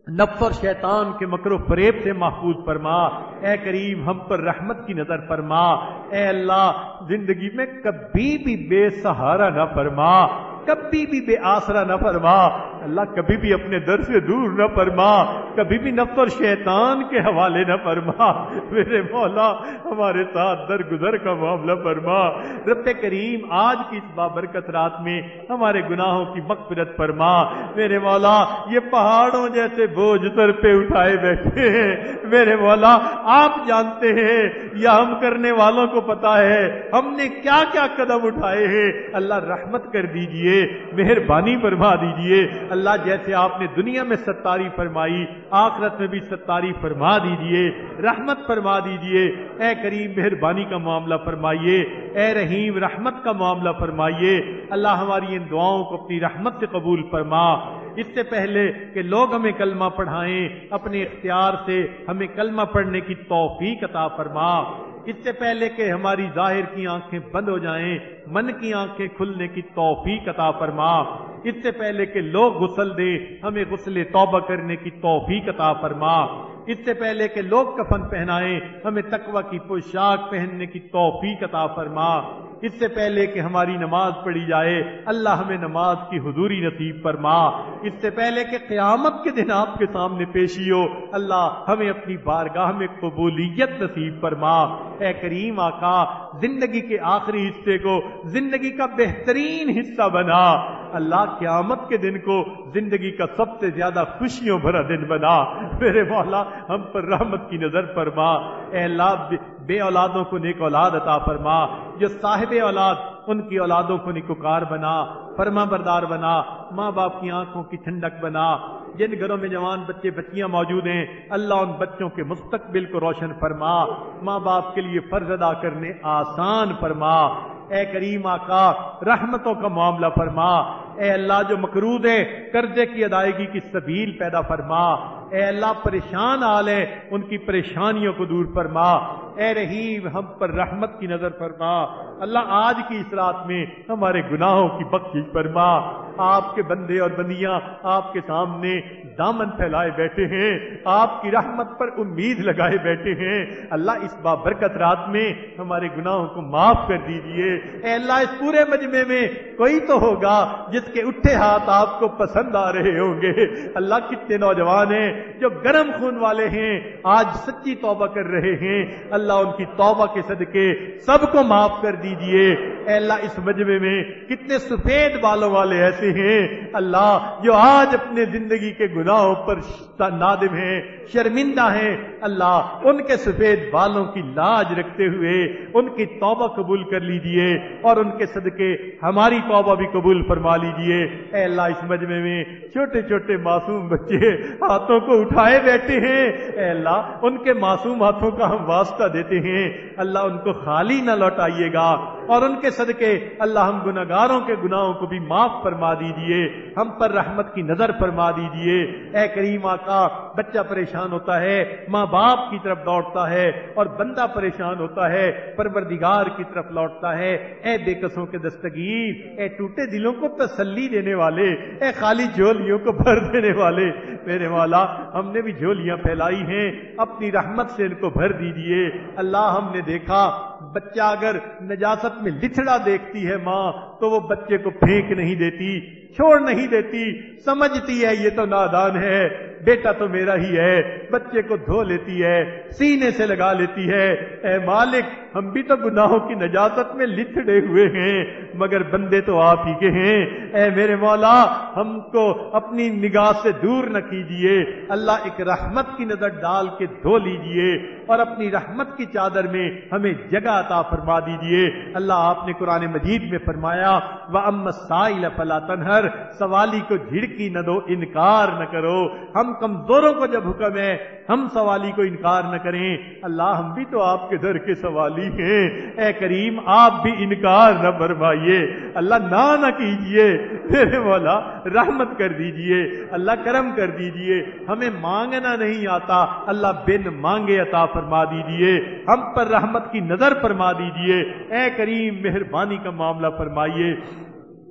نفس اور شیطان کے مکر و فریب سے محفوظ فرما. اے کریم ہم پر رحمت کی نظر فرما. اے اللہ زندگی میں کبھی بھی بے سہارا نہ فرما, کبھی بھی بے آسرا نہ فرما. اللہ کبھی بھی اپنے در سے دور نہ فرما, کبھی بھی نفس اور شیطان کے حوالے نہ فرما. میرے مولا ہمارے ساتھ درگزر کا معاملہ فرما. رب کریم آج کی اس بابرکت رات میں ہمارے گناہوں کی مغفرت فرما. میرے مولا یہ پہاڑوں جیسے بوجھ سر پہ اٹھائے بیٹھے ہیں, میرے مولا آپ جانتے ہیں یا ہم کرنے والوں کو پتا ہے ہم نے کیا کیا قدم اٹھائے ہیں. اللہ رحمت کر دیجئے, مہربانی فرما دیجئے. اللہ جیسے آپ نے دنیا میں ستاری فرمائی آخرت میں بھی ستاری فرما دیجئے, رحمت فرما دیجئے. اے کریم مہربانی کا معاملہ فرمائیے, اے رحیم رحمت کا معاملہ فرمائیے. اللہ ہماری ان دعاؤں کو اپنی رحمت سے قبول فرما. اس سے پہلے کہ لوگ ہمیں کلمہ پڑھائیں, اپنے اختیار سے ہمیں کلمہ پڑھنے کی توفیق عطا فرما. اس سے پہلے کہ ہماری ظاہر کی آنکھیں بند ہو جائیں, من کی آنکھیں کھلنے کی توفیق عطا فرما. اس سے پہلے کہ لوگ غسل دیں, ہمیں غسل توبہ کرنے کی توفیق عطا فرما. اس سے پہلے کہ لوگ کفن پہنائیں, ہمیں تقوی کی پوشاک پہننے کی توفیق عطا فرما. اس سے پہلے کہ ہماری نماز پڑھی جائے, اللہ ہمیں نماز کی حضوری نصیب فرما. اس سے پہلے کہ قیامت کے دن آپ کے سامنے پیشی ہو, اللہ ہمیں اپنی بارگاہ میں قبولیت نصیب فرما. اے کریم آقا زندگی کے آخری حصے کو زندگی کا بہترین حصہ بنا. اللہ قیامت کے دن کو زندگی کا سب سے زیادہ خوشیوں بھرا دن بنا. میرے مولا ہم پر رحمت کی نظر فرما. اے اللہ بے اولادوں کو نیک اولاد عطا فرما, جو صاحب اولاد ان کی اولادوں کو نیکوکار بنا, فرما بردار بنا, ماں باپ کی آنکھوں کی ٹھنڈک بنا. جن گھروں میں جوان بچے بچیاں موجود ہیں اللہ ان بچوں کے مستقبل کو روشن فرما, ماں باپ کے لیے فرض ادا کرنے آسان فرما. اے کریم آقا رحمتوں کا معاملہ فرما. اے اللہ جو مقروض ہے قرضے کی ادائیگی کی سبیل پیدا فرما. اے اللہ پریشان حال ہے ان کی پریشانیوں کو دور فرما. اے رحیم ہم پر رحمت کی نظر فرما. اللہ آج کی اس رات میں ہمارے گناہوں کی بخشش فرما. آپ کے بندے اور بندیاں آپ کے سامنے دامن پھیلائے بیٹھے ہیں, آپ کی رحمت پر امید لگائے بیٹھے ہیں. اللہ اس بابرکت رات میں ہمارے گناہوں کو معاف کر دیجئے. اے اللہ اس پورے مجمع میں کوئی تو ہوگا جس کے اٹھے ہاتھ آپ کو پسند آ رہے ہوں گے. اللہ کتنے نوجوان ہیں جو گرم خون والے ہیں, آج سچی توبہ کر رہے ہیں. اللہ ان کی توبہ کے صدقے سب کو معاف کر دیجئے. اے اللہ اس مجمع میں کتنے سفید بالوں والے ایسے ہیں اللہ جو آج اپنے زندگی کے گناہوں پر نادم ہیں, شرمندہ ہیں. اللہ ان کے سفید بالوں کی لاج رکھتے ہوئے ان کی توبہ قبول کر لیجئے اور ان کے صدقے ہماری توبہ بھی قبول فرما لیجئے. اے اللہ اس مجمع میں چھوٹے چھوٹے معصوم بچے ہاتھوں کو اٹھائے بیٹھے ہیں. اے اللہ ان کے معصوم ہاتھوں کا ہم واسطہ دیتے ہیں, اللہ ان کو خالی نہ لوٹائیے گا اور ان کے صدقے اللہ ہم گناہگاروں کے گناہوں کو بھی معاف فرما دیجئے. ہم پر رحمت کی نظر فرما دیجئے. اے کریم آقا بچہ پریشان ہوتا ہے ماں باپ کی طرف لوٹتا ہے اور بندہ پریشان ہوتا ہے پروردگار کی طرف لوٹتا ہے. اے بے قصوں کے دستگیر, اے ٹوٹے دلوں کو تسلی دینے والے, اے خالی جھولیوں کو بھر دینے والے, میرے مولا ہم نے بھی جھولیاں پھیلائی ہیں, اپنی رحمت سے ان کو بھر دیجئے. اللہ ہم نے دیکھا بچہ اگر نجاست میں لچڑا دیکھتی ہے ماں تو وہ بچے کو پھینک نہیں دیتی, چھوڑ نہیں دیتی, سمجھتی ہے یہ تو نادان ہے, بیٹا تو میرا ہی ہے, بچے کو دھو لیتی ہے, سینے سے لگا لیتی ہے. اے مالک ہم بھی تو گناہوں کی نجاست میں لچڑے ہوئے ہیں مگر بندے تو آپ ہی کے ہیں. اے میرے مولا ہم کو اپنی نگاہ سے دور نہ کیجیے. اللہ ایک رحمت کی نظر ڈال کے دھو لیجیے اور اپنی رحمت کی چادر میں ہمیں جگہ عطا فرما دیجیے. اللہ آپ نے قرآن مجید میں فرمایا وَأَمَّا السَّائِلَ فَلَا تَنْهَرْ, سوالی کو جھڑکی نہ دو, انکار نہ کرو. ہم کمزوروں کو جب حکم ہے ہم سوالی کو انکار نہ کریں. اللہ ہم بھی تو آپ کے در کے سوالی ہیں. اے کریم آپ بھی انکار نہ فرمائیے. اللہ نہ نہ کیجیے, میرے مولا رحمت کر دیجیے. اللہ کرم کر دیجیے. ہمیں مانگنا نہیں آتا, اللہ بن مانگے عطا فرما دیجیے. ہم پر رحمت کی نظر فرما دیجیے. اے کریم مہربانی کا معاملہ فرمائیے.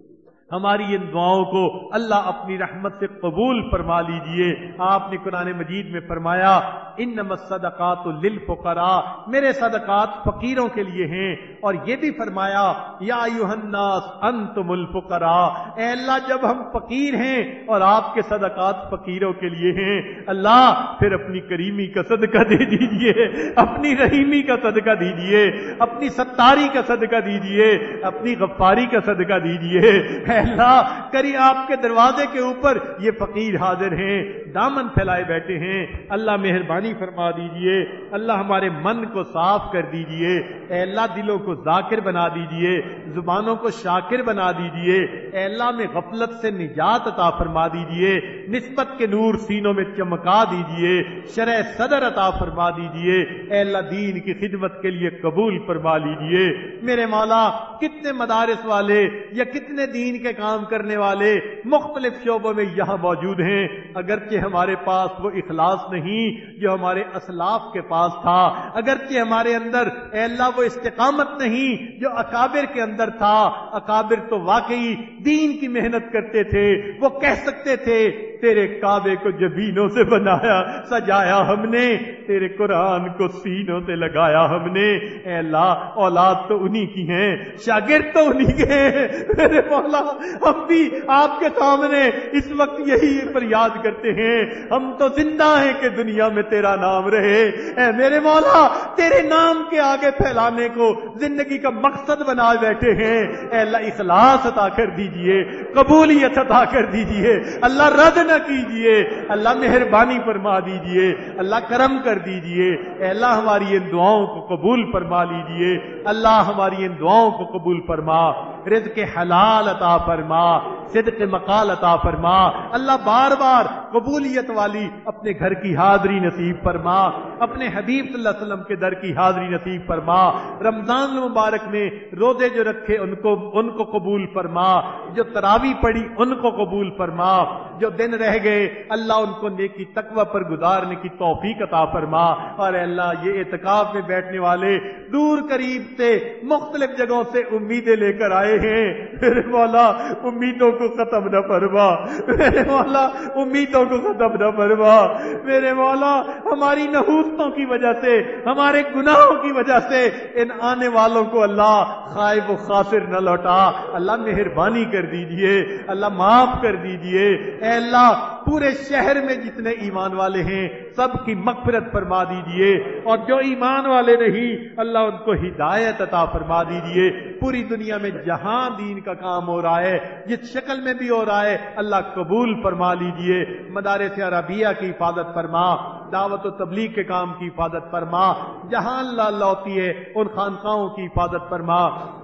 ہماری ان دعاؤں کو اللہ اپنی رحمت سے قبول فرما لیجئے۔ آپ نے قرآن مجید میں فرمایا انما الصدقات للفقراء، میرے صدقات فقیروں کے لیے ہیں، اور یہ بھی فرمایا یا ایھا الناس انتم الفقراء، اے اللہ جب ہم فقیر ہیں اور آپ کے صدقات فقیروں کے لیے ہیں، اللہ پھر اپنی کریمی کا صدقہ دے دیجئے، اپنی رحیمی کا صدقہ دیجئے، اپنی ستاری کا صدقہ دیجئے، اپنی غفاری کا صدقہ دیجئے۔ اے اللہ کری آپ کے دروازے کے اوپر یہ فقیر حاضر ہیں، دامن پھیلائے بیٹھے ہیں، اللہ مہربانی فرما دیجئے، اللہ ہمارے من کو صاف کر دیجئے، اے اللہ دلوں کو ذاکر بنا دیجئے، زبانوں کو شاکر بنا دیجئے، اے اللہ میں غفلت سے نجات عطا فرما دیجئے، نسبت کے نور سینوں میں چمکا دیجئے، شرع صدر عطا فرما دیجئے، اے اللہ دین کی خدمت کے لیے قبول فرما لیجئے۔ میرے مولا کتنے مدارس والے یا کتنے دین کے کام کرنے والے مختلف شعبوں میں یہاں موجود ہیں، اگرچہ ہمارے پاس وہ اخلاص نہیں جو ہمارے اسلاف کے پاس تھا، اگرچہ ہمارے اندر اے اللہ وہ استقامت نہیں جو اکابر کے اندر تھا۔ اکابر تو واقعی دین کی محنت کرتے تھے، وہ کہہ سکتے تھے تیرے کعبے کو جبینوں سے بنایا سجایا ہم نے، تیرے قرآن کو سینوں سے لگایا ہم نے۔ اے اللہ اولاد تو انہی کی ہیں، شاگرد تو انہی کے ہیں، میرے مولا ہم بھی آپ کے سامنے اس وقت یہی فریاد کرتے ہیں، ہم تو زندہ ہیں کہ دنیا میں تیرا نام رہے۔ اے میرے مولا تیرے نام کے آگے پھیلانے کو زندگی کا مقصد بنا بیٹھے ہیں، اے اللہ اخلاص عطا کر دیجئے، قبولیت عطا کر دیجئے، اللہ رد نہ کیجئے، اللہ مہربانی فرما دیجئے، اللہ کرم کر دیجئے، اے اللہ ہماری ان دعاؤں کو قبول فرما لیجئے، اللہ ہماری ان دعاؤں کو قبول فرما، رزق حلال عطا فرما، صدق مقال عطا فرما، اللہ بار بار قبولیت والی اپنے گھر کی حاضری نصیب فرما، اپنے حبیب صلی اللہ علیہ وسلم کے در کی حاضری نصیب فرما، رمضان المبارک میں روزے جو رکھے ان کو ان کو قبول فرما، جو تراویح پڑھی ان کو قبول فرما، جو دن رہ گئے اللہ ان کو نیکی تقوی پر گزارنے کی توفیق عطا فرما، اور اے اللہ یہ اعتکاف میں بیٹھنے والے دور قریب سے مختلف جگہوں سے امیدیں لے کر آئے ہیں، میرے مولا امیدوں کو ختم نہ فرما، میرے مولا امیدوں کو ختم نہ فرما، میرے مولا ہماری نحوستوں کی وجہ سے ہمارے گناہوں کی وجہ سے ان آنے والوں کو اللہ خائب و خاسر نہ لوٹا، اللہ مہربانی کر دیجئے، اللہ معاف کر دیجئے، اے اللہ پورے شہر میں جتنے ایمان والے ہیں سب کی مغفرت فرما دیجئے، اور جو ایمان والے نہیں اللہ ان کو ہدایت عطا فرما دیجئے۔ پوری دنیا میں جہاں دین کا کام ہو رہا ہے جس شکل میں بھی ہو رہا ہے اللہ قبول فرما لیجئے، مدارس عربیہ کی حفاظت فرما، دعوت و تبلیغ کے کام کی حفاظت فرما، جہاں اللہ اللہ ہوتی ہے ان خانقاہوں کی حفاظت فرما،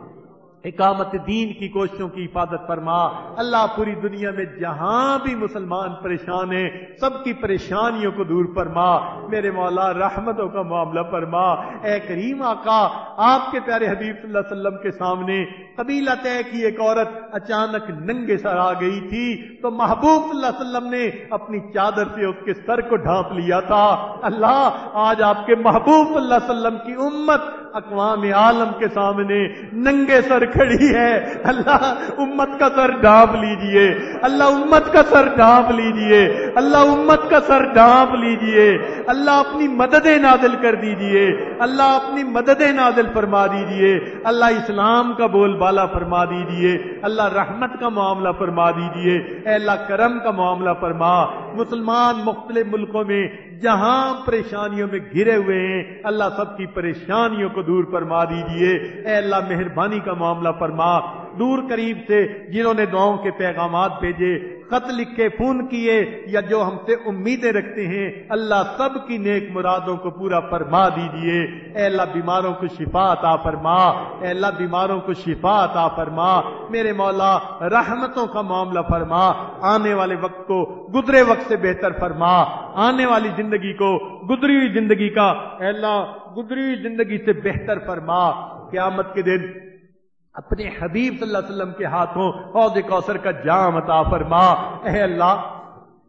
اقامت دین کی کوششوں کی حفاظت فرما، اللہ پوری دنیا میں جہاں بھی مسلمان پریشان ہیں سب کی پریشانیوں کو دور فرما، میرے مولا رحمتوں کا معاملہ فرما۔ اے کریم آقا آپ کے پیارے حبیب صلی اللہ علیہ وسلم کے سامنے قبیلہ طے کی ایک عورت اچانک ننگے سر آ گئی تھی تو محبوب صلی اللہ علیہ وسلم نے اپنی چادر سے اس کے سر کو ڈھانپ لیا تھا، اللہ آج آپ کے محبوب صلی اللہ علیہ وسلم کی امت اقوام عالم کے سامنے ننگے سر کھڑی ہے، اللہ امت کا سر ڈھانپ لیجئے، اللہ امت کا سر ڈھانپ لیجئے، اللہ امت کا سر ڈھانپ لیجئے، اللہ اپنی مددیں نازل کر دیجئے، اللہ اپنی مددیں نازل فرما دیجئے، اللہ اسلام کا بول بالا فرما دیجئے، اللہ رحمت کا معاملہ فرما دیجئے، اے اللہ کرم کا معاملہ فرما۔ مسلمان مختلف ملکوں میں جہاں پریشانیوں میں گھرے ہوئے ہیں اللہ سب کی پریشانیوں کو دور فرما دیجئے، اے اللہ مہربانی کا معاملہ فرما۔ دور قریب سے جنہوں نے دعاؤں کے پیغامات بھیجے، خط لکھے، فون کیے، یا جو ہم سے امیدیں رکھتے ہیں اللہ سب کی نیک مرادوں کو پورا فرما دیجئے، اے اللہ بیماروں کو شفا عطا فرما، اے اللہ بیماروں کو شفا عطا فرما، میرے مولا رحمتوں کا معاملہ فرما، آنے والے وقت کو گزرے وقت سے بہتر فرما، آنے والی زندگی کو گزری ہوئی زندگی کا اے اللہ گزری ہوئی زندگی سے بہتر فرما۔ قیامت کے دن اپنے حبیب صلی اللہ علیہ وسلم کے ہاتھوں حوض کوثر کا جام عطا فرما، اے اللہ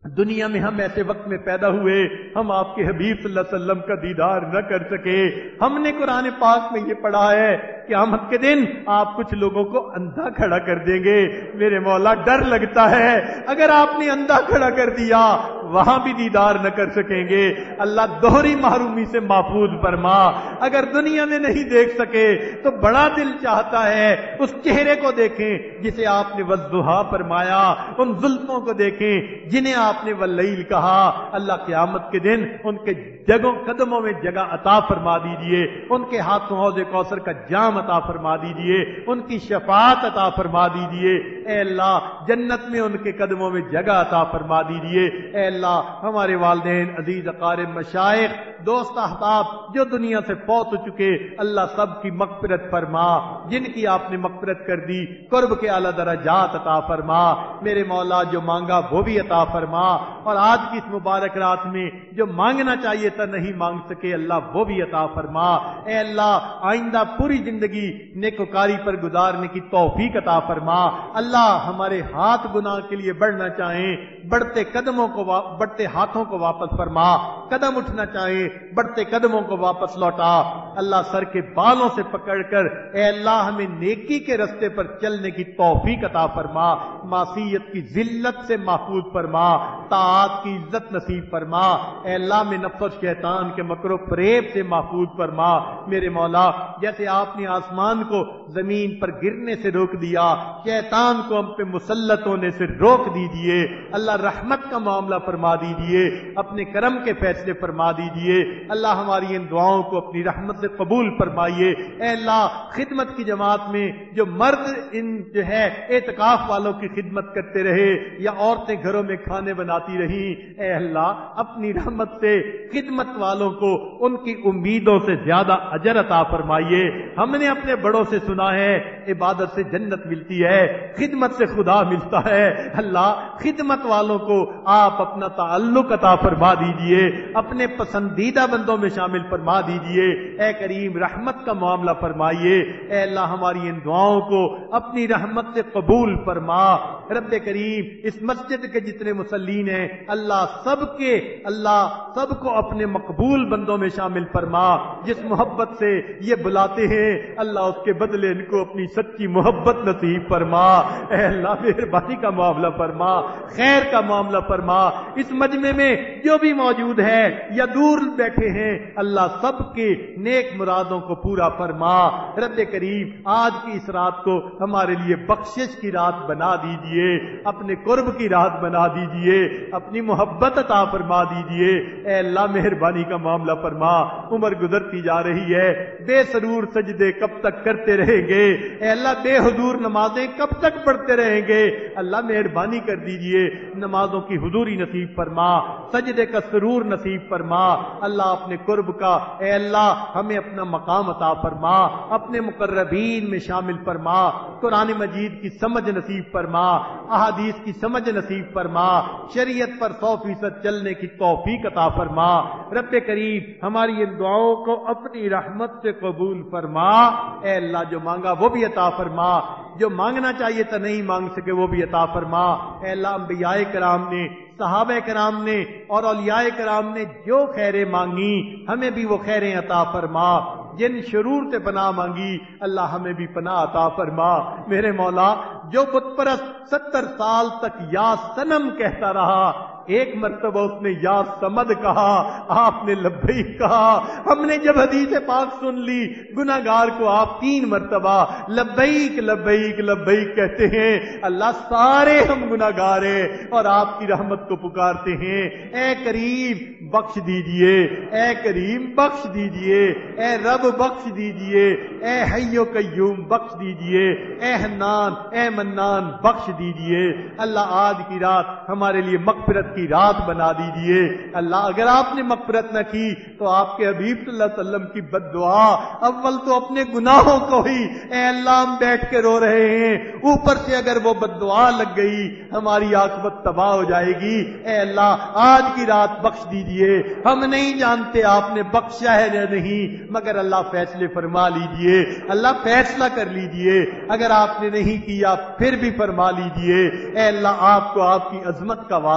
دنیا میں ہم ایسے وقت میں پیدا ہوئے ہم آپ کے حبیب صلی اللہ علیہ وسلم کا دیدار نہ کر سکے. ہم نے قرآن پاک میں یہ پڑھا ہے قیامت کے دن آپ کچھ لوگوں کو اندھا کھڑا کر دیں گے. میرے مولا ڈر لگتا ہے اگر آپ نے اندھا کھڑا کر دیا وہاں بھی دیدار نہ کر سکیں گے. اللہ دوہری محرومی سے محفوظ فرما. اگر دنیا میں نہیں دیکھ سکے تو بڑا دل چاہتا ہے اس چہرے کو دیکھیں جسے آپ نے والضحیٰ فرمایا, ان زلفوں کو دیکھیں جنہیں آپ نے واللیل کہا. اللہ قیامت کے دن ان کے جگہوں قدموں میں جگہ عطا فرما دیجئے, ان کے ہاتھوں حوض کوثر کا جام عطا فرما دیجئے, ان کی شفاعت عطا فرما دیجئے. اے اللہ جنت میں ان کے قدموں میں جگہ عطا فرما دیجئے. اے اللہ ہمارے والدین عزیز اقارب مشائخ دوست احباب جو دنیا سے فوت ہو چکے اللہ سب کی مغفرت فرما. جن کی آپ نے مغفرت کر دی قرب کے اعلی درجات عطا فرما. میرے مولا جو مانگا وہ بھی عطا فرما, اور آج کی اس مبارک رات میں جو مانگنا چاہیے تھا نہیں مانگ سکے اللہ وہ بھی عطا فرما. اے اللہ آئندہ پوری زندگی نیکوکاری پر گزارنے کی توفیق عطا فرما. اللہ ہمارے ہاتھ گناہ کے لیے بڑھنا چاہیں بڑھتے قدموں کو بڑھتے ہاتھوں کو واپس فرما, قدم اٹھنا چاہیں بڑھتے قدموں کو واپس لوٹا. اللہ سر کے بالوں سے پکڑ کر اے اللہ ہمیں نیکی کے رستے پر چلنے کی توفیق عطا فرما, معصیت کی ذلت سے محفوظ فرما, طاعت کی عزت نصیب فرما. اے اللہ میں نفس و شیطان کے مکر و فریب سے محفوظ فرما. میرے مولا جیسے آپ نے آسمان کو زمین پر گرنے سے روک دیا شیطان کو ہم پہ مسلط ہونے سے روک دیجیے. اللہ رحمت کا معاملہ فرما دیجیے, اپنے کرم کے فیصلے فرما دیجیے. اللہ ہماری ان دعاؤں کو اپنی رحمت سے قبول فرمائیے. اے اللہ خدمت کی جماعت میں جو مرد ان جو ہے اعتکاف والوں کی خدمت کرتے رہے یا عورتیں گھروں میں کھانے بناتی رہی, اے اللہ اپنی رحمت سے خدمت والوں کو ان کی امیدوں سے زیادہ اجر عطا فرمائیے. ہم نے اپنے بڑوں سے سنا ہے عبادت سے جنت ملتی ہے, خدمت سے خدا ملتا ہے. اللہ خدمت والوں کو آپ اپنا تعلق عطا فرما دیجئے, اپنے پسندیدہ بندوں میں شامل فرما دیجئے. اے کریم رحمت کا معاملہ فرمائیے. اے اللہ ہماری ان دعاؤں کو اپنی رحمت سے قبول فرما. رب کریم اس مسجد کے جتنے مسلین ہیں اللہ سب کے اللہ سب کو اپنے مقبول بندوں میں شامل فرما. جس محبت سے یہ بلاتے ہیں اللہ اس کے بدلے ان کو اپنی سچی محبت نصیب فرما. اے اللہ مہربانی کا معاملہ فرما, خیر کا معاملہ فرما. اس مجمع میں جو بھی موجود ہے یا دور بیٹھے ہیں اللہ سب کے نیک مرادوں کو پورا فرما. رب کریم آج کی اس رات کو ہمارے لیے بخشش کی رات بنا دیجئے, اپنے قرب کی رات بنا دیجئے, اپنی محبت عطا فرما دیجئے. اے اللہ مہربانی کا معاملہ فرما. عمر گزرتی جا رہی ہے, بے سرور سجدے کب تک کرتے رہیں گے؟ اے اللہ بے حضور نمازیں کب تک پڑھتے رہیں گے؟ اللہ مہربانی کر دیجئے, نمازوں کی حضوری نصیب فرما, سجدے کا سرور نصیب فرما. اللہ اپنے قرب کا اے اللہ ہمیں اپنا مقام عطا فرما, اپنے مقربین میں شامل فرما. قرآن مجید کی سمجھ نصیب فرما, احادیث کی سمجھ نصیب فرما, شریعت پر سو فیصد چلنے کی توفیق عطا فرما. رب کریم ہماری ان دعاؤں کو اپنی رحمت سے قبول فرما. اے اللہ جو مانگا وہ بھی عطا فرما, جو مانگنا چاہیے تھا نہیں مانگ سکے وہ بھی عطا فرما. اے اللہ انبیاء کرام نے, صحابہ کرام نے اور اولیاء کرام نے جو خیریں مانگی ہمیں بھی وہ خیریں عطا فرما. جن شرور سے پناہ مانگی اللہ ہمیں بھی پناہ عطا فرما. میرے مولا جو بت پرست ستر سال تک یا صنم کہتا رہا, ایک مرتبہ اس نے یا سمد کہا, آپ نے لبیک کہا. ہم نے جب حدیث پاک سن لی گناہگار کو آپ تین مرتبہ لبیک لبیک لبیک کہتے ہیں. اللہ سارے ہم گناہگار ہیں اور آپ کی رحمت کو پکارتے ہیں. اے کریم بخش دیجئے, اے کریم بخش دیجئے, اے رب بخش دیجئے, اے حی و قیوم بخش دیجئے, اے حنان اے منان بخش دیجئے. اللہ آج کی رات ہمارے لیے مغفرت کی رات بنا دیجئے. اللہ اگر آپ نے مغفرت نہ کی تو آپ کے حبیب صلی اللہ علیہ وسلم کی بد دعا, اول تو اپنے گناہوں کو ہی اے اللہ ہم بیٹھ کے رو رہے ہیں, اوپر سے اگر وہ بد دعا لگ گئی ہماری عاقبت تباہ ہو جائے گی. اے اللہ آج کی رات بخش دیجئے. ہم نہیں جانتے آپ نے بخشا ہے یا نہیں, مگر اللہ فیصلے فرما لیجئے. اللہ فیصلہ کر لیجئے, اگر آپ نے نہیں کیا پھر بھی فرما لیجئے. اے اللہ آپ کو آپ کی عظمت کا واسطہ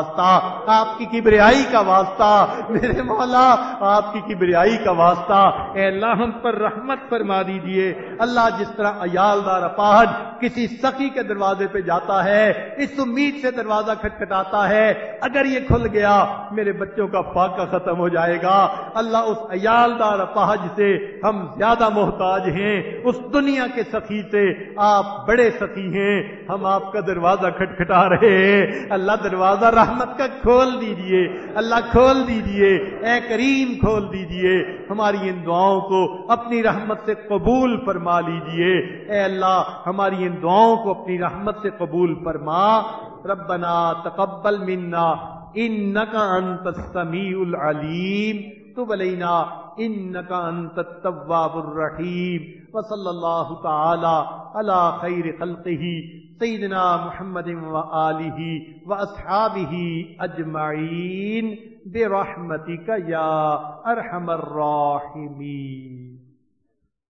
آپ کی کبریائی کا واسطہ، میرے مولا آپ کی کبریائی کا واسطہ اے اللہ ہم پر رحمت فرما دیجئے۔ اللہ جس طرح عیالدار اپاہج کسی سخی کے دروازے پہ جاتا ہے، اس امید سے دروازہ کھٹکھٹاتا ہے اگر یہ کھل گیا میرے بچوں کا فاقہ ختم ہو جائے گا، اللہ اس عیالدار اپاہج سے ہم زیادہ محتاج ہیں، اس دنیا کے سخی سے آپ بڑے سخی ہیں، ہم آپ کا دروازہ کھٹکھٹا رہے ہیں، اللہ دروازہ رحمت کا کھول دیجئے، اللہ کھول دیجئے، اے کریم کھول دیجئے، ہماری ان دعاؤں کو اپنی رحمت سے قبول فرما لیجئے، اے اللہ ہماری ان دعاؤں کو اپنی رحمت سے قبول فرما۔ ربنا تقبل منا انک انت السمیع العلیم تب علینا انک انت التواب الرحیم، وصلی اللہ تعالی علی خیر خلقہ سیدنا محمد وآلہ واصحابہ اجمعین برحمتک یا ارحم الراحمین۔